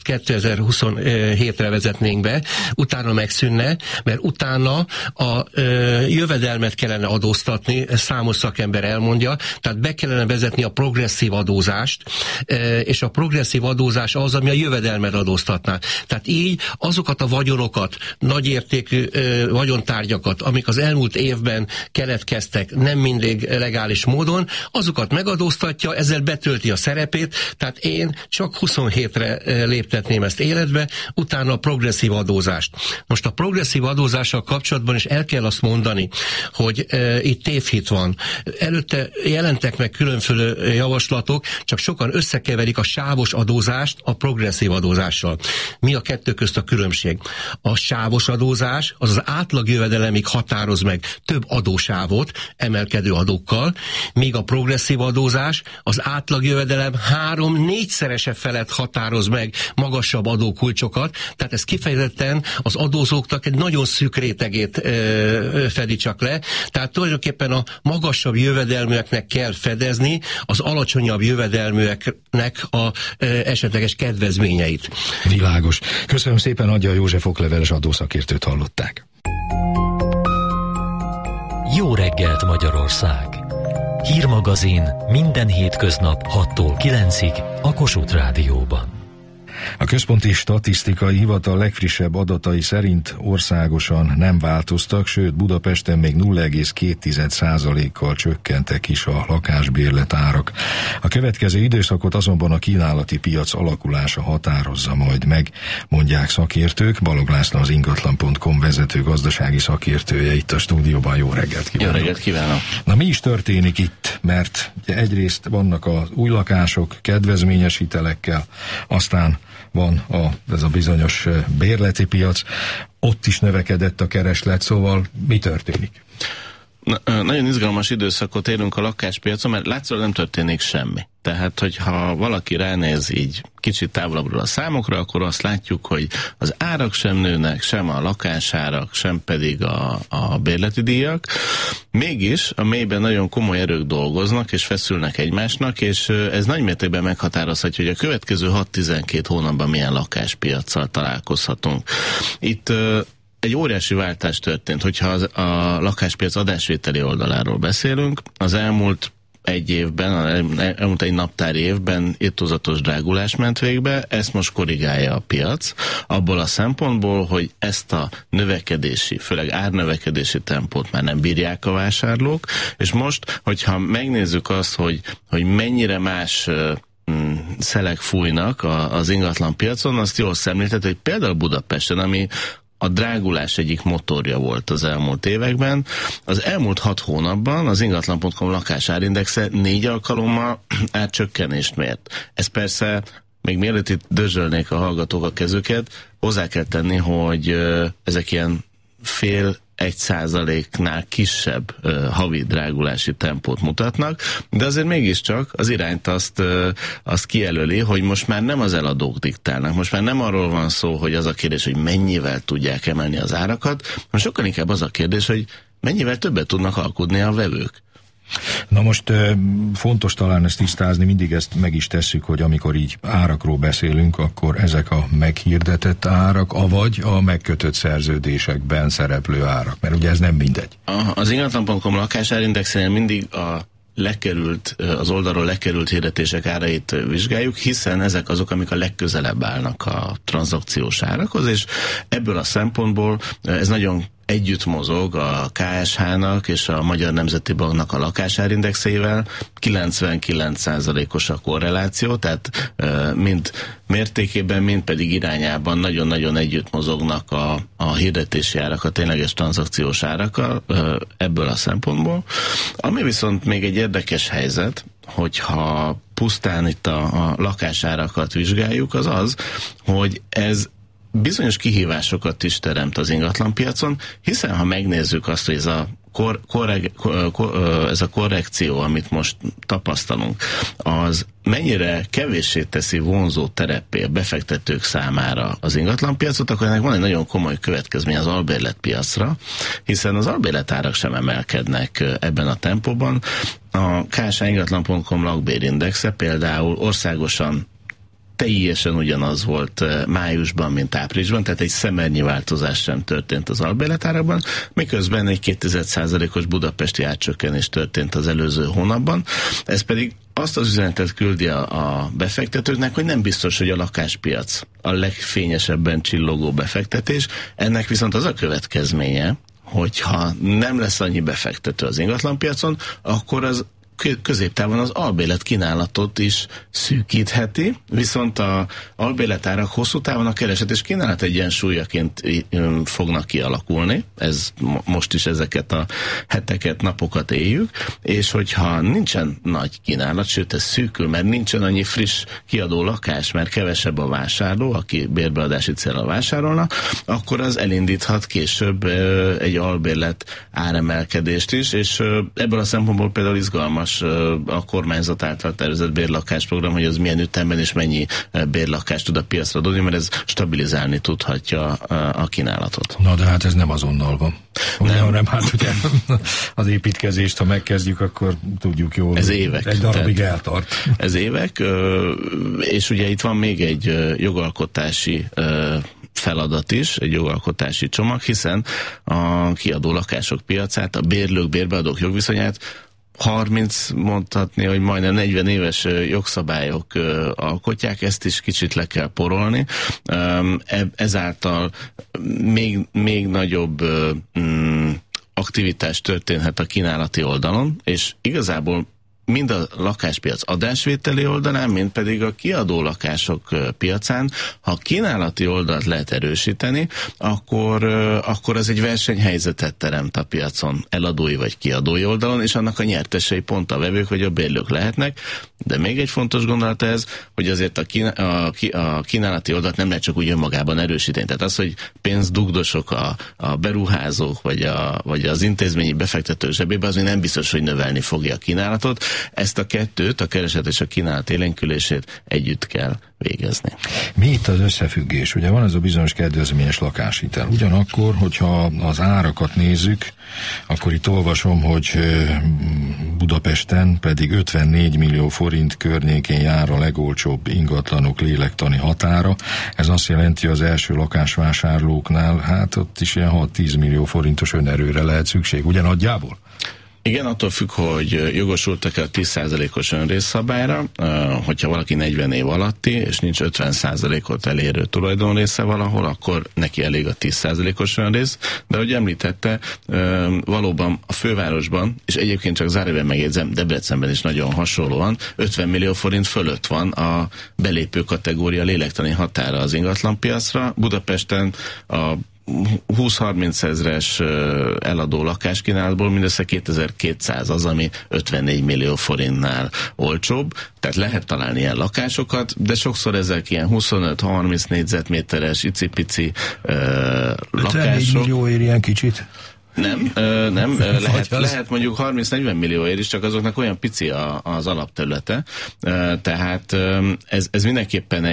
2027-re vezetnénk be, utána megszűnne, mert utána a jövedelmet kellene adóztatni, ezt számos szakember elmondja, tehát be kellene vezetni a progresszív adózást, és a progresszív adózás az, ami a jövedelmet adóztatná. Tehát így azokat a vagyonokat, nagyértékű vagyontárgyakat, amik az elmúlt évben keletkeztek nem mindig legális módon, azokat megadóztatja, ezzel betölti a szerepét, tehát én csak 27-re léptetném ezt életbe, utána a progresszív adózást. Most a progresszív adózással kapcsolatban is el kell azt mondani, hogy itt tévhit van. Előtte jelentek meg különféle javaslatok, csak sokan összekeverik a sávos adózást a progresszív adózással. Mi a kettő közt a különbség? A sávos adózás az átlag jövedelemig határoz meg több adósávot emelkedő adókkal, míg a progresszív adózás az átlag jövedelem 3-4-szerese felett határoz meg magasabb adókulcsokat, tehát ez kifejezetten az adózóknak egy nagyon szűk rétegét fedi csak le, tehát tulajdonképpen a magasabb jövedelműeknek kell fedezni az alacsonyabb jövedelműeknek a esetleges kedvezményeit. Világos. Köszönöm szépen, Adja József okleveles adószakértőt hallották. Jó reggelt, Magyarország! Hírmagazin minden hétköznap 6-tól 9-ig a Kossuth Rádióban. A Központi Statisztikai Hivatal legfrissebb adatai szerint országosan nem változtak, sőt Budapesten még 0,2%-kal csökkentek is a lakásbérlet árak. A következő időszakot azonban a kínálati piac alakulása határozza majd meg, mondják szakértők. Balog László, az ingatlan.com vezető gazdasági szakértője itt a stúdióban. Jó reggelt kívánok! Jó reggelt kívánok! Na, mi is történik itt? Mert egyrészt vannak az új lakások kedvezményes hitelekkel, aztán van ez a bizonyos bérleti piac, ott is növekedett a kereslet, szóval mi történik? Nagyon izgalmas időszakot élünk a lakáspiacon, mert látszólag nem történik semmi. Tehát, hogyha valaki ránéz így kicsit távolabbról a számokra, akkor azt látjuk, hogy az árak sem nőnek, sem a lakásárak, sem pedig a bérleti díjak. Mégis a mélyben nagyon komoly erők dolgoznak, és feszülnek egymásnak, és ez nagymértékben meghatározhatja, hogy a következő 6-12 hónapban milyen lakáspiaccal találkozhatunk. Itt egy óriási váltás történt, hogyha a lakáspiac adásvételi oldaláról beszélünk. Az elmúlt egy évben, elmúlt egy naptári évben irtózatos drágulás ment végbe, ezt most korrigálja a piac, abból a szempontból, hogy ezt a növekedési, főleg árnövekedési tempót már nem bírják a vásárlók, és most, hogyha megnézzük azt, hogy mennyire más szelek fújnak az ingatlan piacon, azt jól szemléltető, hogy például Budapesten, ami a drágulás egyik motorja volt az elmúlt években. Az elmúlt 6 hónapban az ingatlan.com lakásárindexe 4 alkalommal árcsökkenést mért. Ez persze, még mielőtt itt dörzsölnék a hallgatók a kezüket, hozzá kell tenni, hogy ezek ilyen 0,5% kisebb havi drágulási tempót mutatnak, de azért mégiscsak az irányt azt kijelöli, hogy most már nem az eladók diktálnak, most már nem arról van szó, hogy az a kérdés, hogy mennyivel tudják emelni az árakat, hanem sokkal inkább az a kérdés, hogy mennyivel többet tudnak alkudni a vevők. Na most fontos talán ezt tisztázni, mindig ezt meg is tesszük, hogy amikor így árakról beszélünk, akkor ezek a meghirdetett árak, avagy a megkötött szerződésekben szereplő árak, mert ugye ez nem mindegy. Az ingatlan.com lakásárindexénél mindig az oldalról lekerült hirdetések árait vizsgáljuk, hiszen ezek azok, amik a legközelebb állnak a tranzakciós árakhoz, és ebből a szempontból ez nagyon együtt mozog a KSH-nak és a Magyar Nemzeti Banknak a lakásárindexeivel, 99%-os a korreláció, tehát mind mértékében, mind pedig irányában nagyon-nagyon együtt mozognak a hirdetési árak, a tényleges tranzakciós árakkal ebből a szempontból. Ami viszont még egy érdekes helyzet, hogyha pusztán itt a lakásárakat vizsgáljuk, az, hogy ez bizonyos kihívásokat is teremt az ingatlanpiacon, hiszen ha megnézzük azt, hogy ez a korrekció, amit most tapasztalunk, az mennyire kevéssé teszi vonzó tereppé a befektetők számára az ingatlanpiacot, akkor ennek van egy nagyon komoly következmény az albérletpiacra, hiszen az albérletárak sem emelkednek ebben a tempóban. A KSH ingatlan.com lakbérindexe például országosan teljesen ugyanaz volt májusban, mint áprilisban, tehát egy szemernyi változás sem történt az albérletárakban, miközben egy 2,1%-os budapesti árcsökkenés történt az előző hónapban. Ez pedig azt az üzenetet küldi a befektetőknek, hogy nem biztos, hogy a lakáspiac a legfényesebben csillogó befektetés. Ennek viszont az a következménye, hogyha nem lesz annyi befektető az ingatlanpiacon, akkor az középtávon az albérlet kínálatot is szűkítheti, viszont a albérletárak hosszú távon a kereslet és kínálat egyensúlyaként fognak kialakulni. Ez most is ezeket a heteket, napokat éljük, és hogyha nincsen nagy kínálat, sőt ez szűkül, mert nincsen annyi friss kiadó lakás, mert kevesebb a vásárló, aki bérbeadási célra vásárolna, akkor az elindíthat később egy albérlet áremelkedést is, és ebből a szempontból például izgalmas a kormányzat által tervezett bérlakásprogram, hogy az milyen ütemben és mennyi bérlakást tud a piacra dobni, mert ez stabilizálni tudhatja a kínálatot. Na de hát ez nem azonnal van. Nem, hát ugye az építkezést, ha megkezdjük, akkor tudjuk jól. Ez évek. Egy darabig eltart. Ez évek, és ugye itt van még egy jogalkotási feladat is, egy jogalkotási csomag, hiszen a kiadó lakások piacát, a bérlők, bérbeadók jogviszonyát 30, mondhatni, hogy majdnem 40 éves jogszabályok alkotják, ezt is kicsit le kell porolni. Ezáltal még nagyobb aktivitás történhet a kínálati oldalon, és igazából mind a lakáspiac adásvételi oldalán, mind pedig a kiadó lakások piacán, ha a kínálati oldalt lehet erősíteni, akkor az egy versenyhelyzetet teremt a piacon, eladói vagy kiadói oldalon, és annak a nyertesei pont a vevők vagy a bérlők lehetnek. De még egy fontos gondolat ez, hogy azért a kínálati oldalt nem lehet csak úgy önmagában erősíteni. Tehát az, hogy pénzt dugdosok a beruházók vagy az intézményi befektetők zsebébe, az még nem biztos, hogy növelni fogja a kínálatot. Ezt a kettőt, a kereslet és a kínálat élénkülését együtt kell végezni. Mi itt az összefüggés? Ugye van ez a bizonyos kedvezményes lakáshitel. Ugyanakkor, hogyha az árakat nézzük, akkor itt olvasom, hogy Budapesten pedig 54 millió forint környékén jár a legolcsóbb ingatlanok lélektani határa. Ez azt jelenti, az első lakásvásárlóknál, hát ott is ilyen 6-10 millió forintos önerőre lehet szükség. Ugye nagyjából? Igen, attól függ, hogy jogosultak-e a 10%-os önrészszabályra, hogyha valaki 40 év alatti, és nincs 50%-ot elérő tulajdonrésze valahol, akkor neki elég a 10%-os önrész, de ahogy említette, valóban a fővárosban, és egyébként csak zárójelben megjegyzem, Debrecenben is nagyon hasonlóan, 50 millió forint fölött van a belépő kategória lélektani határa az ingatlanpiacra. Budapesten a 20-30 ezres eladó lakáskínálatból mindössze 2200 az, ami 54 millió forintnál olcsóbb, tehát lehet találni ilyen lakásokat, de sokszor ezek ilyen 25-30 négyzetméteres icipici lakások. 54 millióért ilyen kicsit? Nem, lehet mondjuk 30-40 millióért is, csak azoknak olyan pici az alapterülete, tehát ez mindenképpen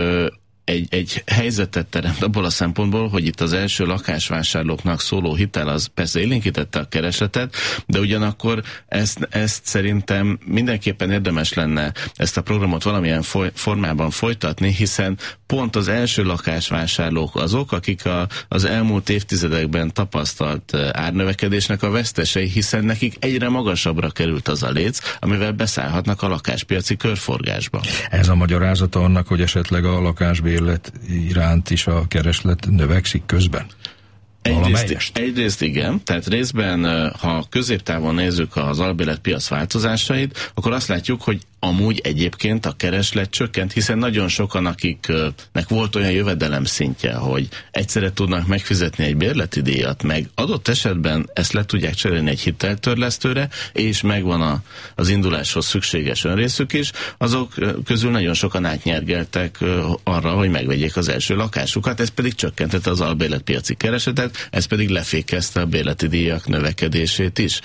egy helyzetet teremt abból a szempontból, hogy itt az első lakásvásárlóknak szóló hitel az persze élénkítette a keresletet, de ugyanakkor ezt szerintem mindenképpen érdemes lenne ezt a programot valamilyen formában folytatni, hiszen pont az első lakásvásárlók azok, akik az elmúlt évtizedekben tapasztalt árnövekedésnek a vesztesei, hiszen nekik egyre magasabbra került az a léc, amivel beszállhatnak a lakáspiaci körforgásba. Ez a magyarázata annak, hogy esetleg a lakásbérlet iránt is a kereslet növekszik közben? Egyrészt igen, tehát részben, ha középtávon nézzük az albérletpiac változásait, akkor azt látjuk, hogy amúgy egyébként a kereslet csökkent, hiszen nagyon sokan, akiknek volt olyan jövedelem szintje, hogy egyszerre tudnak megfizetni egy bérleti díjat, meg adott esetben ezt le tudják cserélni egy hiteltörlesztőre, és megvan az induláshoz szükséges önrészük is, azok közül nagyon sokan átnyergeltek arra, hogy megvegyék az első lakásukat, ez pedig csökkentette az albérletpiaci keresletet, ez pedig lefékezte a bérleti díjak növekedését is.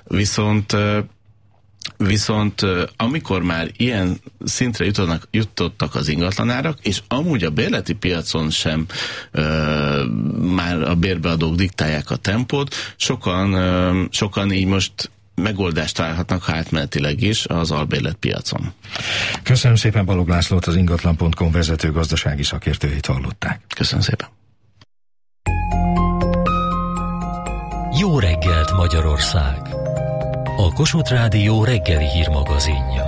Viszont amikor már ilyen szintre jutottak az ingatlanárak, és amúgy a bérleti piacon sem már a bérbeadók diktálják a tempót, sokan így most megoldást találhatnak átmenetileg is az albérletpiacon. Köszönöm szépen Balogh Lászlót, az ingatlan.com vezető gazdasági szakértőjét hallották. Köszönöm szépen. Jó reggelt Magyarország! A Kossuth Rádió reggeli hírmagazinja.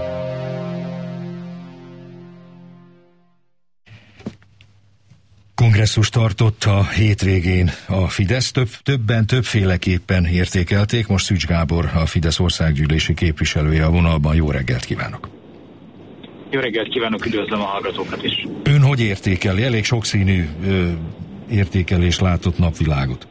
Kongresszus tartott a hétvégén a Fidesz, többen többféleképpen értékelték. Most Szűcs Gábor, a Fidesz országgyűlési képviselője a vonalban. Jó reggelt kívánok! Jó reggelt kívánok, üdvözlöm a hallgatókat is! Ön hogy értékeli? Elég sokszínű értékelés látott napvilágot.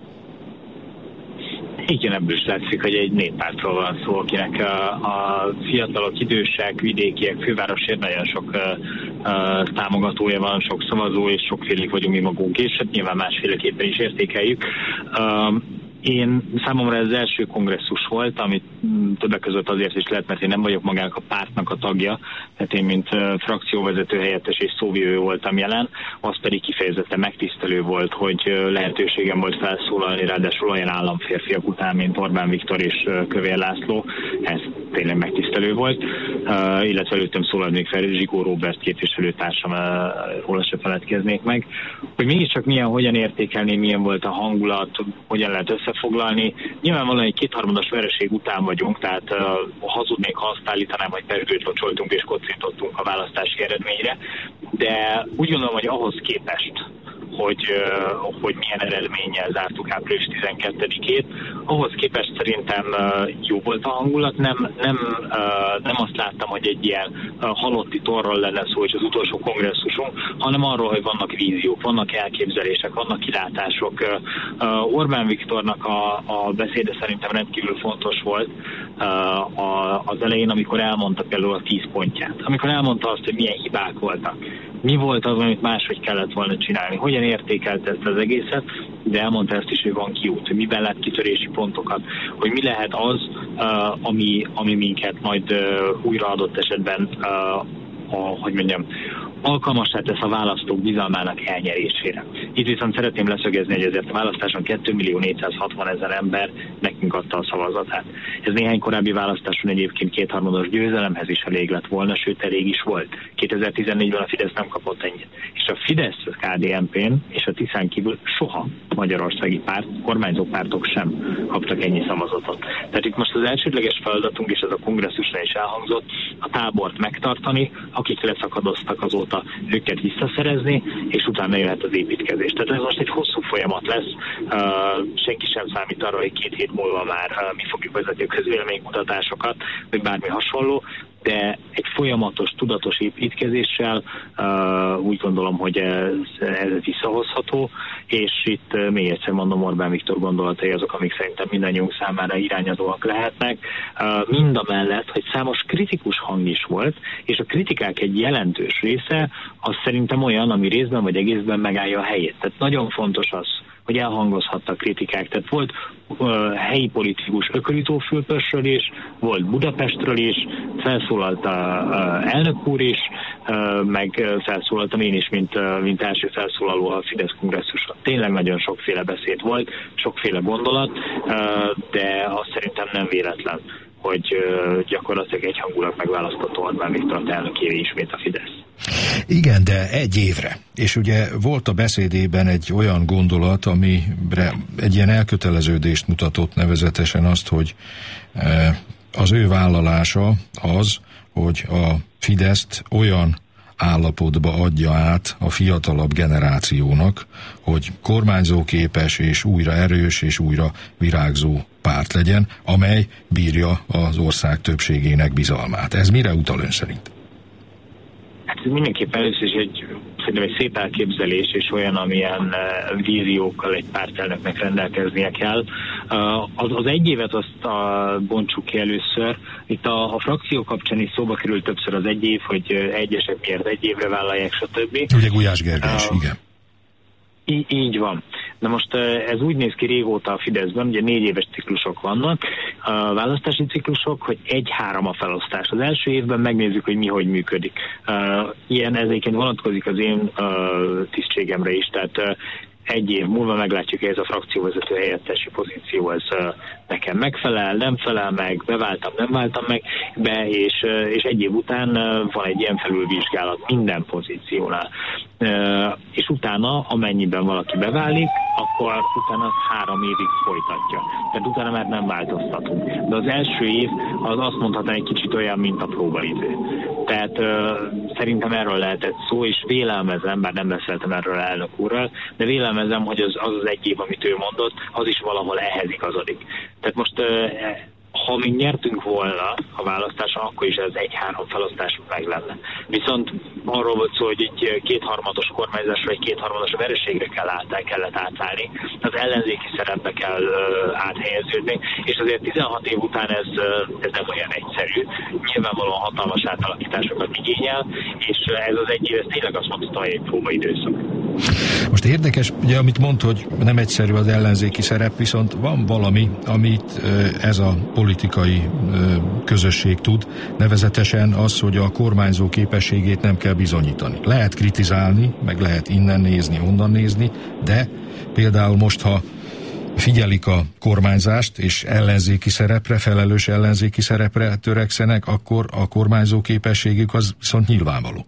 Igen, ebből is látszik, hogy egy néppártról van szó, akinek a fiatalok, idősek, vidékiek, fővárosért nagyon sok támogatója van, sok szavazó, és sokfélék vagyunk mi magunk, és hát nyilván másféleképpen is értékeljük. Számomra ez az első kongresszus volt, amit többek között azért is lehet, mert én nem vagyok magának a pártnak a tagja, tehát én mint frakcióvezető helyettes és szóvivő voltam jelen, az pedig kifejezetten megtisztelő volt, hogy lehetőségem volt felszólalni, ráadásul olyan államférfiak után, mint Orbán Viktor és Kövér László, ez tényleg megtisztelő volt, illetve előttem szólalt még fel Zsigó Róbert képviselőtársam, róla se feledkeznék meg, hogy mégiscsak hogyan értékelni, milyen volt a hangulat, hogyan lehet összefoglalni. Nyilvánvalóan egy kétharmados vereség után vagyunk, tehát hazudnék, ha azt állítanám, hogy pergőt locsoltunk és kocintottunk a választási eredményre, de úgy gondolom, hogy ahhoz képest, hogy milyen eredménnyel zártuk április 12-ét. Ahhoz képest szerintem jó volt a hangulat, nem azt láttam, hogy egy ilyen halotti torról lenne szó, és az utolsó kongresszusunk, hanem arról, hogy vannak víziók, vannak elképzelések, vannak kilátások. Orbán Viktornak a beszéde szerintem rendkívül fontos volt az elején, amikor elmondta például a 10 pontját. Amikor elmondta azt, hogy milyen hibák voltak. Mi volt az, amit máshogy kellett volna csinálni? Hogyan értékelte ezt az egészet? De elmondta ezt is, hogy van kiút, hogy miben lett kitörési pontokat, hogy mi lehet az, ami minket majd újra adott esetben, alkalmassá tesz a választók bizalmának elnyerésére. Itt viszont szeretném leszögezni, hogy ezért a választáson 2.460.000 ember nekünk adta a szavazatát. Ez néhány korábbi választáson egyébként 2/3 győzelemhez is elég lett volna, sőt elég is volt. 2014-ben a Fidesz nem kapott ennyit. És a Fidesz KDNP-n és a Tiszán kívül soha magyarországi kormányzó pártok sem kaptak ennyi szavazatot. Tehát itt most az elsődleges feladatunk, és ez a kongresszuson is elhangzott, a tábort megtartani, akik leszakadoztak azóta őket visszaszerezni, és utána jöhet az építkezés. Tehát ez most egy hosszú folyamat lesz. Senki sem számít arra, hogy 2 hét múlva már mi fogjuk vezetni a közvéleménykutatásokat, vagy bármi hasonló, de egy folyamatos, tudatos építkezéssel úgy gondolom, hogy ez visszahozható, és itt még egyszer mondom, Orbán Viktor gondolatai azok, amik szerintem mindannyiunk számára irányadóak lehetnek. Mindamellett, hogy számos kritikus hang is volt, és a kritikák egy jelentős része, az szerintem olyan, ami részben vagy egészben megállja a helyét. Tehát nagyon fontos az, hogy elhangozhattak kritikák. Tehát volt helyi politikus Ökörű-Tófülpösről is, volt Budapestről is, felszólalt a elnök úr is, meg felszólaltam én is, mint első felszólaló a Fidesz kongresszuson. Tényleg nagyon sokféle beszéd volt, sokféle gondolat, de azt szerintem nem véletlen, hogy gyakorlatilag egyhangulag megválasztott Orbán Viktor elnökévé ismét a Fidesz. Igen, de egy évre. És ugye volt a beszédében egy olyan gondolat, amire egy ilyen elköteleződést mutatott, nevezetesen azt, hogy az ő vállalása az, hogy a Fideszt olyan állapotba adja át a fiatalabb generációnak, hogy kormányzóképes és újra erős és újra virágzó párt legyen, amely bírja az ország többségének bizalmát. Ez mire utal ön szerint? Hát ez mindenképpen először is szerintem egy szép elképzelés, és olyan, amilyen víziókkal egy pártelnöknek rendelkeznie kell. Az egy évet azt bontsuk ki először. Itt a frakció kapcsán is szóba került többször az egy év, hogy egyesek miért egy évre vállalják, stb. Ugye Gulyás Gergely is, igen. Így van. Na most ez úgy néz ki régóta a Fideszben, ugye 4 éves ciklusok vannak, választási ciklusok, hogy 1-3 a felosztás. Az első évben megnézzük, hogy mi hogy működik. Ilyen ezeket vonatkozik az én tisztségemre is, tehát 1 év múlva meglátjuk, hogy ez a frakcióvezető helyettesi pozíció, ez nekem megfelel, nem felel meg, beváltam, nem váltam meg be, és 1 év után van egy ilyen felülvizsgálat minden pozíciónál. És utána, amennyiben valaki beválik, akkor utána 3 évig folytatja. Tehát utána már nem változtatunk. De az első év az azt mondhatnám egy kicsit olyan, mint a próbaidő. Tehát szerintem erről lehetett szó, és vélelmezem, bár nem beszéltem erről elnök úrral, de vélelmezem, hogy az 1 év, amit ő mondott, az is valahol ehhez igazodik. Tehát most ha mi nyertünk volna a választáson, akkor is ez 1-3 felosztás meg lenne. Viszont arról volt szó, hogy egy 2/3 kormányzásra, egy 2/3 vereségre kellett átállni, az ellenzéki szerepbe kell áthelyeződni, és azért 16 év után ez nem olyan egyszerű. Nyilvánvalóan hatalmas átalakításokat igényel, és ez az 1 év, ez tényleg azt mondta, hogy egy próbaidőszak. Most érdekes, ugye, amit mondta, hogy nem egyszerű az ellenzéki szerep, viszont van valami, amit ez a politikai közösség tud, nevezetesen az, hogy a kormányzó képességét nem kell bizonyítani. Lehet kritizálni, meg lehet innen nézni, onnan nézni, de például most, ha figyelik a kormányzást, és ellenzéki szerepre, felelős ellenzéki szerepre törekszenek, akkor a kormányzó képességük az viszont nyilvánvaló.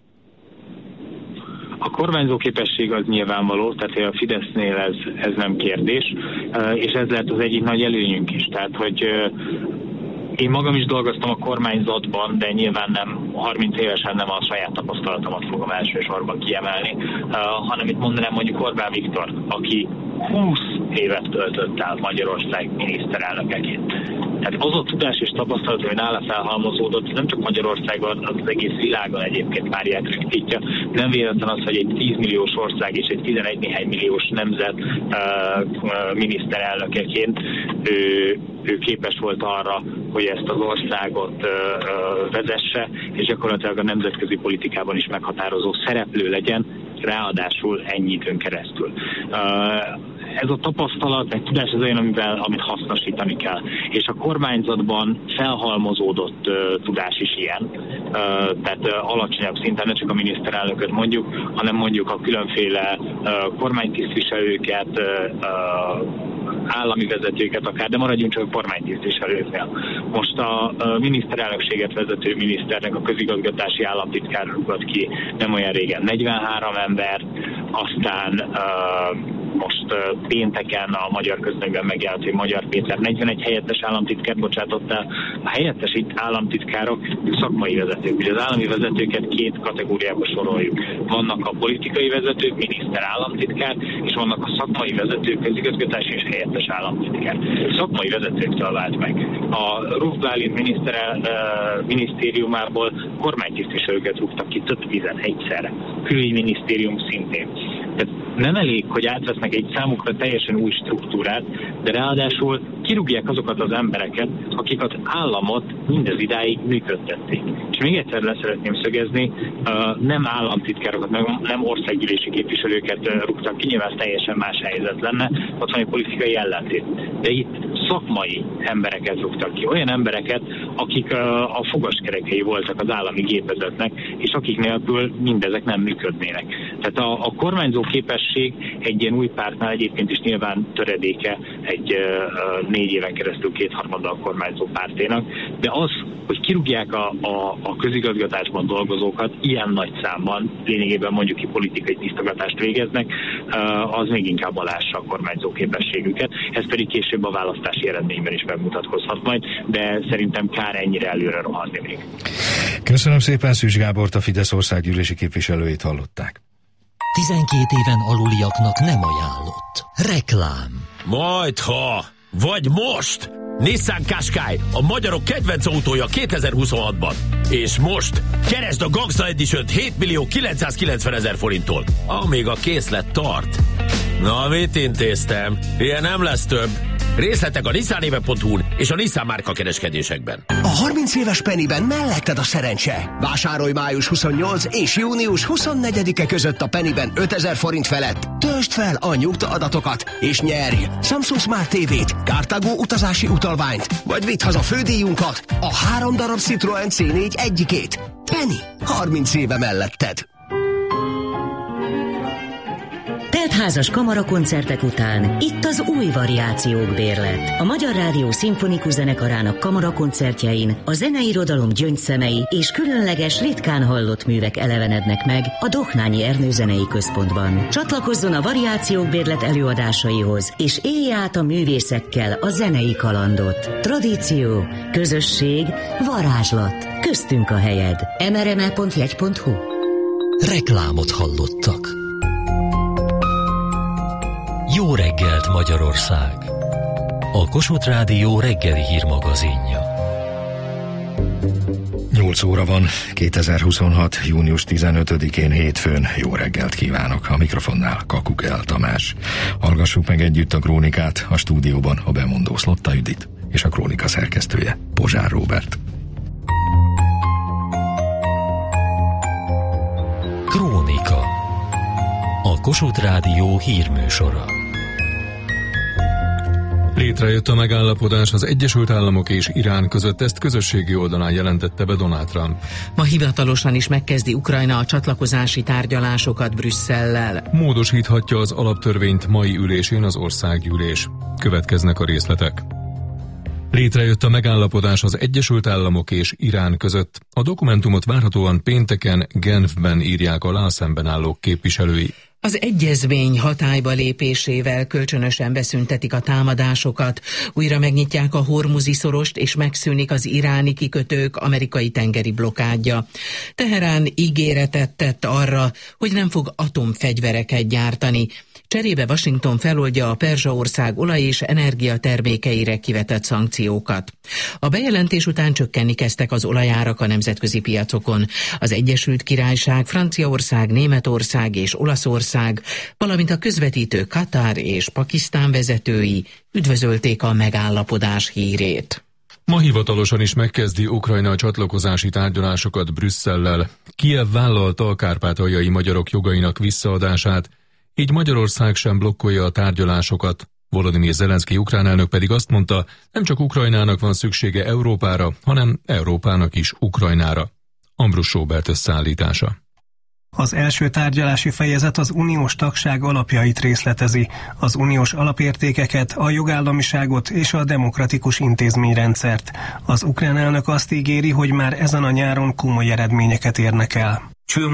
A kormányzó képesség az nyilvánvaló, tehát a Fidesznél ez nem kérdés, és ez lehet az egyik nagy előnyünk is. Tehát, hogy Én magam is dolgoztam a kormányzatban, de nyilván nem 30 évesen nem a saját tapasztalatomat fogom elsősorban kiemelni, hanem itt mondanám mondjuk Orbán Viktor, aki 20 évet töltött el Magyarország miniszterelnökeként. Tehát az a tudás és tapasztalat, hogy nála felhalmozódott, nem csak Magyarországon, az egész világon egyébként már ilyet rögzítja. Nem véletlen az, hogy egy 10 milliós ország és egy 11 néhány milliós nemzet miniszterelnökeként ő képes volt arra, hogy ezt az országot vezesse, és gyakorlatilag a nemzetközi politikában is meghatározó szereplő legyen, ráadásul ennyi időn keresztül. Ez a tapasztalat, egy tudás az olyan, amit hasznosítani kell. És a kormányzatban felhalmozódott tudás is ilyen. Tehát alacsonyabb szinten, ne csak a miniszterelnököt mondjuk, hanem mondjuk a különféle kormánytisztviselőket, állami vezetőket akár, de maradjunk csak a kormánytisztviselőknél. Most a miniszterelnökséget vezető miniszternek a közigazgatási államtitkár rúgott ki nem olyan régen 43 ember, aztán most pénteken a magyar közlönyben megjelent, hogy Magyar Péter 41 helyettes államtitkár bocsátott el. A helyettes államtitkárok szakmai vezetők. Ugye az állami vezetőket két kategóriába soroljuk. Vannak a politikai vezetők, miniszter, államtitkár, és vannak a szakmai vezetők, közigazgatási és helyettes államtitkár. Szakmai vezetőktől vált meg. A Ruf Bálint minisztériumából kormánytisztviselőket rúgtak ki több 11-szer. Külügyminisztérium szintén. Tehát nem elég, hogy átvesznek egy számukra teljesen új struktúrát, de ráadásul kirúgják azokat az embereket, akik az államot mindez idáig működtették. És még egyszer le szeretném szögezni, nem államtitkárokat, nem országgyűlési képviselőket rúgtak ki, nyilván teljesen más helyzet lenne, ott van egy politikai ellentét. De itt szakmai embereket rúgtak ki, olyan embereket, akik a fogaskerekei voltak az állami gépezetnek, és akik nélkül mindezek nem működnének. Tehát a kormányzó képesség egy ilyen új pártnál egyébként is nyilván töredéke egy 4 éven keresztül kétharmaddal kormányzó párténak, de az, hogy kirúgják a közigazgatásban dolgozókat ilyen nagy számban, lényegében mondjuk ki politikai tisztogatást végeznek, az még inkább alássa a kormányzó képességüket. Ez pedig később a választási eredményben is megmutatkozhat majd, de szerintem kár ennyire előre rohanni még. Köszönöm szépen, Szűcs Gábort, a Fidesz országgyűlési képviselőjét hallották. 12 éven aluliaknak nem ajánlott. Reklám. Majdha, vagy most! Nissan Qashqai, a magyarok kedvenc autója 2026-ban. És most keresd a Gangsta Edition-t 7.990.000 forinttól, amíg a készlet tart. Na, mit intéztem? Ilyen nem lesz több. Részletek a nissanéve.hu-n és a Nissan márka kereskedésekben. A 30 éves Pennyben melletted a szerencse. Vásárolj május 28 és június 24-e között a Pennyben 5000 forint felett. Töltsd fel a nyugtaadatokat és nyerj Samsung Smart TV-t, Cartago utazási utalványt, vagy vidd haza fődíjunkat, a 3 darab Citroen C4 egyikét. Penny, 30 éve melletted. Teltházas kamarakoncertek után itt az új variációk bérlet. A Magyar Rádió Szimfonikus Zenekarának kamarakoncertjein a zeneirodalom gyöngyszemei és különleges, ritkán hallott művek elevenednek meg a Dohnányi Ernő Zenei Központban. Csatlakozzon a variációk bérlet előadásaihoz, és élje át a művészekkel a zenei kalandot. Tradíció, közösség, varázslat. Köztünk a helyed. mrme.jegy.hu. Reklámot hallottak. Jó reggelt, Magyarország! A Kossuth Rádió reggeli hírmagazinja. 8 óra van, 2026. június 15-én hétfőn. Jó reggelt kívánok! A mikrofonnál Kakukel Tamás. Hallgassuk meg együtt a krónikát, a stúdióban a bemondó Szlotta Judit és a krónika szerkesztője Pozsár Róbert. Krónika. A Kossuth Rádió hírműsora. Létrejött a megállapodás az Egyesült Államok és Irán között, ezt közösségi oldalán jelentette be Donald Trump. Ma hivatalosan is megkezdi Ukrajna a csatlakozási tárgyalásokat Brüsszellel. Módosíthatja az alaptörvényt mai ülésén az országgyűlés. Következnek a részletek. Létrejött a megállapodás az Egyesült Államok és Irán között. A dokumentumot várhatóan pénteken Genfben írják alá a szemben állók képviselői. Az egyezmény hatályba lépésével kölcsönösen beszüntetik a támadásokat, újra megnyitják a Hormuzi szorost és megszűnik az iráni kikötők amerikai tengeri blokádja. Teherán ígéretet tett arra, hogy nem fog atomfegyvereket gyártani. Cserébe Washington feloldja a Perzsaország olaj- és energiatermékeire kivetett szankciókat. A bejelentés után csökkenni kezdtek az olajárak a nemzetközi piacokon. Az Egyesült Királyság, Franciaország, Németország és Olaszország, valamint a közvetítő Katar és Pakisztán vezetői üdvözölték a megállapodás hírét. Ma hivatalosan is megkezdi Ukrajna a csatlakozási tárgyalásokat Brüsszellel. Kijev vállalta a kárpátaljai magyarok jogainak visszaadását, így Magyarország sem blokkolja a tárgyalásokat. Volodymyr Zelenszky ukrán elnök pedig azt mondta, nem csak Ukrajnának van szüksége Európára, hanem Európának is Ukrajnára. Ambrus Róbert összeállítása. Az első tárgyalási fejezet az uniós tagság alapjait részletezi, az uniós alapértékeket, a jogállamiságot és a demokratikus intézményrendszert. Az ukrán elnök azt ígéri, hogy már ezen a nyáron komoly eredményeket érnek el.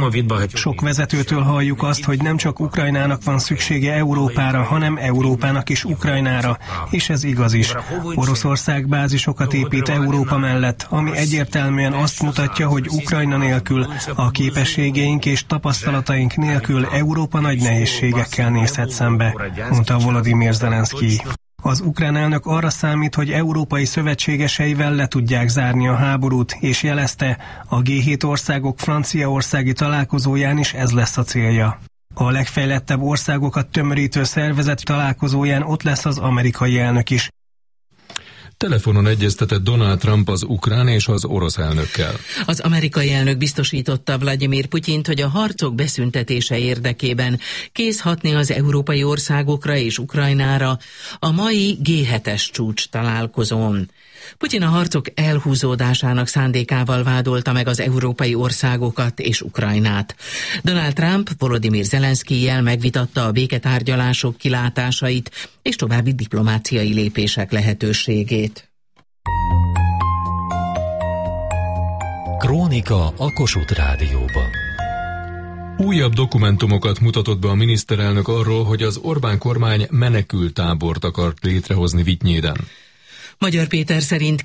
Sok vezetőtől halljuk azt, hogy nem csak Ukrajnának van szüksége Európára, hanem Európának is Ukrajnára, és ez igaz is. Oroszország bázisokat épít Európa mellett, ami egyértelműen azt mutatja, hogy Ukrajna nélkül, a képességeink és tapasztalataink nélkül Európa nagy nehézségekkel nézhet szembe, mondta Volodymyr Zelenszky. Az ukrán elnök arra számít, hogy európai szövetségeseivel le tudják zárni a háborút, és jelezte, a G7 országok franciaországi találkozóján is ez lesz a célja. A legfejlettebb országokat tömörítő szervezet találkozóján ott lesz az amerikai elnök is. Telefonon egyeztetett Donald Trump az ukrán és az orosz elnökkel. Az amerikai elnök biztosította Vladimir Putyint, hogy a harcok beszüntetése érdekében kész hatni az európai országokra és Ukrajnára a mai G7-es csúcs találkozón. Putyin a harcok elhúzódásának szándékával vádolta meg az európai országokat és Ukrajnát. Donald Trump Volodymyr Zelenszkijjel megvitatta a béketárgyalások kilátásait és további diplomáciai lépések lehetőségét. Krónika a Kossuth Rádióban. Újabb dokumentumokat mutatott be a miniszterelnök arról, hogy az Orbán kormány menekülttábort akart létrehozni Vitynyéden. Magyar Péter szerint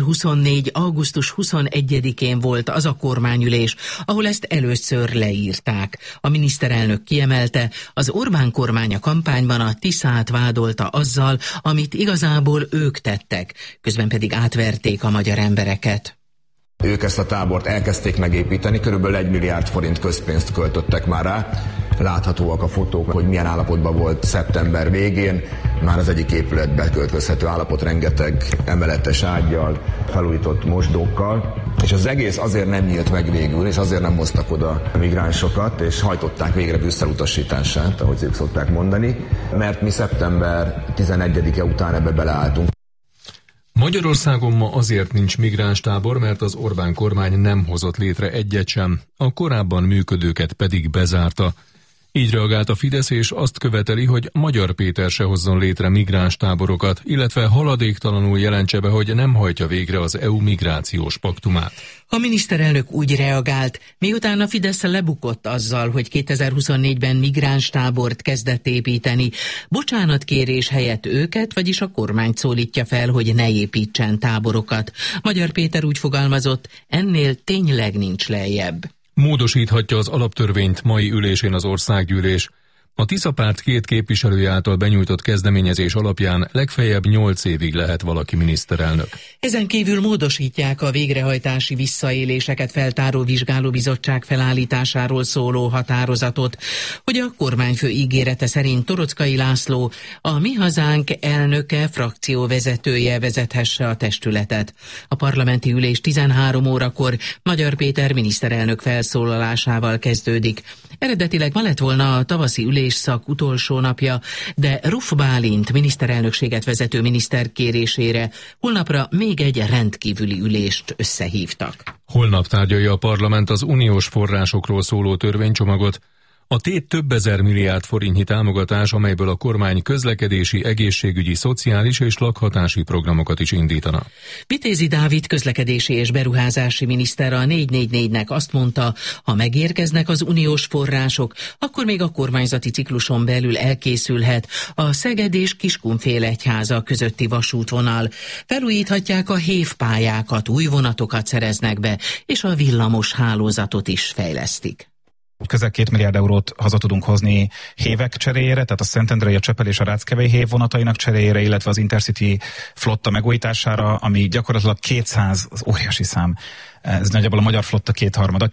2024. augusztus 21-én volt az a kormányülés, ahol ezt először leírták. A miniszterelnök kiemelte, az Orbán kormány a kampányban a Tiszát vádolta azzal, amit igazából ők tettek, közben pedig átverték a magyar embereket. Ők ezt a tábort elkezdték megépíteni, körülbelül 1 milliárd forint közpénzt költöttek már rá. Láthatóak a fotók, hogy milyen állapotban volt szeptember végén. Már az egyik épületbe költözhető állapot, rengeteg emeletes ággyal, felújított mosdókkal. És az egész azért nem nyílt meg végül, és azért nem hoztak oda migránsokat, és hajtották végre Brüsszel utasítását, ahogy ők szokták mondani, mert mi szeptember 11-e után ebbe beleálltunk. Magyarországon ma azért nincs migránstábor, mert az Orbán kormány nem hozott létre egyet sem, a korábban működőket pedig bezárta. Így reagált a Fidesz, és azt követeli, hogy Magyar Péter se hozzon létre migránstáborokat, illetve haladéktalanul jelentse be, hogy nem hajtja végre az EU migrációs paktumát. A miniszterelnök úgy reagált, miután a Fidesz lebukott azzal, hogy 2024-ben migránstábort kezdett építeni, bocsánatkérés helyett őket, vagyis a kormányt szólítja fel, hogy ne építsen táborokat. Magyar Péter úgy fogalmazott, ennél tényleg nincs lejjebb. Módosíthatja az alaptörvényt mai ülésén az országgyűlés. A Tisza párt 2 képviselője által benyújtott kezdeményezés alapján legfeljebb 8 évig lehet valaki miniszterelnök. Ezen kívül módosítják a végrehajtási visszaéléseket feltáró vizsgálóbizottság felállításáról szóló határozatot, hogy a kormányfő ígérete szerint Torockai László, a Mi Hazánk elnöke, frakcióvezetője vezethesse a testületet. A parlamenti ülés 13 órakor Magyar Péter miniszterelnök felszólalásával kezdődik. Eredetileg ma lett volna a tavaszi ülésszak utolsó napja, de Ruff Bálint miniszterelnökséget vezető miniszter kérésére holnapra még egy rendkívüli ülést összehívtak. Holnap tárgyalja a parlament az uniós forrásokról szóló törvénycsomagot. A tét több ezer milliárd forintnyi támogatás, amelyből a kormány közlekedési, egészségügyi, szociális és lakhatási programokat is indítana. Vitézi Dávid közlekedési és beruházási miniszter a 444-nek azt mondta, ha megérkeznek az uniós források, akkor még a kormányzati cikluson belül elkészülhet a Szeged és Kiskunfélegyháza közötti vasútvonal. Felújíthatják a hévpályákat, új vonatokat szereznek be, és a villamos hálózatot is fejlesztik. Közel 2 milliárd eurót haza tudunk hozni hévek cseréjére, tehát a Szentendrei, a Csepel és a Ráckevei hév vonatainak cseréjére, illetve az Intercity flotta megújítására, ami gyakorlatilag 200, az óriási szám. Ez nagyjából a magyar flotta 2/3.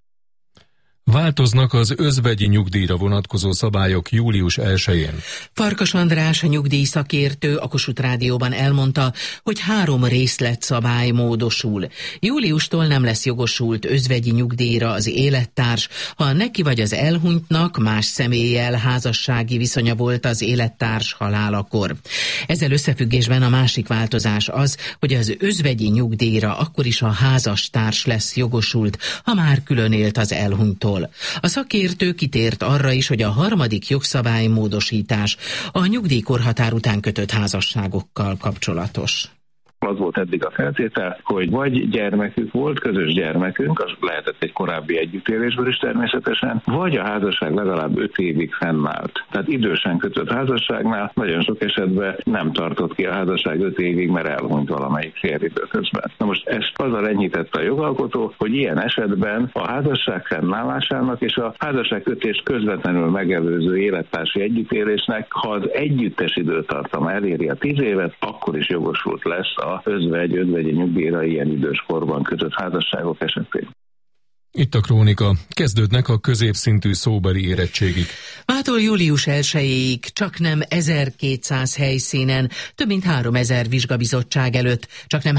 Változnak az özvegyi nyugdíjra vonatkozó szabályok július 1-én. Farkas András, a nyugdíjszakértő a Kossuth Rádióban elmondta, hogy 3 részletszabály módosul. Júliustól nem lesz jogosult özvegyi nyugdíjra az élettárs, ha neki vagy az elhunytnak más személlyel házassági viszonya volt az élettárs halálakor. Ezzel összefüggésben a másik változás az, hogy az özvegyi nyugdíjra akkor is a házastárs lesz jogosult, ha már külön élt az elhunyttól. A szakértő kitért arra is, hogy a harmadik jogszabálymódosítás a nyugdíjkorhatár után kötött házasságokkal kapcsolatos. Az volt eddig a feltétel, hogy vagy gyermekük volt, közös gyermekünk, az lehetett egy korábbi együttélésből is természetesen, vagy a házasság legalább 5 évig fennállt. Tehát idősen kötött házasságnál nagyon sok esetben nem tartott ki a házasság 5 évig, mert elhunyt valamelyik fél időközben. Na most ezt azzal enyhítette a jogalkotó, hogy ilyen esetben a házasság fennállásának és a házasságkötés közvetlenül megelőző élettársi együttélésnek, ha az együttes időtartama eléri a 10 évet, akkor is jogosult lesz a özvegyi nyugdíjra ilyen idős korban kötött házasságok esetén. Itt a krónika. Kezdődnek a középszintű szóbeli érettségig. Mától július 1-ig csaknem 1200 helyszínen, több mint 3000 vizsgabizottság előtt, csaknem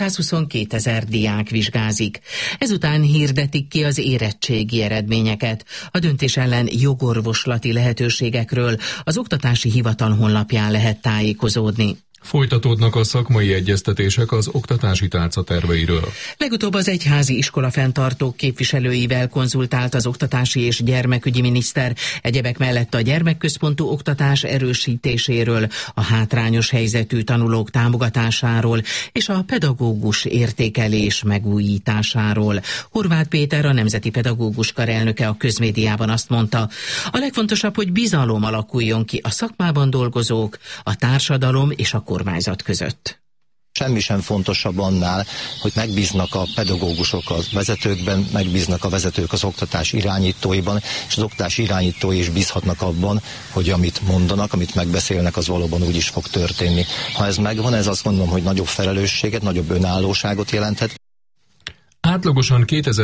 322 000 diák vizsgázik. Ezután hirdetik ki az érettségi eredményeket. A döntés ellen jogorvoslati lehetőségekről az Oktatási Hivatal honlapján lehet tájékozódni. Folytatódnak a szakmai egyeztetések az oktatási tárca terveiről. Legutóbb az egyházi iskola fenntartók képviselőivel konzultált az oktatási és gyermekügyi miniszter, egyebek mellett a gyermekközpontú oktatás erősítéséről, a hátrányos helyzetű tanulók támogatásáról és a pedagógus értékelés megújításáról. Horváth Péter, a Nemzeti Pedagógus Kar elnöke a közmédiában azt mondta, a legfontosabb, hogy bizalom alakuljon ki a szakmában dolgozók, a társadalom és a kormányzat között. Semmi sem fontosabb annál, hogy megbíznak a pedagógusok a vezetőkben, megbíznak a vezetők az oktatás irányítóiban, és az oktatás irányítói is bízhatnak abban, hogy amit mondanak, amit megbeszélnek, az valóban úgy is fog történni. Ha ez megvan, ez azt mondom, hogy nagyobb felelősséget, nagyobb önállóságot jelenthet. Átlagosan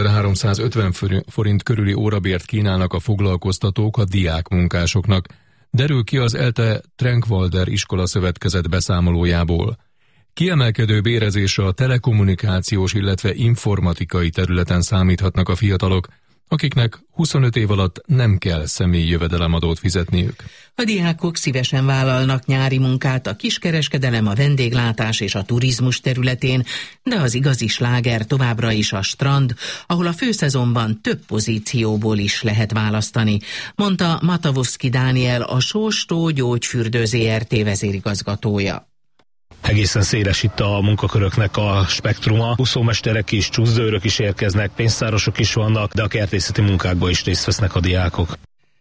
2350 forint körüli órabért kínálnak a foglalkoztatók a diákmunkásoknak. Derül ki az ELTE Trenkwalder iskola szövetkezet beszámolójából. Kiemelkedő bérezésre a telekommunikációs, illetve informatikai területen számíthatnak a fiatalok, akiknek 25 év alatt nem kell személyi jövedelemadót fizetniük. A diákok szívesen vállalnak nyári munkát a kiskereskedelem, a vendéglátás és a turizmus területén, de az igazi sláger továbbra is a strand, ahol a főszezonban több pozícióból is lehet választani, mondta Matavovszki Dániel, a Sóstó Gyógyfürdő ZRT vezérigazgatója. Egészen széles itt a munkaköröknek a spektruma. Úszómesterek is, csúszdőrök is érkeznek, pénztárosok is vannak, de a kertészeti munkákban is részt vesznek a diákok.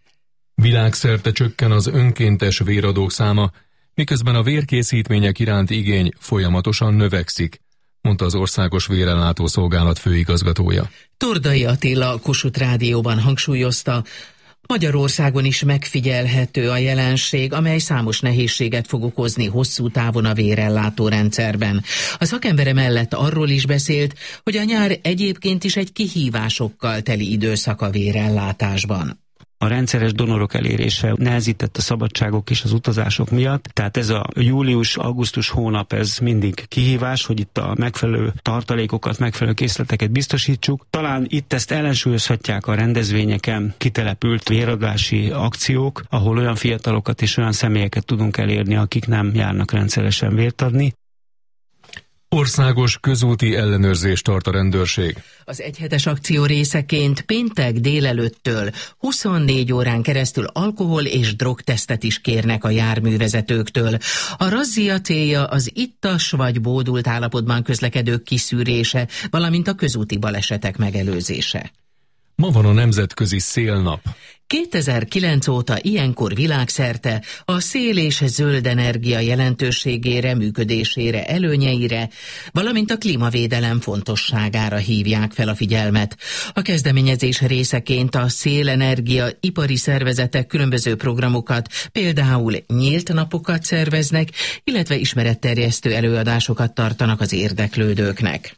Világszerte csökken az önkéntes véradók száma, miközben a vérkészítmények iránti igény folyamatosan növekszik, mondta az Országos Vérellátó Szolgálat főigazgatója. Tordai Attila a Kossuth Rádióban hangsúlyozta, Magyarországon is megfigyelhető a jelenség, amely számos nehézséget fog okozni hosszú távon a vérellátó rendszerben. A szakembere mellett arról is beszélt, hogy a nyár egyébként is egy kihívásokkal teli időszak a vérellátásban. A rendszeres donorok elérése nehezített a szabadságok és az utazások miatt, tehát ez a július-augusztus hónap, ez mindig kihívás, hogy itt a megfelelő tartalékokat, megfelelő készleteket biztosítsuk. Talán itt ezt ellensúlyozhatják a rendezvényeken kitelepült véradási akciók, ahol olyan fiatalokat és olyan személyeket tudunk elérni, akik nem járnak rendszeresen vért adni. Országos közúti ellenőrzést tart a rendőrség. Az egyhetes akció részeként péntek délelőttől 24 órán keresztül alkohol- és drogtesztet is kérnek a járművezetőktől. A razzia célja az ittas vagy bódult állapotban közlekedők kiszűrése, valamint a közúti balesetek megelőzése. Ma van a Nemzetközi Szélnap. 2009 óta ilyenkor világszerte a szél és zöld energia jelentőségére, működésére, előnyeire, valamint a klímavédelem fontosságára hívják fel a figyelmet. A kezdeményezés részeként a szélenergia ipari szervezetek különböző programokat, például nyílt napokat szerveznek, illetve ismeretterjesztő előadásokat tartanak az érdeklődőknek.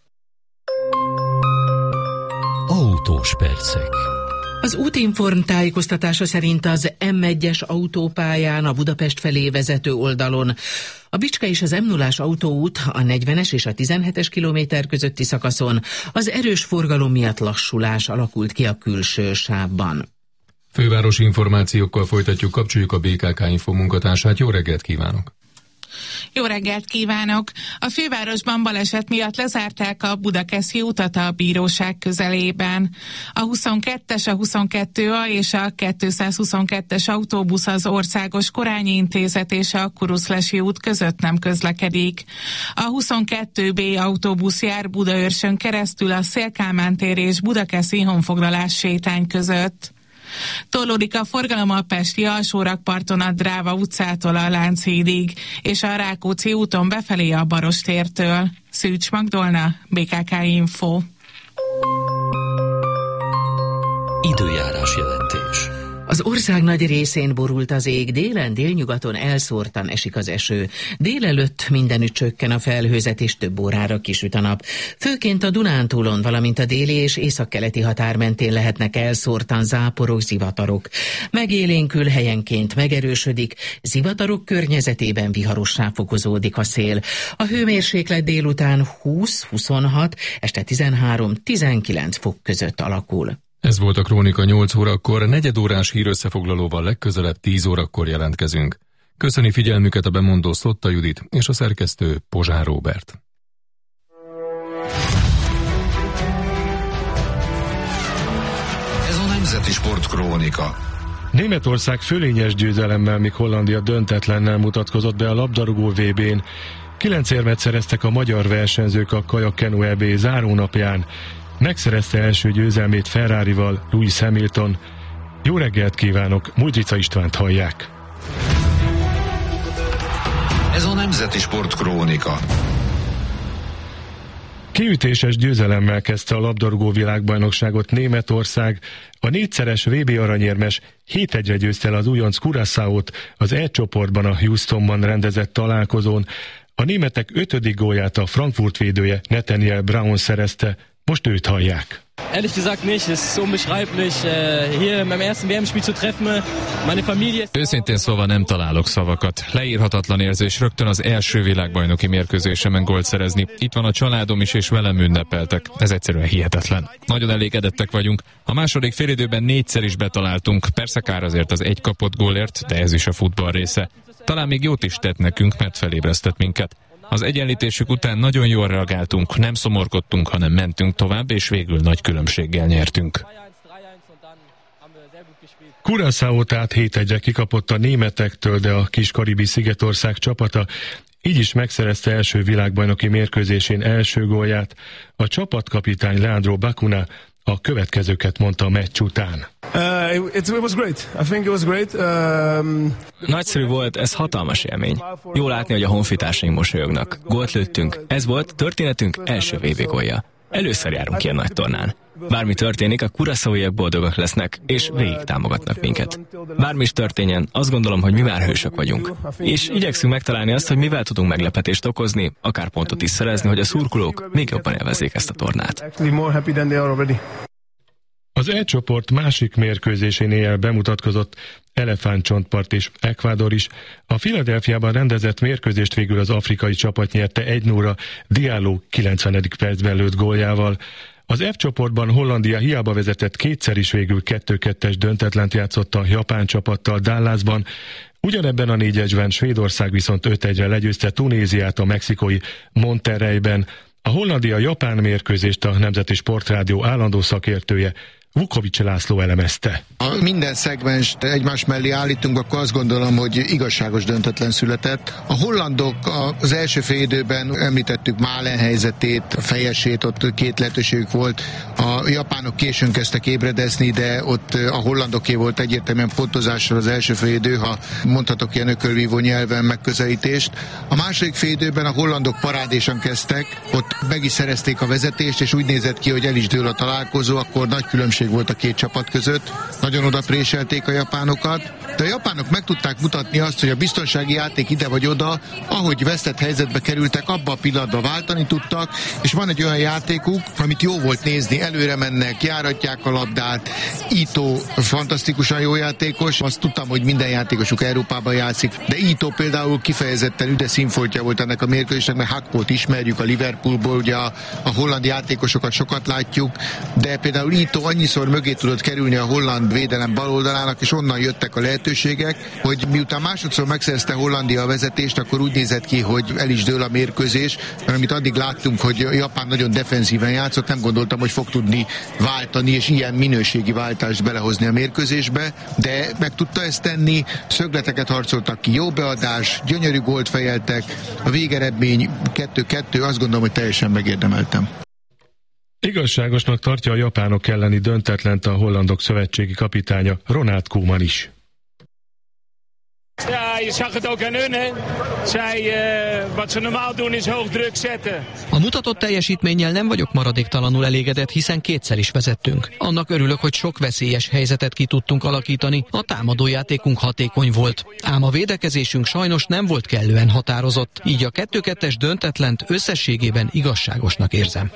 Autós percek. Az Útinform tájékoztatása szerint az M1-es autópályán a Budapest felé vezető oldalon a Bicske és az M0-ás autóút a 40-es és a 17-es kilométer közötti szakaszon az erős forgalom miatt lassulás alakult ki a külső sávban. Fővárosi információkkal folytatjuk, kapcsoljuk a BKK Info munkatársát. Jó reggelt kívánok! Jó reggelt kívánok! A fővárosban baleset miatt lezárták a Budakeszi utat a bíróság közelében. A 22-es, a 22A és a 222-es autóbusz az Országos Korányi Intézet és a Kuruszlesi út között nem közlekedik. A 22B autóbusz jár Budaörsön keresztül a Széll-Kálmán tér és Budakeszi honfoglalás sétány között. Torlódik a forgalom a pesti alsórakparton a Dráva utcától a Lánchídig, és a Rákóczi úton befelé a Barostértől. Szűcs Magdolna, BKK Info. Időjárás jelentés. Az ország nagy részén borult az ég, délen, délnyugaton elszórtan esik az eső. Délelőtt mindenütt csökken a felhőzet és több órára kisüt a nap. Főként a Dunántúlon, valamint a déli és északkeleti határ mentén lehetnek elszórtan záporok, zivatarok. Megélénkül, helyenként megerősödik, zivatarok környezetében viharossá fokozódik a szél. A hőmérséklet délután 20-26, este 13-19 fok között alakul. Ez volt a Krónika 8 órakor, negyedórás hírösszefoglalóval legközelebb 10 órakor jelentkezünk. Köszöni figyelmüket a bemondó Szotta Judit és a szerkesztő Pozsár Róbert. Ez a Nemzeti Sport Krónika. Németország fölényes győzelemmel, míg Hollandia döntetlennel mutatkozott be a labdarúgó VB-n. 9 érmet szereztek a magyar versenyzők a Kajak-Kenu EB zárónapján. Megszerezte első győzelmét Ferrarival Lewis Hamilton. Jó reggelt kívánok, Mújdrica Istvánt hallják. Ez a Nemzeti Sport Krónika. Kiütéses győzelemmel kezdte a labdarúgó világbajnokságot Németország. A 4-szeres VB aranyérmes 7-1-re győzte el az újonc Curaçaót az E csoportban a Houstonban rendezett találkozón. A németek 5. gólját a Frankfurt védője Nathaniel Brown szerezte. Most őt hallják. Ehrlich gesagt nicht, es ist unbeschreiblich, hier beim ersten WM-Spiel zu treffen, meine Familie... Őszintén szólva nem találok szavakat. Leírhatatlan érzés rögtön az első világbajnoki mérkőzésemen gólt szerezni. Itt van a családom is, és velem ünnepeltek. Ez egyszerűen hihetetlen. Nagyon elégedettek vagyunk. A második félidőben 4-szer is betaláltunk. Persze kár azért az egy kapott gólért, de ez is a futball része. Talán még jót is tett nekünk, mert felébresztett minket. Az egyenlítésük után nagyon jól reagáltunk, nem szomorkodtunk, hanem mentünk tovább, és végül nagy különbséggel nyertünk. Curaçaót át 7-1-re kikapott a németektől, de a kis-karibi szigetország csapata így is megszerezte első világbajnoki mérkőzésén első gólját. A csapatkapitány Leandro Bacuna a következőket mondta a meccs után. It was great. I think it was great. Nagyszerű volt, ez hatalmas élmény. Jó látni, hogy a honfitársaink mosolyognak. Gólt lőttünk. Ez volt történetünk első VB gólja. Először járunk ilyen nagy tornán. Bármi történik, a curaçaóiak boldogak lesznek, és végig támogatnak minket. Bármi is történjen, azt gondolom, hogy mi már hősök vagyunk. És igyekszünk megtalálni azt, hogy mivel tudunk meglepetést okozni, akár pontot is szerezni, hogy a szurkolók még jobban élvezzék ezt a tornát. Az E csoport másik mérkőzésén éjjel bemutatkozott Elefántcsontpart és Ecuador is. A Philadelphiában rendezett mérkőzést végül az afrikai csapat nyerte 1-0-ra Diallo 90. percben lőtt góljával. Az F csoportban Hollandia hiába vezetett, kétszer is végül 2-2-es döntetlent játszott a japán csapattal Dallasban. Ugyanebben a 4-1-ben Svédország viszont 5-1-re legyőzte Tunéziát a mexikói Monterreyben. A Hollandia-Japán mérkőzést a Nemzeti Sportrádió állandó szakértője Vukovics László elemezte. Ha minden szegmenst egymás mellé állítunk, akkor azt gondolom, hogy igazságos döntetlen született. A hollandok az első fél időben említettük Málen helyzetét, a fejesét, ott két lehetőségük volt. A japánok későn kezdtek ébredezni, de ott a hollandoké volt egyértelműen pontozással az első fél idő, ha mondhatok ilyen ökölvívó nyelven megközelítést. A második fél időben a hollandok parádésan kezdtek, ott meg is szerezték a vezetést, és úgy nézett ki, hogy el is dől a találkozó, akkor nagy különbség volt a két csapat között. Nagyon oda préselték a japánokat, de a japánok meg tudták mutatni azt, hogy a biztonsági játék ide vagy oda, ahogy vesztett helyzetbe kerültek, abba a pillanatban váltani tudtak, és van egy olyan játékuk, amit jó volt nézni, előre mennek, járatják a labdát. Ito fantasztikusan jó játékos, azt tudtam, hogy minden játékosuk Európában játszik, de Ito például kifejezetten üde színfoltja volt ennek a mérkőzésnek, mert Hakpót ismerjük a Liverpoolból, ugye a holland játékosokat sokat látjuk, de például Ito annyiszor mögé tudott kerülni a holland védelem baloldalának, és onnan jöttek a lehetőségek, hogy miután másodszor megszerezte Hollandia a vezetést, akkor úgy nézett ki, hogy el is dől a mérkőzés, mert amit addig láttunk, hogy Japán nagyon defenzíven játszott, nem gondoltam, hogy fog tudni váltani, és ilyen minőségi váltást belehozni a mérkőzésbe, de meg tudta ezt tenni, szögleteket harcoltak ki, jó beadás, gyönyörű gólt fejeltek, a végeredmény 2-2, azt gondolom, hogy teljesen megérdemeltem. Igazságosnak tartja a japánok elleni döntetlent a hollandok szövetségi kapitánya Ronald Koeman is. Ja, je zag het ook aan hun, hè. Zij, wat ze normaal doen is hoog druk zetten. A mutatott teljesítménnyel nem vagyok maradéktalanul elégedett, hiszen kétszer is vezettünk. Annak örülök, hogy sok veszélyes helyzetet ki tudtunk alakítani, a támadójátékunk hatékony volt. Ám a védekezésünk sajnos nem volt kellően határozott, így a 2-2-es döntetlent összességében igazságosnak érzem.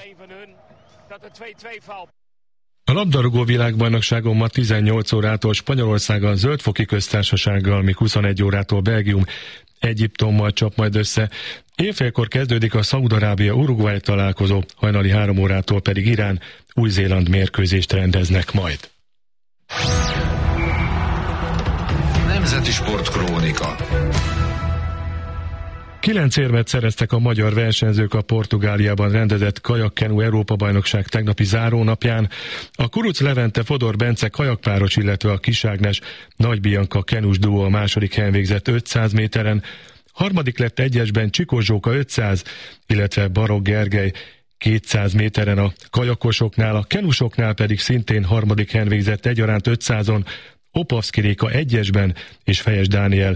A labdarúgó világbajnokságon ma 18 órától Spanyolország a Zöldfoki Köztársasággal, míg 21 órától Belgium Egyiptommal csap majd össze. Éjfélkor kezdődik a Szaúd-Arábia-Uruguay találkozó, hajnali 3 órától pedig Irán Új-Zéland mérkőzést rendeznek majd. Nemzeti Sportkrónika. 9 érmet szereztek a magyar versenyzők a Portugáliában rendezett kajakkenu Európa-bajnokság tegnapi zárónapján. A Kuruc Levente Fodor Bence kajakpáros, illetve a Kis Ágnes Nagy Bianca kenus duó a második helyen végzett 500 méteren. Harmadik lett egyesben Csikós Zsóka 500, illetve Barok Gergely 200 méteren a kajakosoknál, a kenusoknál pedig szintén harmadik helyen végzett egyaránt 500-on Opavszki Réka egyesben és Fejes Dániel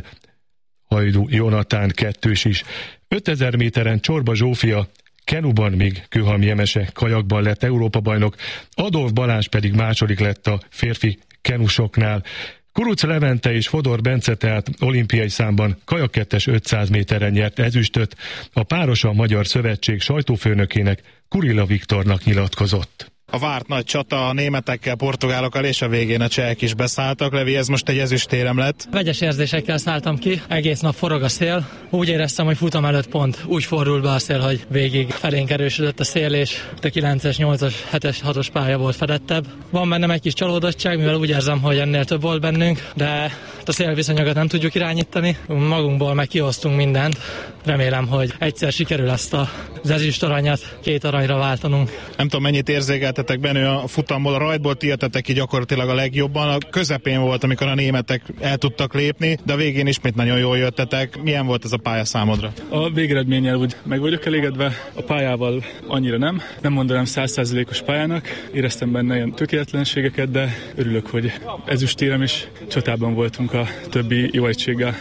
Hajdú Jonatán kettős is. 5000 méteren Csorba Zsófia kenuban, még Kőhalmi Emese kajakban lett Európa-bajnok, Adolf Balázs pedig második lett a férfi kenusoknál. Kuruc Levente és Fodor Bence tehát olimpiai számban kajakkettes 500 méteren nyert ezüstöt, a páros a Magyar Szövetség sajtófőnökének, Kurilla Viktornak nyilatkozott. A várt nagy csata a németekkel, portugálokkal és a végén a csehek is beszálltak. Levi, ez most egy ezüstérem lett. Vegyes érzésekkel szálltam ki, egész nap forog a szél. Úgy éreztem, hogy futam előtt pont úgy fordult be a szél, hogy végig felénk erősödött a szél, és a 9-es, 8-as, 7-es, 6-os pálya volt fedettebb. Van bennem egy kis csalódottság, mivel úgy érzem, hogy ennél több volt bennünk, de a szélviszonyokat nem tudjuk irányítani. Magunkból meg kihoztunk mindent. Remélem, hogy egyszer sikerül ezt az ezüst aranyat 2 aranyra váltanunk. Nem tudom, mennyit érzékeltetek benne a futamból, a rajtból ti jöttetek ki gyakorlatilag a legjobban. A közepén volt, amikor a németek el tudtak lépni, de a végén ismét nagyon jól jöttetek. Milyen volt ez a pálya számodra? A végeredménnyel úgy meg vagyok elégedve, a pályával annyira nem. Nem mondanám 100%-os pályának, éreztem benne ilyen tökéletlenségeket, de örülök, hogy ezüstérem és csatában voltunk a többi jó egységgel.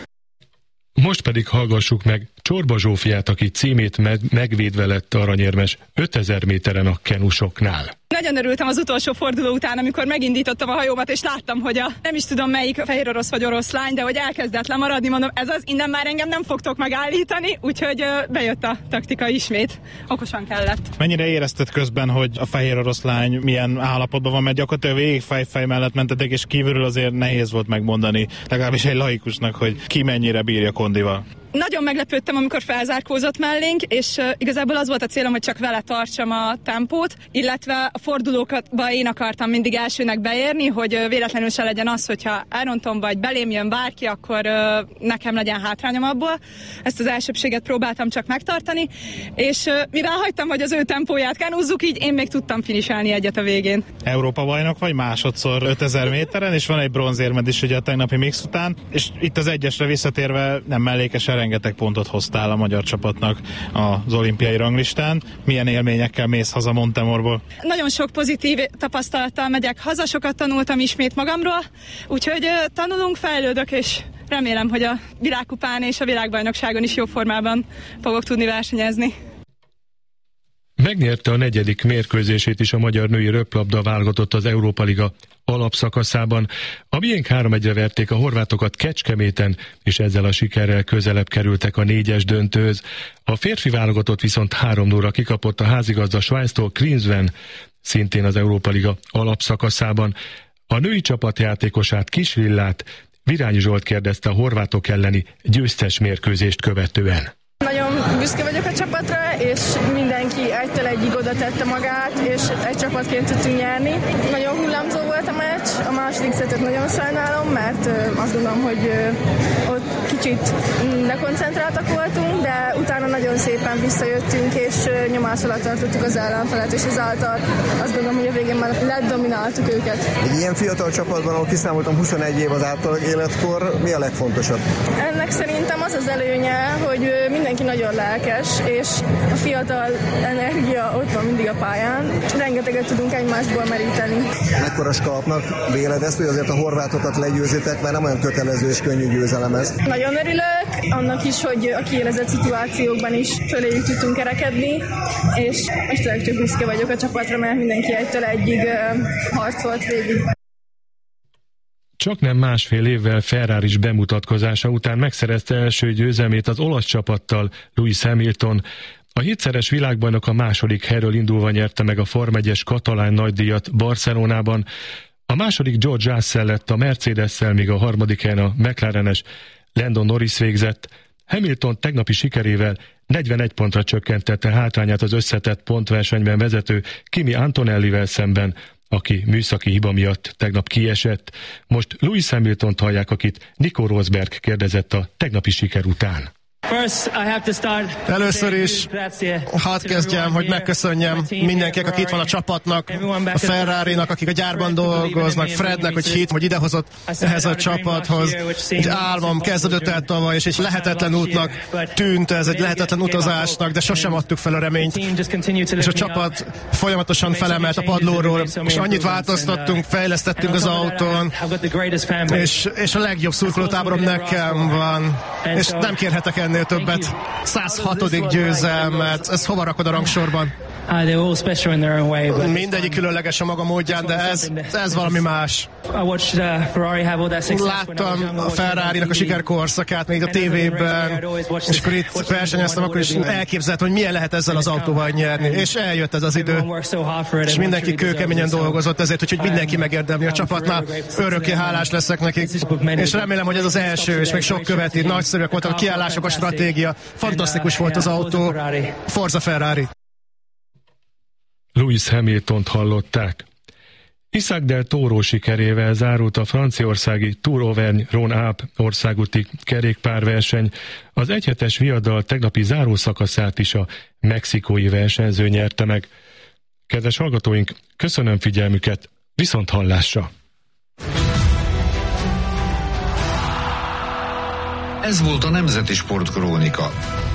Most pedig hallgassuk meg Csorba Zsófiát, aki címét megvédve lett aranyérmes 5000 méteren a kenusoknál. Nagyon örültem az utolsó forduló után, amikor megindítottam a hajómat, és láttam, hogy nem is tudom melyik fehér orosz vagy oroszlány, de hogy elkezdett lemaradni, mondom, ez az, innen már engem nem fogtok megállítani, úgyhogy bejött a taktika ismét. Okosan kellett. Mennyire érezted közben, hogy a fehér oroszlány milyen állapotban van, mert gyakorlatilag végig fej mellett mentetek, és kívülről azért nehéz volt megmondani, legalábbis egy laikusnak, hogy ki mennyire bírja kondival. Nagyon meglepődtem, amikor felzárkózott mellénk, és igazából az volt a célom, hogy csak vele tartsam a tempót, illetve a fordulókba én akartam mindig elsőnek beérni, hogy véletlenül se legyen az, hogyha elrontom, vagy belém jön bárki, akkor nekem legyen hátrányom abból. Ezt az elsőbséget próbáltam csak megtartani, és mivel hagytam, hogy az ő tempóját kenúzzuk, így én még tudtam finiselni egyet a végén. Európa bajnok vagy másodszor 5000 méteren, és van egy bronzérmed is ugye a tegnapi mix után, és itt az egyesre visszatérve nem mellékesen rengeteg pontot hoztál a magyar csapatnak az olimpiai ranglistán. Milyen élményekkel mész haza Montemorból? Nagyon sok pozitív tapasztalattal megyek haza, sokat tanultam ismét magamról, úgyhogy tanulunk, fejlődök, és remélem, hogy a világkupán és a világbajnokságon is jó formában fogok tudni versenyezni. Megnyerte a 4. mérkőzését is a magyar női röplabda válogatott az Európa Liga alapszakaszában. A miénk 3-1-re verték a horvátokat Kecskeméten, és ezzel a sikerrel közelebb kerültek a 4-es döntőhöz. A férfi válogatott viszont 3-0-ra kikapott a házigazda Svájctól Krinsven, szintén az Európa Liga alapszakaszában. A női csapat játékosát, Kis Lillát Virányi Zsolt kérdezte a horvátok elleni győztes mérkőzést követően. Nagyon büszke vagyok a csapatra, és mindenki egytől egyig oda tette magát, és egy csapatként tudtunk nyerni. Nagyon hullámzó volt a meccs, a második szettet nagyon sajnálom, mert azt gondolom, hogy ott kicsit dekoncentráltak voltunk, de utána nagyon szépen visszajöttünk, és nyomás alatt tartottuk az ellenfelet, és ezáltal azt gondolom, hogy a végén már ledomináltuk őket. Egy ilyen fiatal csapatban, ahol kiszámoltam 21 év az átlag életkor, mi a legfontosabb? Ennek szerintem az az előnye, hogy mindenki nagyon lelkes, és a fiatal energia ott van mindig a pályán, és rengeteget tudunk egymásból meríteni. Mekkora skalpnak véled ezt, hogy azért a horvátokat legyőzitek, mert nem olyan kötelező és könnyű győzelem ez? Nagyon örülök annak is, hogy a kiélezett szituációkban is föléjük tudtunk kerekedni, és tényleg csak büszke vagyok a csapatra, mert mindenki egytől egyig harcolt végig. Csaknem másfél évvel Ferraris bemutatkozása után megszerezte első győzelmét az olasz csapattal Lewis Hamilton. A 7-szeres világbajnok a második helyről indulva nyerte meg a Form 1-es katalán nagydíjat Barcelonában. A második George Russell lett a Mercedes-szel, míg a harmadik helyen a McLarenes Lando Norris végzett. Hamilton tegnapi sikerével 41 pontra csökkentette hátrányát az összetett pontversenyben vezető Kimi Antonellivel szemben, aki műszaki hiba miatt tegnap kiesett. Most Lewis Hamiltont hallják, akit Nico Rosberg kérdezett a tegnapi siker után. Először is hadd kezdjem, hogy megköszönjem mindenkinek, aki itt van a csapatnak, a Ferrarinak, akik a gyárban dolgoznak, Frednek, hogy hit, hogy idehozott ehhez a csapathoz. Egy álmom kezdődött el tavaly, és egy lehetetlen útnak tűnt, ez egy lehetetlen utazásnak, de sosem adtuk fel a reményt. És a csapat folyamatosan felemelt a padlóról, és annyit változtattunk, fejlesztettünk az autón, és a legjobb szurkolótáborom nekem van, és nem kérhetek ennél többet. 106. győzelmet, ez hova rakod a rangsorban? Mindegyik különleges a maga módján, de ez valami más. Láttam a Ferrari-nak a sikerkorszakát még a tévében, és akkor itt versenyeztem, akkor is elképzeltem, hogy milyen lehet ezzel az autóval nyerni, és eljött ez az idő, és mindenki kőkeményen dolgozott ezért, hogy mindenki megérdemli a csapatnál. Örökké hálás leszek nekik, és remélem, hogy ez az első, és még sok követi. Nagyszerűek voltak a kiállások, a stratégia, fantasztikus volt az autó. Forza Ferrari! Lewis Hamiltont hallották. Isaac del Toro sikerével zárult a franciaországi Tour Auvergne-Rhône-Alpes országúti kerékpárverseny. Az egyhetes viadal tegnapi zárószakaszát is a mexikói versenyző nyerte meg. Kedves hallgatóink, köszönöm figyelmüket, viszont hallásra! Ez volt a Nemzeti Sportkrónika.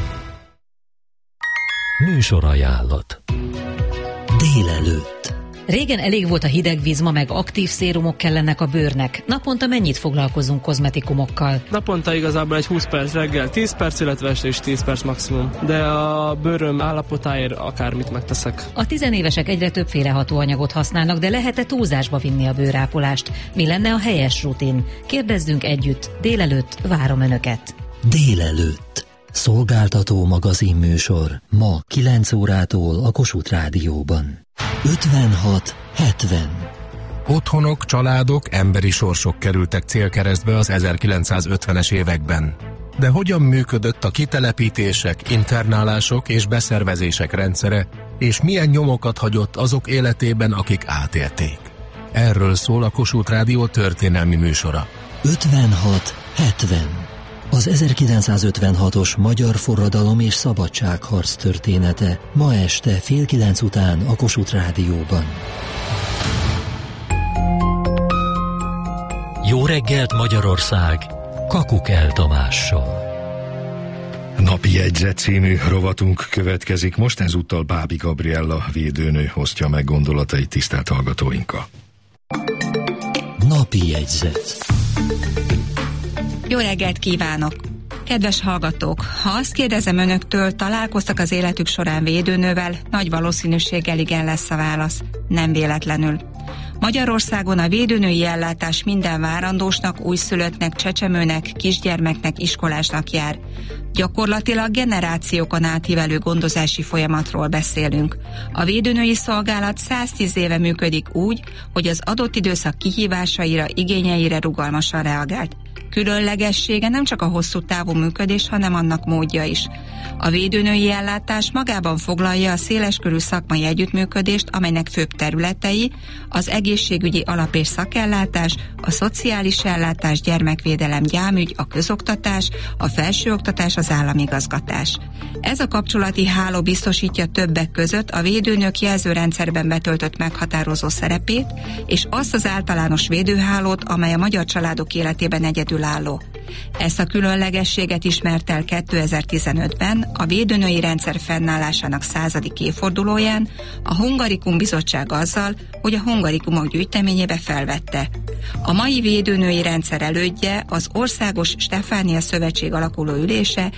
Műsorajánlat. Délelőtt. Régen elég volt a hideg víz, ma meg aktív szérumok kellenek a bőrnek. Naponta mennyit foglalkozunk kozmetikumokkal? Naponta igazából egy 20 perc reggel, 10 perc, illetve este is 10 perc maximum. De a bőröm állapotáért akármit megteszek. A tizenévesek egyre többféle hatóanyagot használnak, de lehet-e túlzásba vinni a bőrápolást? Mi lenne a helyes rutin? Kérdezzünk együtt. Délelőtt várom Önöket. Délelőtt. Szolgáltató magazinműsor. Ma 9 órától a Kossuth Rádióban. 56-70. Otthonok, családok, emberi sorsok kerültek célkeresztbe az 1950-es években. De hogyan működött a kitelepítések, internálások és beszervezések rendszere, és milyen nyomokat hagyott azok életében, akik átélték? Erről szól a Kossuth Rádió történelmi műsora. 56-70. Az 1956-os magyar forradalom és szabadságharc története ma este 8:30 után a Kossuth Rádióban. Jó reggelt Magyarország! Kakukell Tamással. Napi jegyzet című rovatunk következik most, ezúttal Bábi Gabriella védőnő osztja meg gondolatait tisztelt hallgatóinkkal. Napi jegyzet. Jó reggelt kívánok! Kedves hallgatók, ha azt kérdezem önöktől, találkoztak az életük során védőnővel, nagy valószínűséggel igen lesz a válasz. Nem véletlenül. Magyarországon a védőnői ellátás minden várandósnak, újszülöttnek, csecsemőnek, kisgyermeknek, iskolásnak jár. Gyakorlatilag generációkon átívelő gondozási folyamatról beszélünk. A védőnői szolgálat 110 éve működik úgy, hogy az adott időszak kihívásaira, igényeire rugalmasan reagált. Különlegessége nem csak a hosszú távú működés, hanem annak módja is. A védőnői ellátás magában foglalja a széleskörű szakmai együttműködést, amelynek főbb területei az egészségügyi alap- és szakellátás, a szociális ellátás, gyermekvédelem, gyámügy, a közoktatás, a felsőoktatás, az államigazgatás. Ez a kapcsolati háló biztosítja többek között a védőnők jelzőrendszerben betöltött meghatározó szerepét, és azt az általános védőhálót, amely a magyar családok életében egyedülálló. Ezt a különlegességet ismert el 2015-ben a védőnői rendszer fennállásának 100. évfordulóján a Hungarikum Bizottság azzal, hogy a Hungarikumok gyűjteményébe felvette. A mai védőnői rendszer elődje az Országos Stefánia Szövetség alakuló ülése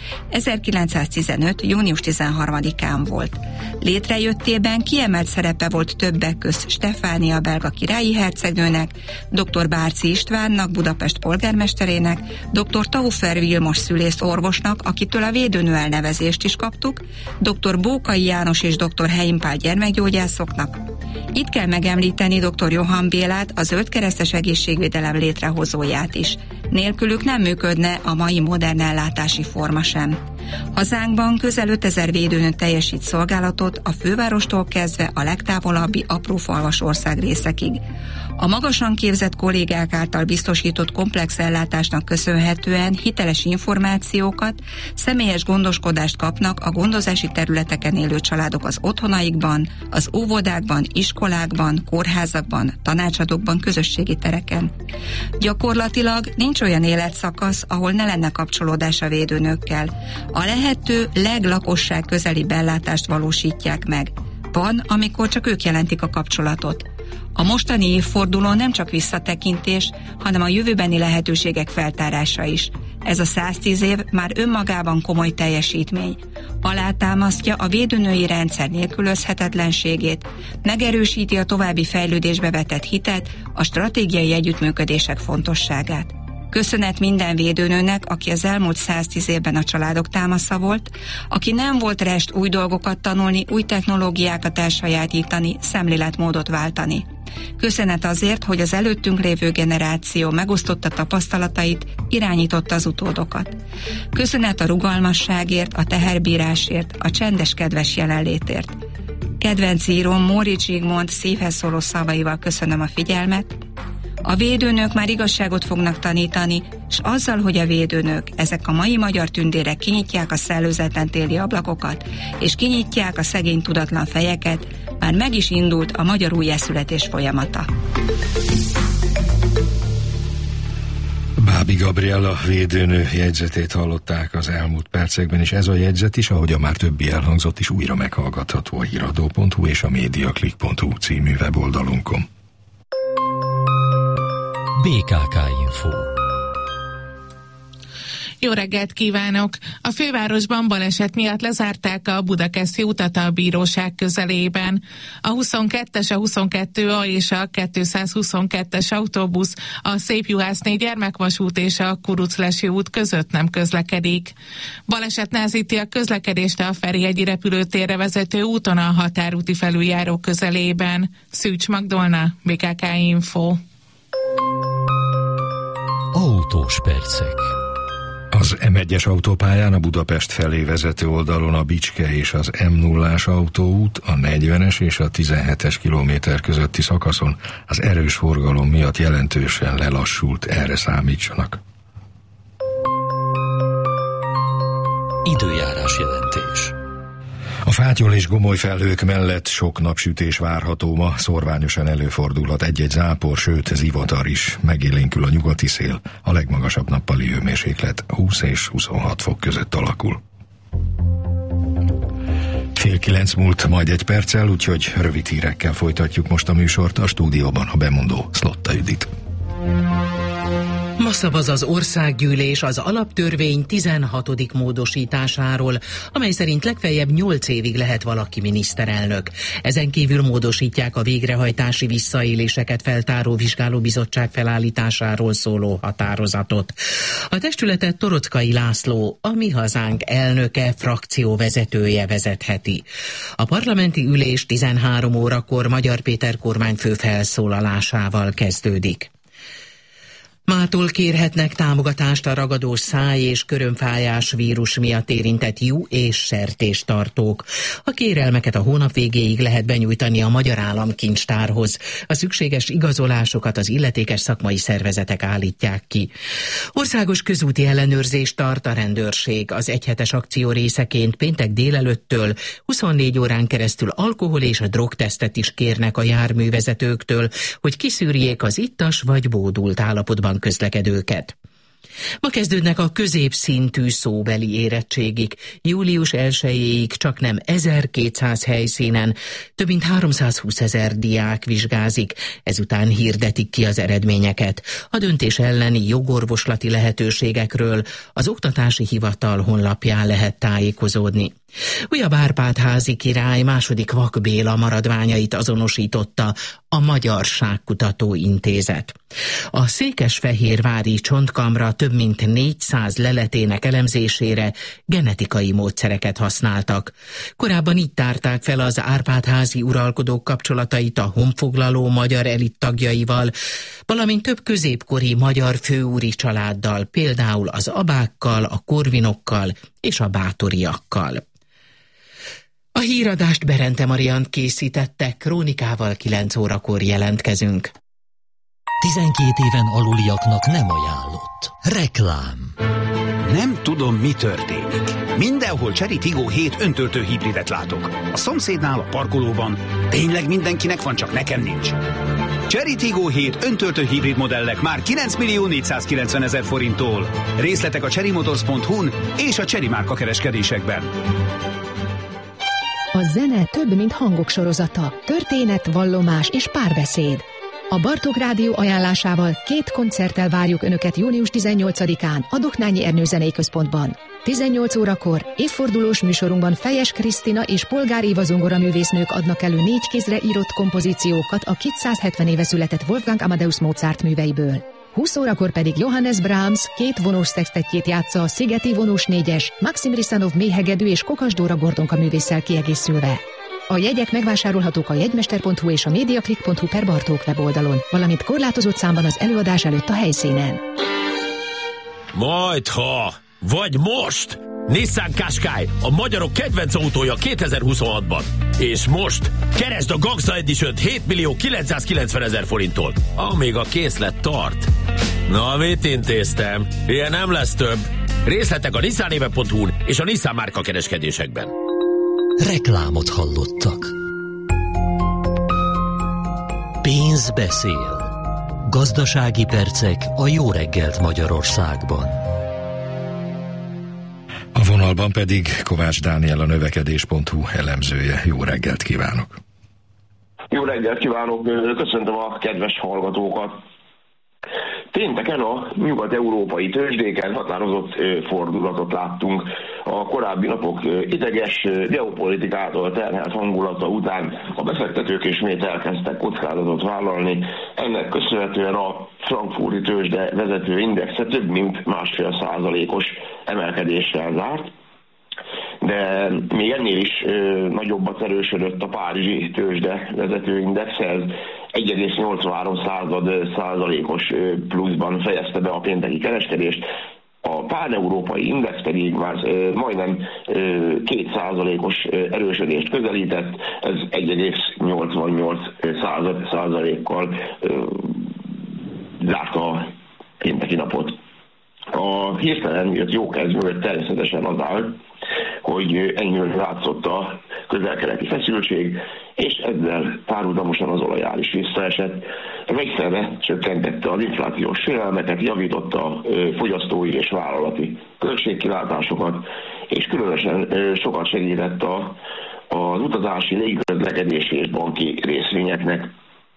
1915. június 13-án volt. Létrejöttében kiemelt szerepe volt többek közt Stefánia belga királyi hercegnőnek, dr. Bárci Istvánnak, Budapest polgármesterének, dr. Taufer Vilmos szülészt orvosnak, akitől a védőnő elnevezést is kaptuk, dr. Bókai János és dr. Heimpál gyermekgyógyászoknak. Itt kell megemlíteni dr. Johann Bélát, a zöldkeresztes egészségvédelem létrehozóját is. Nélkülük nem működne a mai modern ellátási forma sem. Hazánkban közel 5000 védőnő teljesít szolgálatot a fővárostól kezdve a legtávolabbi aprófalvas országrészekig. A magasan képzett kollégák által biztosított komplex ellátásnak köszönhetően hiteles információkat, személyes gondoskodást kapnak a gondozási területeken élő családok az otthonaikban, az óvodákban, iskolákban, kórházakban, tanácsadókban, közösségi tereken. Gyakorlatilag nincs olyan életszakasz, ahol ne lenne kapcsolódás a védőnőkkel. A lehető leglakosság közeli bellátást valósítják meg. Van, amikor csak ők jelentik a kapcsolatot. A mostani évforduló nem csak visszatekintés, hanem a jövőbeni lehetőségek feltárása is. Ez a 110 év már önmagában komoly teljesítmény. Alátámasztja a védőnői rendszer nélkülözhetetlenségét, megerősíti a további fejlődésbe vetett hitet, a stratégiai együttműködések fontosságát. Köszönet minden védőnőnek, aki az elmúlt 110 évben a családok támasza volt, aki nem volt rest új dolgokat tanulni, új technológiákat elsajátítani, szemléletmódot váltani. Köszönet azért, hogy az előttünk lévő generáció megosztotta tapasztalatait, irányította az utódokat. Köszönet a rugalmasságért, a teherbírásért, a csendes, kedves jelenlétért. Kedvenc íróm Móricz Zsigmond szívhez szóló szavaival köszönöm a figyelmet. A védőnők már igazságot fognak tanítani, és azzal, hogy a védőnők, ezek a mai magyar tündérek kinyitják a szellőzetlen téli ablakokat, és kinyitják a szegény tudatlan fejeket, már meg is indult a magyar újjászületés folyamata. Bábi Gabriella védőnő jegyzetét hallották az elmúlt percekben, és ez a jegyzet is, ahogy a már többi elhangzott is, újra meghallgatható a híradó.hu és a mediaclick.hu című weboldalunkon. BKK Info. Jó reggelt kívánok! A fővárosban baleset miatt lezárták a Budakeszi utat a bíróság közelében. A 22-es, a 22A és a 222-es autóbusz, a Szépjuhászné gyermekvasút és a Kuruclesi út között nem közlekedik. Baleset nehezíti a közlekedést a Ferihegyi repülőtérre vezető úton a határúti felüljáró közelében. Szűcs Magdolna, BKK Info. Autós percek. Az Az M1-es autópályán a Budapest felé vezető oldalon a Bicske és az M0-ás autóút, a 40-es és a 17-es kilométer közötti szakaszon az erős forgalom miatt jelentősen lelassult, erre számítsanak. Időjárás jelentés. A fátyol és gomoly felhők mellett sok napsütés várható ma, szorványosan előfordulhat egy-egy zápor, sőt zivatar is. Megélénkül a nyugati szél, a legmagasabb nappali hőmérséklet 20 és 26 fok között alakul. 8:30 múlt majd egy perccel, úgyhogy rövid hírekkel folytatjuk most a műsort, a stúdióban a bemondó Szlotta Judit. Ma szavaz az országgyűlés az alaptörvény 16. módosításáról, amely szerint legfeljebb 8 évig lehet valaki miniszterelnök. Ezen kívül módosítják a végrehajtási visszaéléseket feltáró vizsgálóbizottság felállításáról szóló határozatot. A testületet Torockai László, a Mi Hazánk elnöke, frakcióvezetője vezetheti. A parlamenti ülés 13 órakor Magyar Péter kormányfő felszólalásával kezdődik. Mától kérhetnek támogatást a ragadós száj- és körömfájás vírus miatt érintett juh- és sertéstartók. A kérelmeket a hónap végéig lehet benyújtani a Magyar Államkincstárhoz. A szükséges igazolásokat az illetékes szakmai szervezetek állítják ki. Országos közúti ellenőrzést tart a rendőrség. Az egyhetes akció részeként péntek délelőttől 24 órán keresztül alkohol- és a drogtesztet is kérnek a járművezetőktől, hogy kiszűrjék az ittas vagy bódult állapotban közlekedőket. Ma kezdődnek a középszintű szóbeli érettségik. Július 1-ig csak nem 1200 helyszínen több mint 320 000 diák vizsgázik, ezután hirdetik ki az eredményeket. A döntés elleni jogorvoslati lehetőségekről az Oktatási Hivatal honlapján lehet tájékozódni. Újabb Árpád-házi király második Vak Béla maradványait azonosította a Magyarságkutató Intézet. A székesfehérvári csontkamra több mint 400 leletének elemzésére genetikai módszereket használtak. Korábban így tárták fel az Árpád-házi uralkodók kapcsolatait a honfoglaló magyar elit tagjaival, valamint több középkori magyar főúri családdal, például az Abákkal, a Korvinokkal és a Báthoryakkal. A híradást Berente Mariant készítette, krónikával 9 órakor jelentkezünk. 12 éven aluliaknak nem ajánlott. Reklám. Nem tudom, mi történik. Mindenhol Chery Tiggo 7 öntöltő hibridet látok. A szomszédnál, a parkolóban. Tényleg mindenkinek van, csak nekem nincs. Chery Tiggo 7 öntöltő hibrid modellek már 9.490.000 forinttól. Részletek a cherrymotors.hu-n és a Chery márka kereskedésekben. A zene több, mint hangok sorozata. Történet, vallomás és párbeszéd. A Bartók Rádió ajánlásával 2 koncerttel várjuk Önöket június 18-án a Doknányi Ernő Zenei Központban. 18 órakor évfordulós műsorunkban Fejes Krisztina és Polgár Éva zongoraművésznők adnak elő 4 kézre írott kompozíciókat a 270 éve született Wolfgang Amadeus Mozart műveiből. 20 órakor pedig Johannes Brahms 2 vonós szextettjét játsza a Szigeti vonós 4-es, Maxim Risanov méhegedű és Kokas Dóra Gordonka művésszel kiegészülve. A jegyek megvásárolhatók a jegymester.hu és a mediaclick.hu per Bartók weboldalon, valamint korlátozott számban az előadás előtt a helyszínen. Majdha, vagy most! Nissan Qashqai, a magyarok kedvenc autója 2026-ban. És most keresd a Gangsta Edition-t 7.990.000 forinttól, amíg a készlet tart. Na, mit intéztem? Ilyen nem lesz több. Részletek a nissanéve.hu-n és a Nissan márka kereskedésekben. Reklámot hallottak. Pénz beszél. Gazdasági percek a Jó reggelt Magyarországban. A vonalban pedig Kovács Dániel, a növekedés.hu elemzője. Jó reggelt kívánok! Jó reggelt kívánok! Köszöntöm a kedves hallgatókat! Pénteken a nyugat-európai tőzsdéken határozott fordulatot láttunk. A korábbi napok ideges geopolitikától terhelt hangulata után a befektetők ismét elkezdtek kockázatot vállalni. Ennek köszönhetően a frankfurti tőzsde vezető indexe több mint 1,5%-os emelkedéssel zárt. De még ennél is nagyobbat erősödött a párizsi tőzsde vezetőindex, ez 1,83%-os pluszban fejezte be a pénteki kereskedést. A pán-európai index pedig már majdnem 2%-os erősödést közelített, ez 1,88%-kal zárta a pénteki napot. A hirtelen jött jó kezd mögött természetesen az áll, hogy enyhülni látszott a közel-keleti feszültség, és ezzel párhuzamosan az olajár is visszaesett. Ez egyszerre csökkentette az inflációs félelmeket, javította a fogyasztói és vállalati költségkilátásokat, és különösen sokat segített az utazási, légiközlekedési és banki részvényeknek.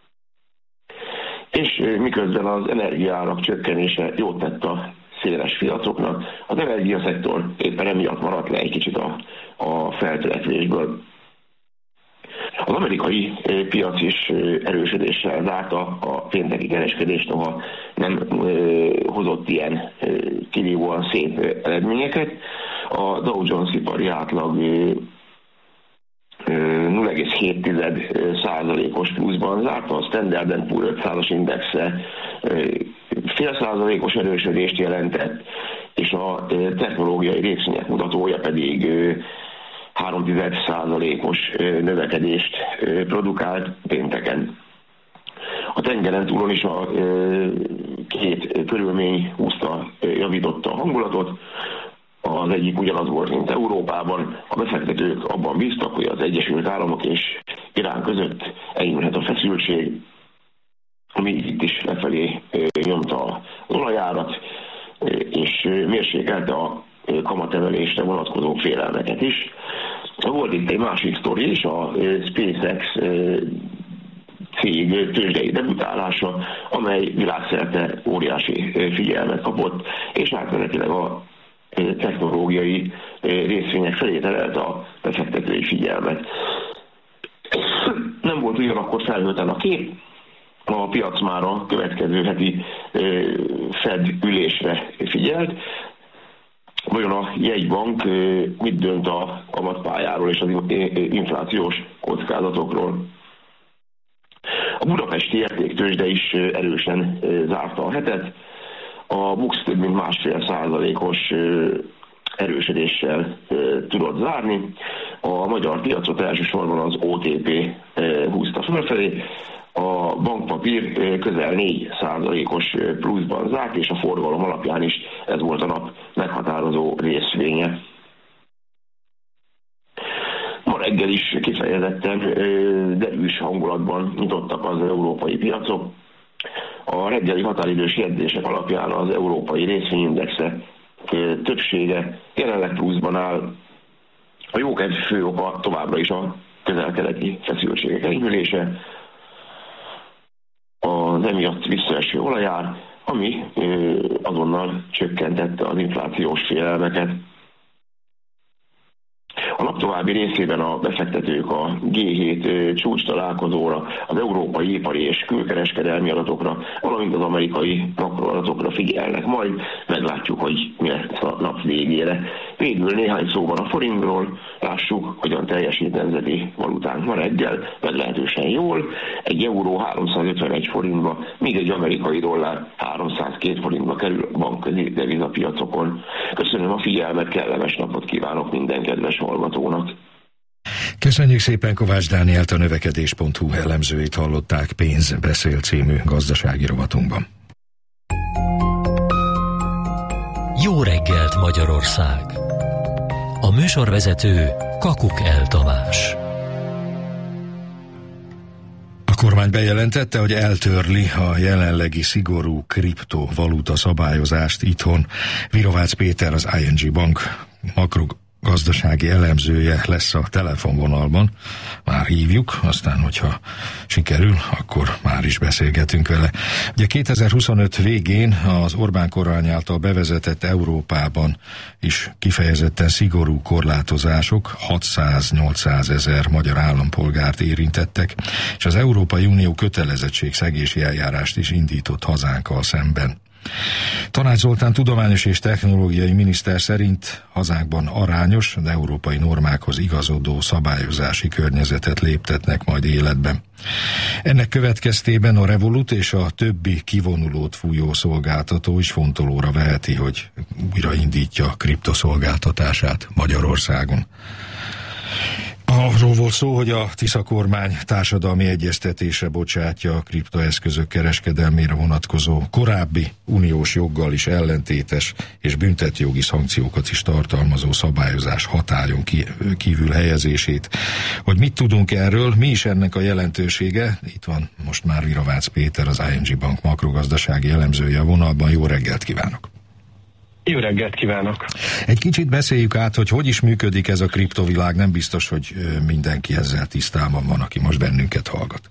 És miközben az energiaárak csökkenése jót tett a széles piacoknak, az energiaszektor éppen emiatt maradt le egy kicsit a feltörekvésből. Az amerikai piac is erősödéssel zárta a pénteki kereskedést, noha nem hozott ilyen kirívóan szép eredményeket. A Dow Jones ipari átlag 0,7%-os pluszban zárta, a Standard & Poor's 500-as indexe 0,5%-os erősödést jelentett, és a technológiai részvények mutatója pedig 0,3%-os növekedést produkált pénteken. A tengeren túlon is a két körülmény húzta, javította a hangulatot. Az egyik ugyanaz volt, mint Európában. A befektetők abban bíztak, hogy az Egyesült Államok és Irán között enyhülhet a feszültség, ami itt is lefelé nyomta az olajárat, és mérsékelte a kamatemelésre vonatkozó félelmeket is. Volt itt egy másik sztori is, a SpaceX cég tőzsdei debütálása, amely világszerte óriási figyelmet kapott, és átmenetileg a technológiai részvények felé terelte a befektetői figyelmet. Nem volt ugyanakkor felhőtlen a kép, a piac már a következő heti Fed ülésre figyelt. Vajon a jegybank mit dönt a kamatpályáról és az inflációs kockázatokról? A budapesti értéktőzsde is erősen zárta a hetet. A BUX több mint 1,5%-os erősödéssel tudott zárni. A magyar piacot elsősorban az OTP húzta fölfelé. A bankpapír közel 4%-os pluszban zárt, és a forgalom alapján is ez volt a nap meghatározó részvénye. Ma reggel is kifejezetten derűs hangulatban nyitottak az európai piacok. A reggeli határidős jegyzések alapján az európai részvényindexe többsége jelenleg pluszban áll. A jókedv fő oka továbbra is a közel-keleti feszültségek enyhülése, az emiatt visszaeső olajár, ami azonnal csökkentette az inflációs félelmeket. A nap további részében a befektetők a G7 csúcs találkozóra, az európai ipari és külkereskedelmi adatokra, valamint az amerikai makroadatokra figyelnek. Majd meglátjuk, hogy mi lesz a nap végére. Végül néhány szóban a forintról, lássuk, hogyan teljesít nemzeti valutánk ma reggel, meglehetősen jól. Egy euró 351 forintba, míg egy amerikai dollár 302 forintba kerül a bankközi devizapiacokon. Köszönöm a figyelmet, kellemes napot kívánok minden kedves hallgatónak. Köszönjük szépen Kovács Dánielt, a növekedés.hu elemzőit hallották Pénz beszél című gazdasági rovatunkban. Jó reggelt Magyarország! A műsorvezető Kakuk El Tamás. A kormány bejelentette, hogy eltörli a jelenlegi szigorú kriptovaluta szabályozást itthon. Virovácz Péter, az ING Bank makrogazdasági elemzője lesz a telefonvonalban. Már hívjuk, aztán, hogyha sikerül, akkor már is beszélgetünk vele. Ugye 2025 végén az Orbán kormány által bevezetett Európában is kifejezetten szigorú korlátozások 600-800 ezer magyar állampolgárt érintettek, és az Európai Unió kötelezettségszegési eljárást is indított hazánkkal szemben. Tanács Zoltán tudományos és technológiai miniszter szerint hazánkban arányos, de európai normákhoz igazodó szabályozási környezetet léptetnek majd életbe. Ennek következtében a Revolut és a többi kivonulót fújó szolgáltató is fontolóra veheti, hogy újraindítja kriptoszolgáltatását Magyarországon. Arról volt szó, hogy a Tisza kormány társadalmi egyeztetésre bocsátja a kriptoeszközök kereskedelmére vonatkozó korábbi uniós joggal is ellentétes és büntetőjogi szankciókat is tartalmazó szabályozás hatályon kívül helyezését. Hogy mit tudunk erről, mi is ennek a jelentősége? Itt van most már Virovácz Péter, az ING Bank makrogazdasági elemzője a vonalban. Jó reggelt kívánok! Jó reggelt kívánok! Egy kicsit beszéljük át, hogy is működik ez a kriptovilág. Nem biztos, hogy mindenki ezzel tisztában van, aki most bennünket hallgat.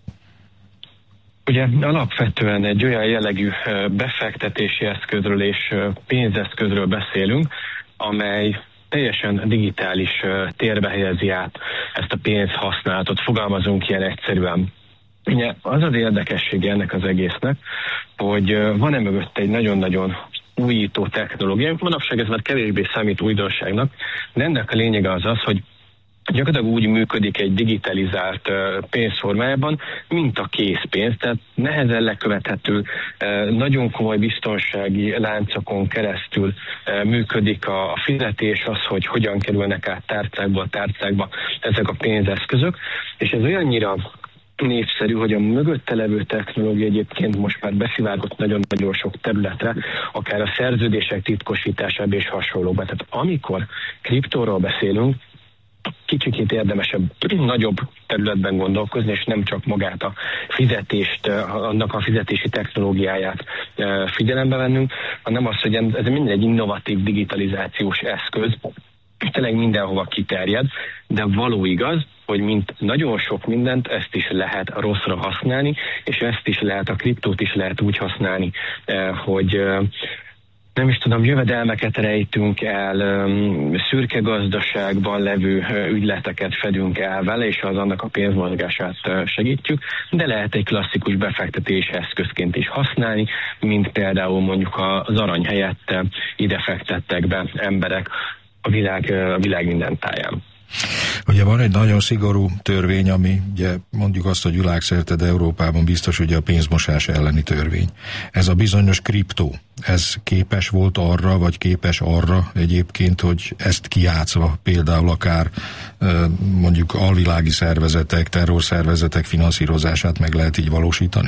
Ugye alapvetően egy olyan jellegű befektetési eszközről és pénzeszközről beszélünk, amely teljesen digitális térbe helyezi át ezt a pénzhasználatot, fogalmazunk ilyen egyszerűen. Ugye az az érdekessége ennek az egésznek, hogy van-e mögött egy nagyon-nagyon újító technológia. Manapság ez már kevésbé számít újdonságnak, de ennek a lényege az, hogy gyakorlatilag úgy működik egy digitalizált pénzformájában, mint a készpénz, tehát nehezen lekövethető, nagyon komoly biztonsági láncokon keresztül működik a fizetés, az, hogy hogyan kerülnek át tárcákból tárcákba ezek a pénzeszközök, és ez olyannyira népszerű, hogy a mögötte levő technológia egyébként most már beszivárgott nagyon-nagyon sok területre, akár a szerződések titkosításába és hasonlóba. Tehát amikor kriptóról beszélünk, kicsikét érdemesebb nagyobb területben gondolkozni, és nem csak magát a fizetést, annak a fizetési technológiáját figyelembe vennünk, hanem az, hogy ez minden egy innovatív digitalizációs eszköz, tényleg mindenhova kiterjed, de való igaz, hogy mint nagyon sok mindent, ezt is lehet rosszra használni, és ezt is lehet, a kriptót is lehet úgy használni, hogy nem is tudom, jövedelmeket rejtünk el, szürke gazdaságban levő ügyleteket fedünk el vele, és az annak a pénzmozgását segítjük, de lehet egy klasszikus befektetés eszközként is használni, mint például mondjuk az arany helyett ide fektettek be emberek a világ minden táján. Ugye van egy nagyon szigorú törvény, ami ugye mondjuk azt, hogy világszerte, de Európában biztos, hogy a pénzmosás elleni törvény. Ez a bizonyos kriptó, ez képes volt arra, vagy képes arra egyébként, hogy ezt kijátszva például akár mondjuk alvilági szervezetek, terrorszervezetek finanszírozását meg lehet így valósítani?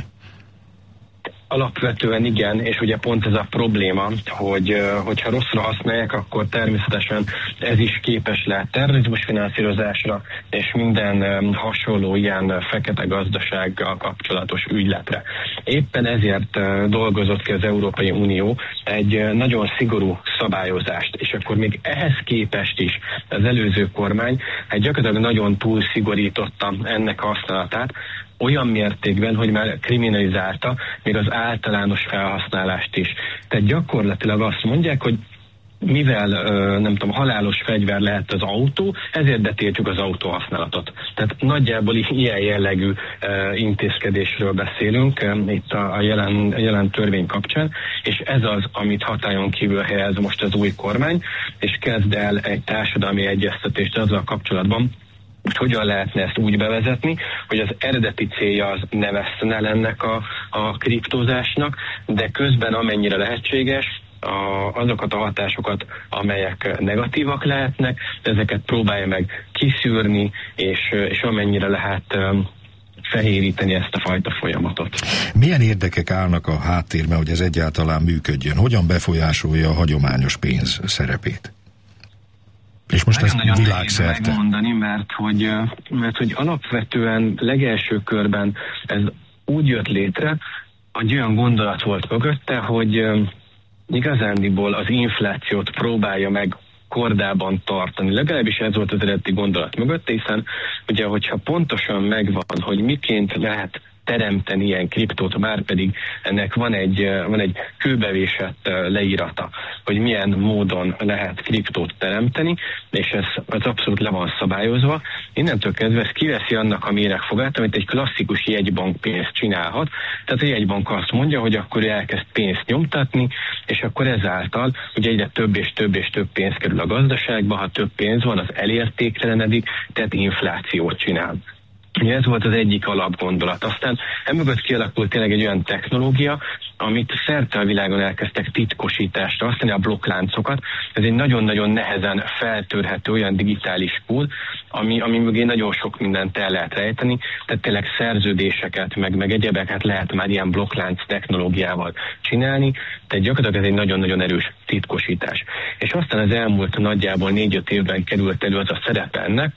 Alapvetően igen, és ugye pont ez a probléma, hogyha rosszra használják, akkor természetesen ez is képes lehet terrorizmus finanszírozásra, és minden hasonló ilyen fekete gazdasággal kapcsolatos ügyletre. Éppen ezért dolgozott ki az Európai Unió egy nagyon szigorú szabályozást, és akkor még ehhez képest is az előző kormány gyakorlatilag nagyon túlszigorította ennek a használatát, olyan mértékben, hogy már kriminalizálta még az általános felhasználást is. Tehát gyakorlatilag azt mondják, hogy mivel nem tudom, halálos fegyver lehet az autó, ezért betiltjuk az autóhasználatot. Tehát nagyjából ilyen jellegű intézkedésről beszélünk itt a jelen törvény kapcsán, és ez az, amit hatályon kívül helyez most az új kormány, és kezd el egy társadalmi egyeztetést azzal kapcsolatban, hogy hogyan lehetne ezt úgy bevezetni, hogy az eredeti célja az ne vesszen el ennek a kriptózásnak, de közben amennyire lehetséges, azokat a hatásokat, amelyek negatívak lehetnek, ezeket próbálja meg kiszűrni, és amennyire lehet fehéríteni ezt a fajta folyamatot. Milyen érdekek állnak a háttérben, hogy ez egyáltalán működjön? Hogyan befolyásolja a hagyományos pénz szerepét? És most ezt világszerte megmondani, mert hogy alapvetően legelső körben ez úgy jött létre, hogy olyan gondolat volt mögötte, hogy igazándiból az inflációt próbálja meg kordában tartani. Legalábbis ez volt az eredeti gondolat mögötte, hiszen ugye, hogyha pontosan megvan, hogy miként lehet teremteni ilyen kriptót, már pedig ennek van egy kőbevésett leírata, hogy milyen módon lehet kriptót teremteni, és ez abszolút le van szabályozva. Innentől kezdve ez kiveszi annak a méregfogát, amit egy klasszikus jegybank pénzt csinálhat. Tehát a jegybank azt mondja, hogy akkor ő elkezd pénzt nyomtatni, és akkor ezáltal ugye egyre több és több és több pénz kerül a gazdaságba, ha több pénz van, az elértéktelenedik, tehát inflációt csinál. Ez volt az egyik alapgondolat. Aztán emögött kialakult tényleg egy olyan technológia, amit szerte a világon elkezdtek titkosításra használni, a blokkláncokat. Ez egy nagyon-nagyon nehezen feltörhető olyan digitális kód, ami mögé nagyon sok mindent el lehet rejteni, tehát tényleg szerződéseket, meg egyebeket lehet már ilyen blokklánc technológiával csinálni, tehát gyakorlatilag ez egy nagyon-nagyon erős titkosítás. És aztán az elmúlt nagyjából 4-5 évben került elő az a szerepe ennek,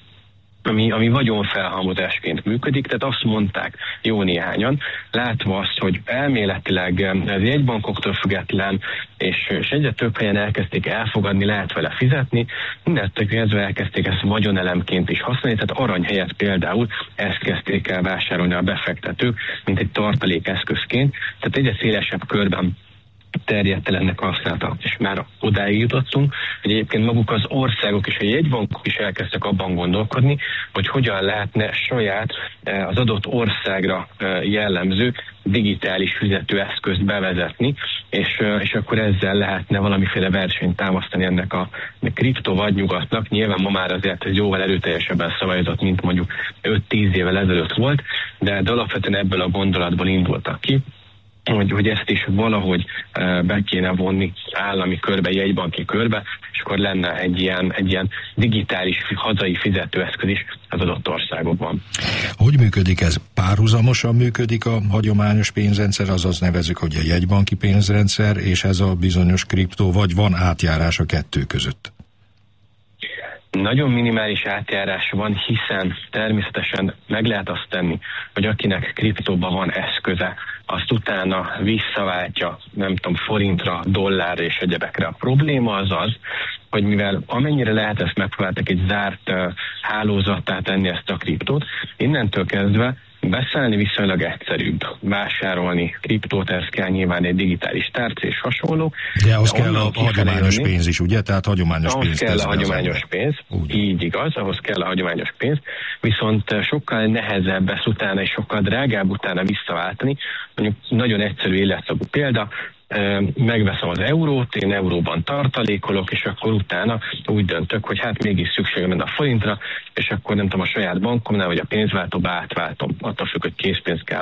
ami vagyonfelhalmozásként működik, tehát azt mondták jó néhányan, látva azt, hogy elméletileg ez jegybankoktól független, és egyre több helyen elkezdték elfogadni, lehet vele fizetni, mindentől kezdve elkezdték ezt vagyonelemként is használni, tehát arany helyett például ezt kezdték el vásárolni a befektetők, mint egy tartalékeszközként, tehát egyre szélesebb körben terjedt el ennek használata, és már odáig jutottunk, hogy egyébként maguk az országok és a jegybankok is elkezdtek abban gondolkodni, hogy hogyan lehetne saját az adott országra jellemző digitális fizetőeszközt bevezetni, és akkor ezzel lehetne valamiféle versenyt támasztani ennek a kripto vagy nyugatnak. Nyilván ma már azért ez jóval erőteljesebben szabályozott, mint mondjuk 5-10 évvel ezelőtt volt, de alapvetően ebből a gondolatból indultak ki, hogy ezt is valahogy be kéne vonni állami körbe, jegybanki körbe, és akkor lenne egy ilyen digitális hazai fizetőeszköz is az adott országokban. Hogy működik ez? Párhuzamosan működik a hagyományos pénzrendszer, azaz nevezzük, hogy a jegybanki pénzrendszer, és ez a bizonyos kriptó, vagy van átjárás a kettő között? Nagyon minimális átjárás van, hiszen természetesen meg lehet azt tenni, hogy akinek kriptóban van eszköze, azt utána visszaváltja, nem tudom, forintra, dollárra és egyebekre. A probléma az, hogy mivel amennyire lehet, ezt megpróbáltak egy zárt hálózattá tenni ezt a kriptót, innentől kezdve beszállni viszonylag egyszerűbb. Vásárolni kriptót, ez kell nyilván egy digitális tárca és hasonló. De ahhoz kell a hagyományos pénz is, ugye? Tehát hagyományos pénz. Ahhoz kell a hagyományos pénz, így igaz, ahhoz kell a hagyományos pénz, viszont sokkal nehezebb ezt utána és sokkal drágább utána visszaváltani. Mondjuk nagyon egyszerű életszabú példa, megveszem az eurót, én euróban tartalékolok, és akkor utána úgy döntök, hogy hát mégis szükségem lenne a forintra, és akkor nem tudom, a saját bankomnál, vagy a pénzváltóba átváltom, attól függ, hogy készpénz kell,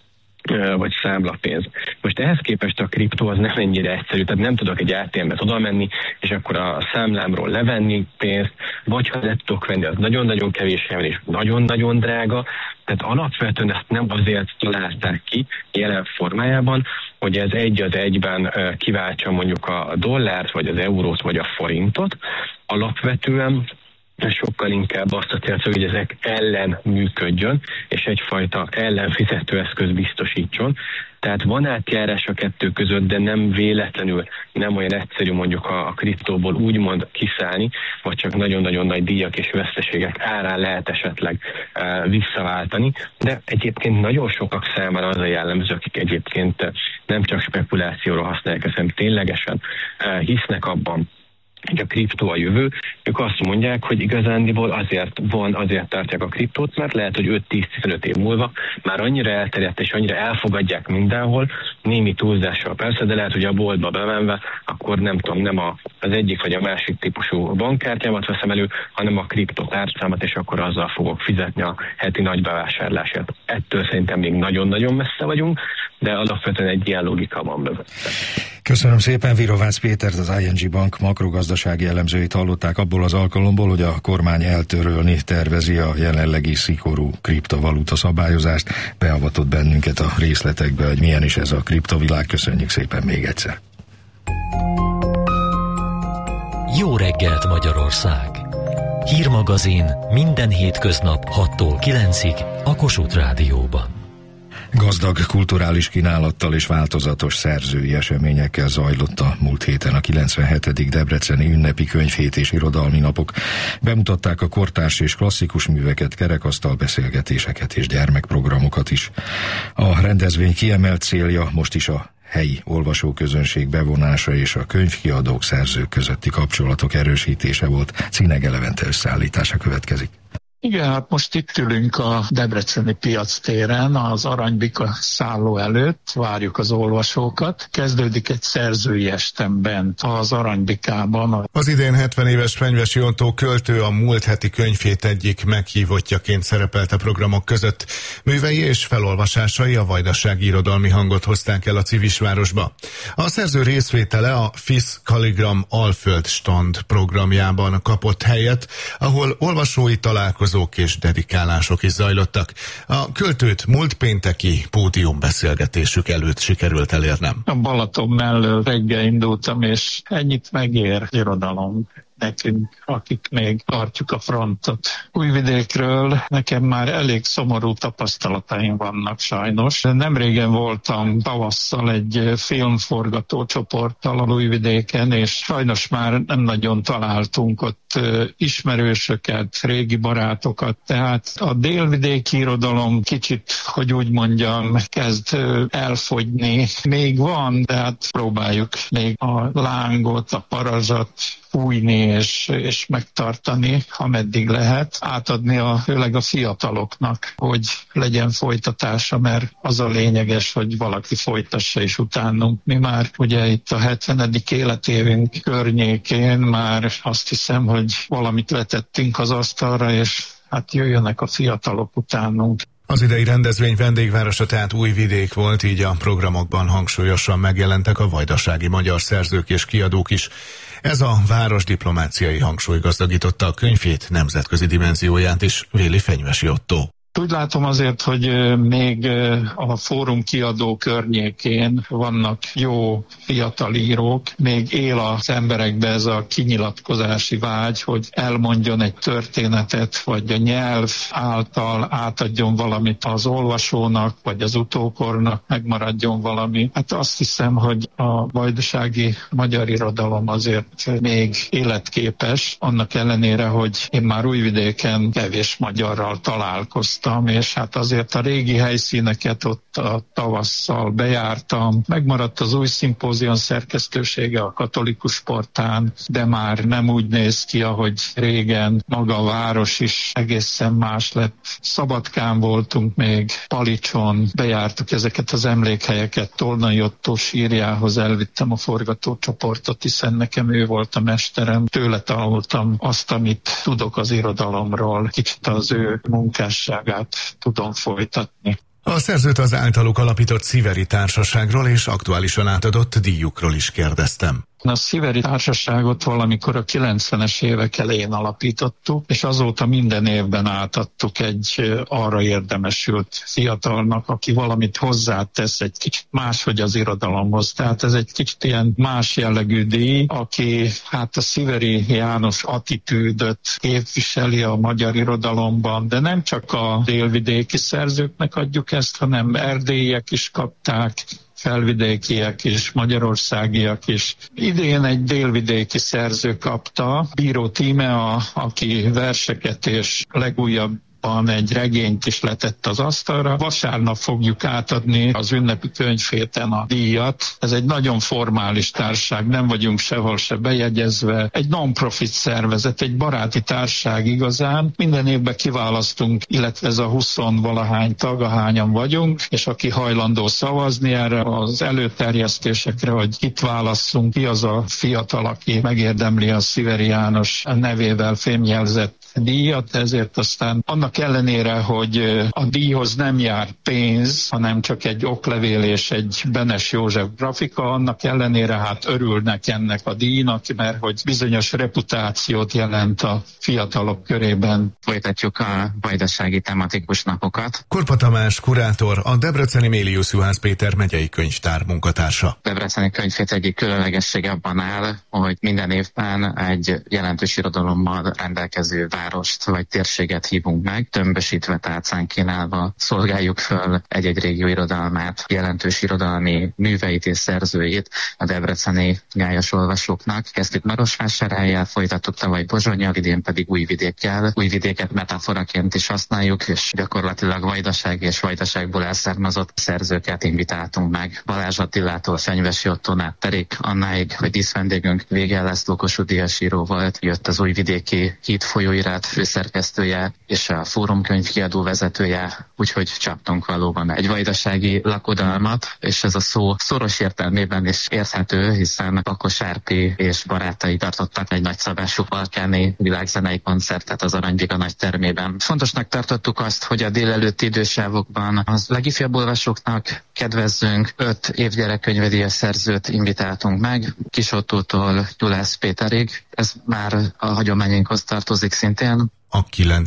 vagy számlapénz. Most ehhez képest a kriptó az nem ennyire egyszerű, tehát nem tudok egy ATM-be oda menni, és akkor a számlámról levenni pénzt, vagy ha le tudok venni, az nagyon-nagyon kevés helyen, és nagyon-nagyon drága, tehát alapvetően ezt nem azért találták ki jelen formájában, hogy ez egy az egyben kiváltsa mondjuk a dollárt, vagy az eurót, vagy a forintot. Alapvetően sokkal inkább azt a célt, hogy ezek ellen működjön, és egyfajta ellenfizetőeszköz biztosítson. Tehát van átjárás a kettő között, de nem véletlenül, nem olyan egyszerű mondjuk a kriptóból úgymond kiszállni, vagy csak nagyon-nagyon nagy díjak és veszteségek árán lehet esetleg visszaváltani. De egyébként nagyon sokak számára az a jellemző, akik egyébként nem csak spekulációra használják, hanem ténylegesen hisznek abban, hogy a kriptó a jövő, ők azt mondják, hogy igazándiból azért tartják a kriptót, mert lehet, hogy 5-10-15 év múlva már annyira elterjedt és annyira elfogadják mindenhol, némi túlzással persze, de lehet, hogy a boltba bemenve, akkor nem tudom, nem az egyik vagy a másik típusú bankkártyámat veszem elő, hanem a kriptotárcámat, és akkor azzal fogok fizetni a heti nagy bevásárlását. Ettől szerintem még nagyon-nagyon messze vagyunk, de alapvetően egy ilyen logika van mögötte. Köszönöm szépen, Virovácz Pétert, az ING Bank makrogazdasági elemzőit hallották abból az alkalomból, hogy a kormány eltörölni tervezi a jelenlegi szigorú kriptovaluta szabályozást. Beavatott bennünket a részletekbe, hogy milyen is ez a kriptovilág. Köszönjük szépen még egyszer. Jó reggelt Magyarország! Hírmagazin minden hétköznap 6-tól 9-ig a Kossuth Rádióban. Gazdag kulturális kínálattal és változatos szerzői eseményekkel zajlott a múlt héten a 97. debreceni ünnepi könyvhét és irodalmi napok. Bemutatták a kortárs és klasszikus műveket, kerekasztal beszélgetéseket és gyermekprogramokat is. A rendezvény kiemelt célja most is a helyi olvasóközönség bevonása és a könyvkiadók, szerzők közötti kapcsolatok erősítése volt. Cinege Levente összeállítása következik. Igen, hát most itt ülünk a debreceni piactéren, az Aranybika szálló előtt, várjuk az olvasókat. Kezdődik egy szerzői estem bent az Aranybikában. Az idén 70 éves Fenyvesi Ontó költő a múlt heti könyvhét egyik meghívottjaként szerepelt a programok között. Művei és felolvasásai a vajdasági irodalmi hangot hozták el a Civisvárosba. A szerző részvétele a FISZ Kaligram Alföld stand programjában kapott helyet, ahol olvasói találkozók és dedikálások is zajlottak. A költőt múlt pénteki pódiumbeszélgetésük előtt sikerült elérnem. A Balaton mellől reggel indultam, és ennyit megér irodalom nekünk, akik még tartjuk a frontot. Újvidékről nekem már elég szomorú tapasztalataim vannak sajnos. Nemrégen voltam tavasszal egy filmforgató csoporttal a Újvidéken, és sajnos már nem nagyon találtunk ott ismerősöket, régi barátokat. Tehát a délvidéki irodalom kicsit, hogy úgy mondjam, kezd elfogyni. Még van, de hát próbáljuk még a lángot, a parazsat fújni és megtartani, ameddig lehet, átadni főleg a fiataloknak, hogy legyen folytatása, mert az a lényeges, hogy valaki folytassa is utánunk. Mi már ugye itt a 70. életévünk környékén már azt hiszem, hogy valamit letettünk az asztalra, és hát jöjjönek a fiatalok utánunk. Az idei rendezvény vendégvárosa tehát Újvidék volt, így a programokban hangsúlyosan megjelentek a vajdasági magyar szerzők és kiadók is. Ez a város diplomáciai hangsúly gazdagította a könyvhét nemzetközi dimenzióját is, véli Fenyvesi Ottó. Úgy látom azért, hogy még a fórum kiadó környékén vannak jó fiatal írók, még él az emberekbe ez a kinyilatkozási vágy, hogy elmondjon egy történetet, vagy a nyelv által átadjon valamit az olvasónak, vagy az utókornak, megmaradjon valami. Hát azt hiszem, hogy a vajdasági magyar irodalom azért még életképes, annak ellenére, hogy én már Újvidéken kevés magyarral találkoztam, és hát azért a régi helyszíneket ott a tavasszal bejártam. Megmaradt az új szimpózion szerkesztősége a Katolikus Portán, de már nem úgy néz ki, ahogy régen. Maga a város is egészen más lett. Szabadkán voltunk még, Palicson, bejártuk ezeket az emlékhelyeket. Tolnai Ottó sírjához elvittem a forgatócsoportot, hiszen nekem ő volt a mesterem. Tőle tanultam azt, amit tudok az irodalomról. Kicsit az ő munkásságát tudom folytatni. A szerzőt az általuk alapított Sziveri Társaságról és aktuálisan átadott díjukról is kérdeztem. A Sziveri Társaságot valamikor a 90-es évek elején alapítottuk, és azóta minden évben átadtuk egy arra érdemesült fiatalnak, aki valamit hozzátesz egy kicsit máshogy az irodalomhoz. Tehát ez egy kicsit ilyen más jellegű díj, aki hát a Sziveri János attitűdöt képviseli a magyar irodalomban, de nem csak a délvidéki szerzőknek adjuk ezt, hanem erdélyiek is kapták, felvidékiek is, magyarországiak is. Idén egy délvidéki szerző kapta, Bíró Tímea, aki verseket és legújabb egy regényt is letett az asztalra. Vasárnap fogjuk átadni az ünnepi könyvhéten a díjat. Ez egy nagyon formális társaság, nem vagyunk sehol se bejegyezve. Egy non-profit szervezet, egy baráti társaság igazán. Minden évben kiválasztunk, illetve ez a 20-valahány tag, ahányan vagyunk, és aki hajlandó szavazni erre az előterjesztésekre, hogy itt válasszunk, ki az a fiatal, aki megérdemli a Sziveri János nevével fémjelzett díjat, ezért aztán annak ellenére, hogy a díjhoz nem jár pénz, hanem csak egy oklevél és egy Benes József grafika, annak ellenére hát örülnek ennek a díjnak, mert hogy bizonyos reputációt jelent a fiatalok körében. Folytatjuk a vajdasági tematikus napokat. Korpa Tamás kurátor, a debreceni Mélius Juhász Péter megyei könyvtár munkatársa. Debreceni könyvhét egyik különlegessége abban áll, hogy minden évben egy jelentős irodalommal rendelkező várost vagy térséget hívunk meg. meg, tömbösítve, tálcán kínálva szolgáljuk föl egy-egy régió irodalmát, jelentős irodalmi műveit és szerzőit a debreceni gályos olvasóknak. Kezdtük Marosvásárhellyel, folytattuk tavaly Pozsonnyal, idén pedig Újvidékkel. Újvidéket metaforaként is használjuk, és gyakorlatilag vajdasági és vajdaságból elszármazott szerzőket invitáltunk meg. Balázs Attilától Fenyvesi Otton át Terék Annáig, hogy díszvendégünk Végel László Kossuth Díjas író volt, jött az újvidéki Híd folyóirat főszerkesztője és a Fórum könyvkiadó vezetője, úgyhogy csaptunk valóban egy vajdasági lakodalmat, és ez a szó szoros értelmében is érthető, hiszen Bakos Árpi és barátai tartottak egy nagyszabású balkáni világzenei koncertet az Aranybika nagy termében. Fontosnak tartottuk azt, hogy a délelőtti idősávokban az legifjabb olvasóknak kedvezzünk. 5 évgyerekkönyvedíjas szerzőt invitáltunk meg, Kis Ottótól Gyulász Péterig. Ez már a hagyományainkhoz tartozik szintén. A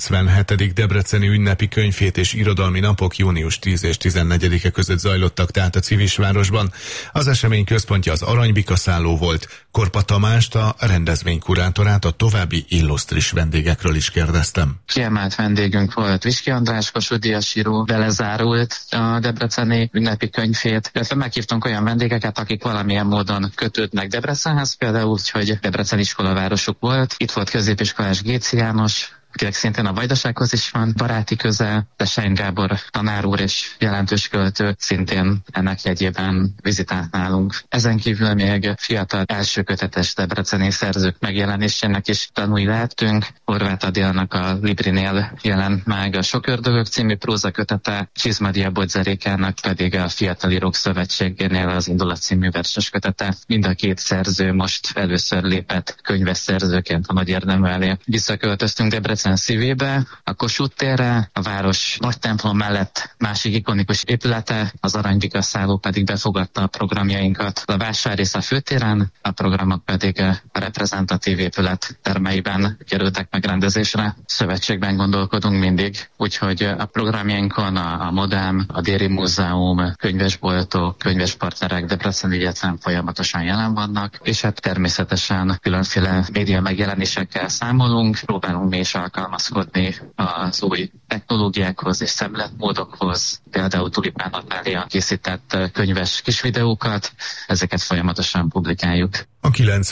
97. debreceni ünnepi könyvhét és irodalmi napok június 10 és 14-e között zajlottak tehát a Civisvárosban. Az esemény központja az Aranybika szálló volt. Korpa Tamást, a rendezvény kurátorát, a további illusztris vendégekről is kérdeztem. Kiemelt vendégünk volt Viski András, Kossuth Díjas író, vele zárult a debreceni ünnepi könyvhét, illetve meghívtunk olyan vendégeket, akik valamilyen módon kötődnek Debrecenhez, például úgyhogy Debrecen iskolavárosuk volt. Itt volt középiskolás Géci János, akinek szintén a vajdasághoz is van baráti köze, de Sein Gábor tanár úr és jelentős költő szintén ennek jegyében vizitált nálunk. Ezen kívül még fiatal elsőkötetes debreceni szerzők megjelenésének is tanúi lehetünk. Horváth Adélnak a Librinél jelent meg a Sok ördögök című próza kötete, Csizmadia Bodzerékának pedig a Fiatal Írók Szövetségénél az Indulat című verses kötete. Mind a két szerző most először lépett könyves szerzőként a nagy érdemű elé. Visszaköltöztünk Debrecen szívébe, a Kossuth térre, a város nagy templom mellett másik ikonikus épülete, az Aranybika szálló pedig befogadta a programjainkat. A vásárrész a főtéren, a programok pedig a reprezentatív épület termeiben kerültek megrendezésre. Szövetségben gondolkodunk mindig, úgyhogy a programjainkon a Modem, a Déri Múzeum, könyvesboltok, könyvespartnerek Debrecen ügyetlen folyamatosan jelen vannak, és hát természetesen különféle média megjelenésekkel számolunk, próbálunk mi is alkalmazkodni az új technológiákhoz és szemléletmódokhoz, például Tulipán Natália készített könyves kis videókat, ezeket folyamatosan publikáljuk. A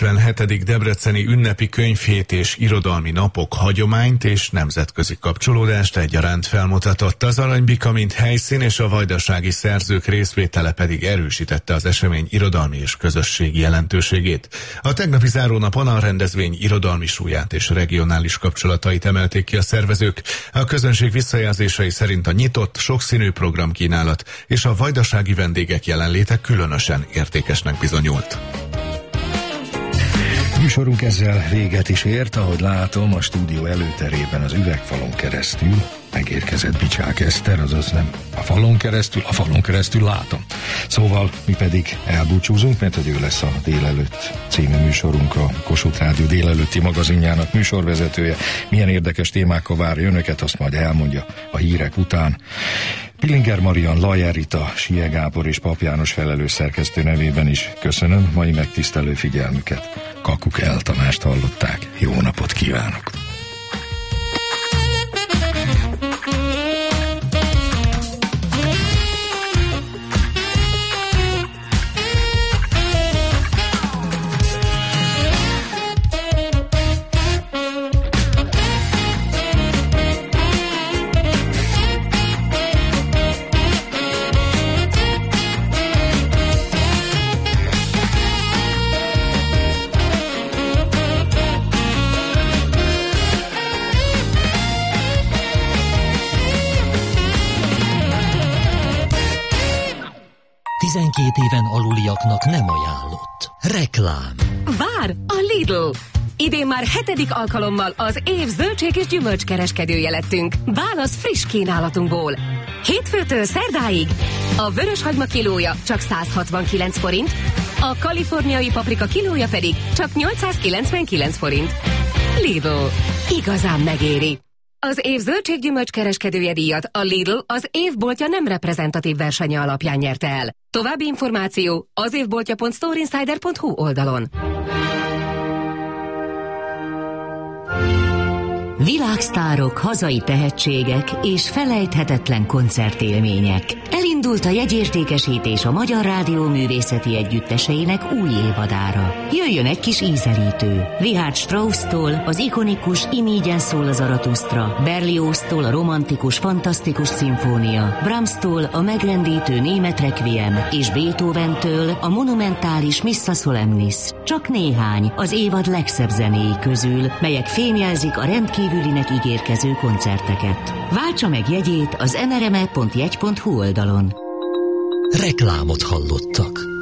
97. debreceni ünnepi könyvhét és irodalmi napok hagyományt és nemzetközi kapcsolódást egyaránt felmutatott. Az Aranybika mint helyszín és a vajdasági szerzők részvétele pedig erősítette az esemény irodalmi és közösségi jelentőségét. A tegnapi zárónapon a rendezvény irodalmi súlyát és regionális kapcsolatait emelték ki a szervezők. A közönség visszajelzései szerint a nyitott, sokszínű programkínálat és a vajdasági vendégek jelenléte különösen értékesnek bizonyult. Műsorunk ezzel véget is ért, ahogy látom, a stúdió előterében az üvegfalon keresztül megérkezett Bicsák Eszter, azaz nem a falon keresztül látom. Szóval mi pedig elbúcsúzunk, mert hogy ő lesz a Délelőtt című műsorunk, a Kossuth Rádió délelőtti magazinjának műsorvezetője. Milyen érdekes témákkal várja önöket, azt majd elmondja a hírek után. Pillinger Marian, Lajer Rita, Sie Gábor és Pap János felelős szerkesztő nevében is köszönöm mai megtisztelő figyelmüket. Kakuk Eltamást hallották. Jó napot kívánok! Éven aluliaknak nem ajánlott. Reklám. Vár a Lidl! Idén már 7. alkalommal az év zöldség és gyümölcskereskedője lettünk. Válasz friss kínálatunkból. Hétfőtől szerdáig a vöröshagyma kilója csak 169 forint, a kaliforniai paprika kilója pedig csak 899 forint. Lidl. Igazán megéri. Az év zöldség-gyümölcs kereskedője díjat a Lidl az évboltja nem reprezentatív versenye alapján nyerte el. További információ az évboltja.storeinsider.hu oldalon. Világsztárok, hazai tehetségek és felejthetetlen koncertélmények. Elindult a jegyértékesítés a Magyar Rádió művészeti együtteseinek új évadára. Jöjjön egy kis ízelítő. Richard Strauss-tól az ikonikus Imígyen szól az Aratusztra, Berlioz-tól a romantikus, fantasztikus szimfónia, Brahms-tól a megrendítő német requiem és Beethoven-től a monumentális Missa Solemnis. Csak néhány az évad legszebb zenéi közül, melyek fémjelzik a rendkívülinek ígérkező koncerteket. Váltsa meg jegyét az nrme.jegy.hu oldalon. Reklámot hallottak.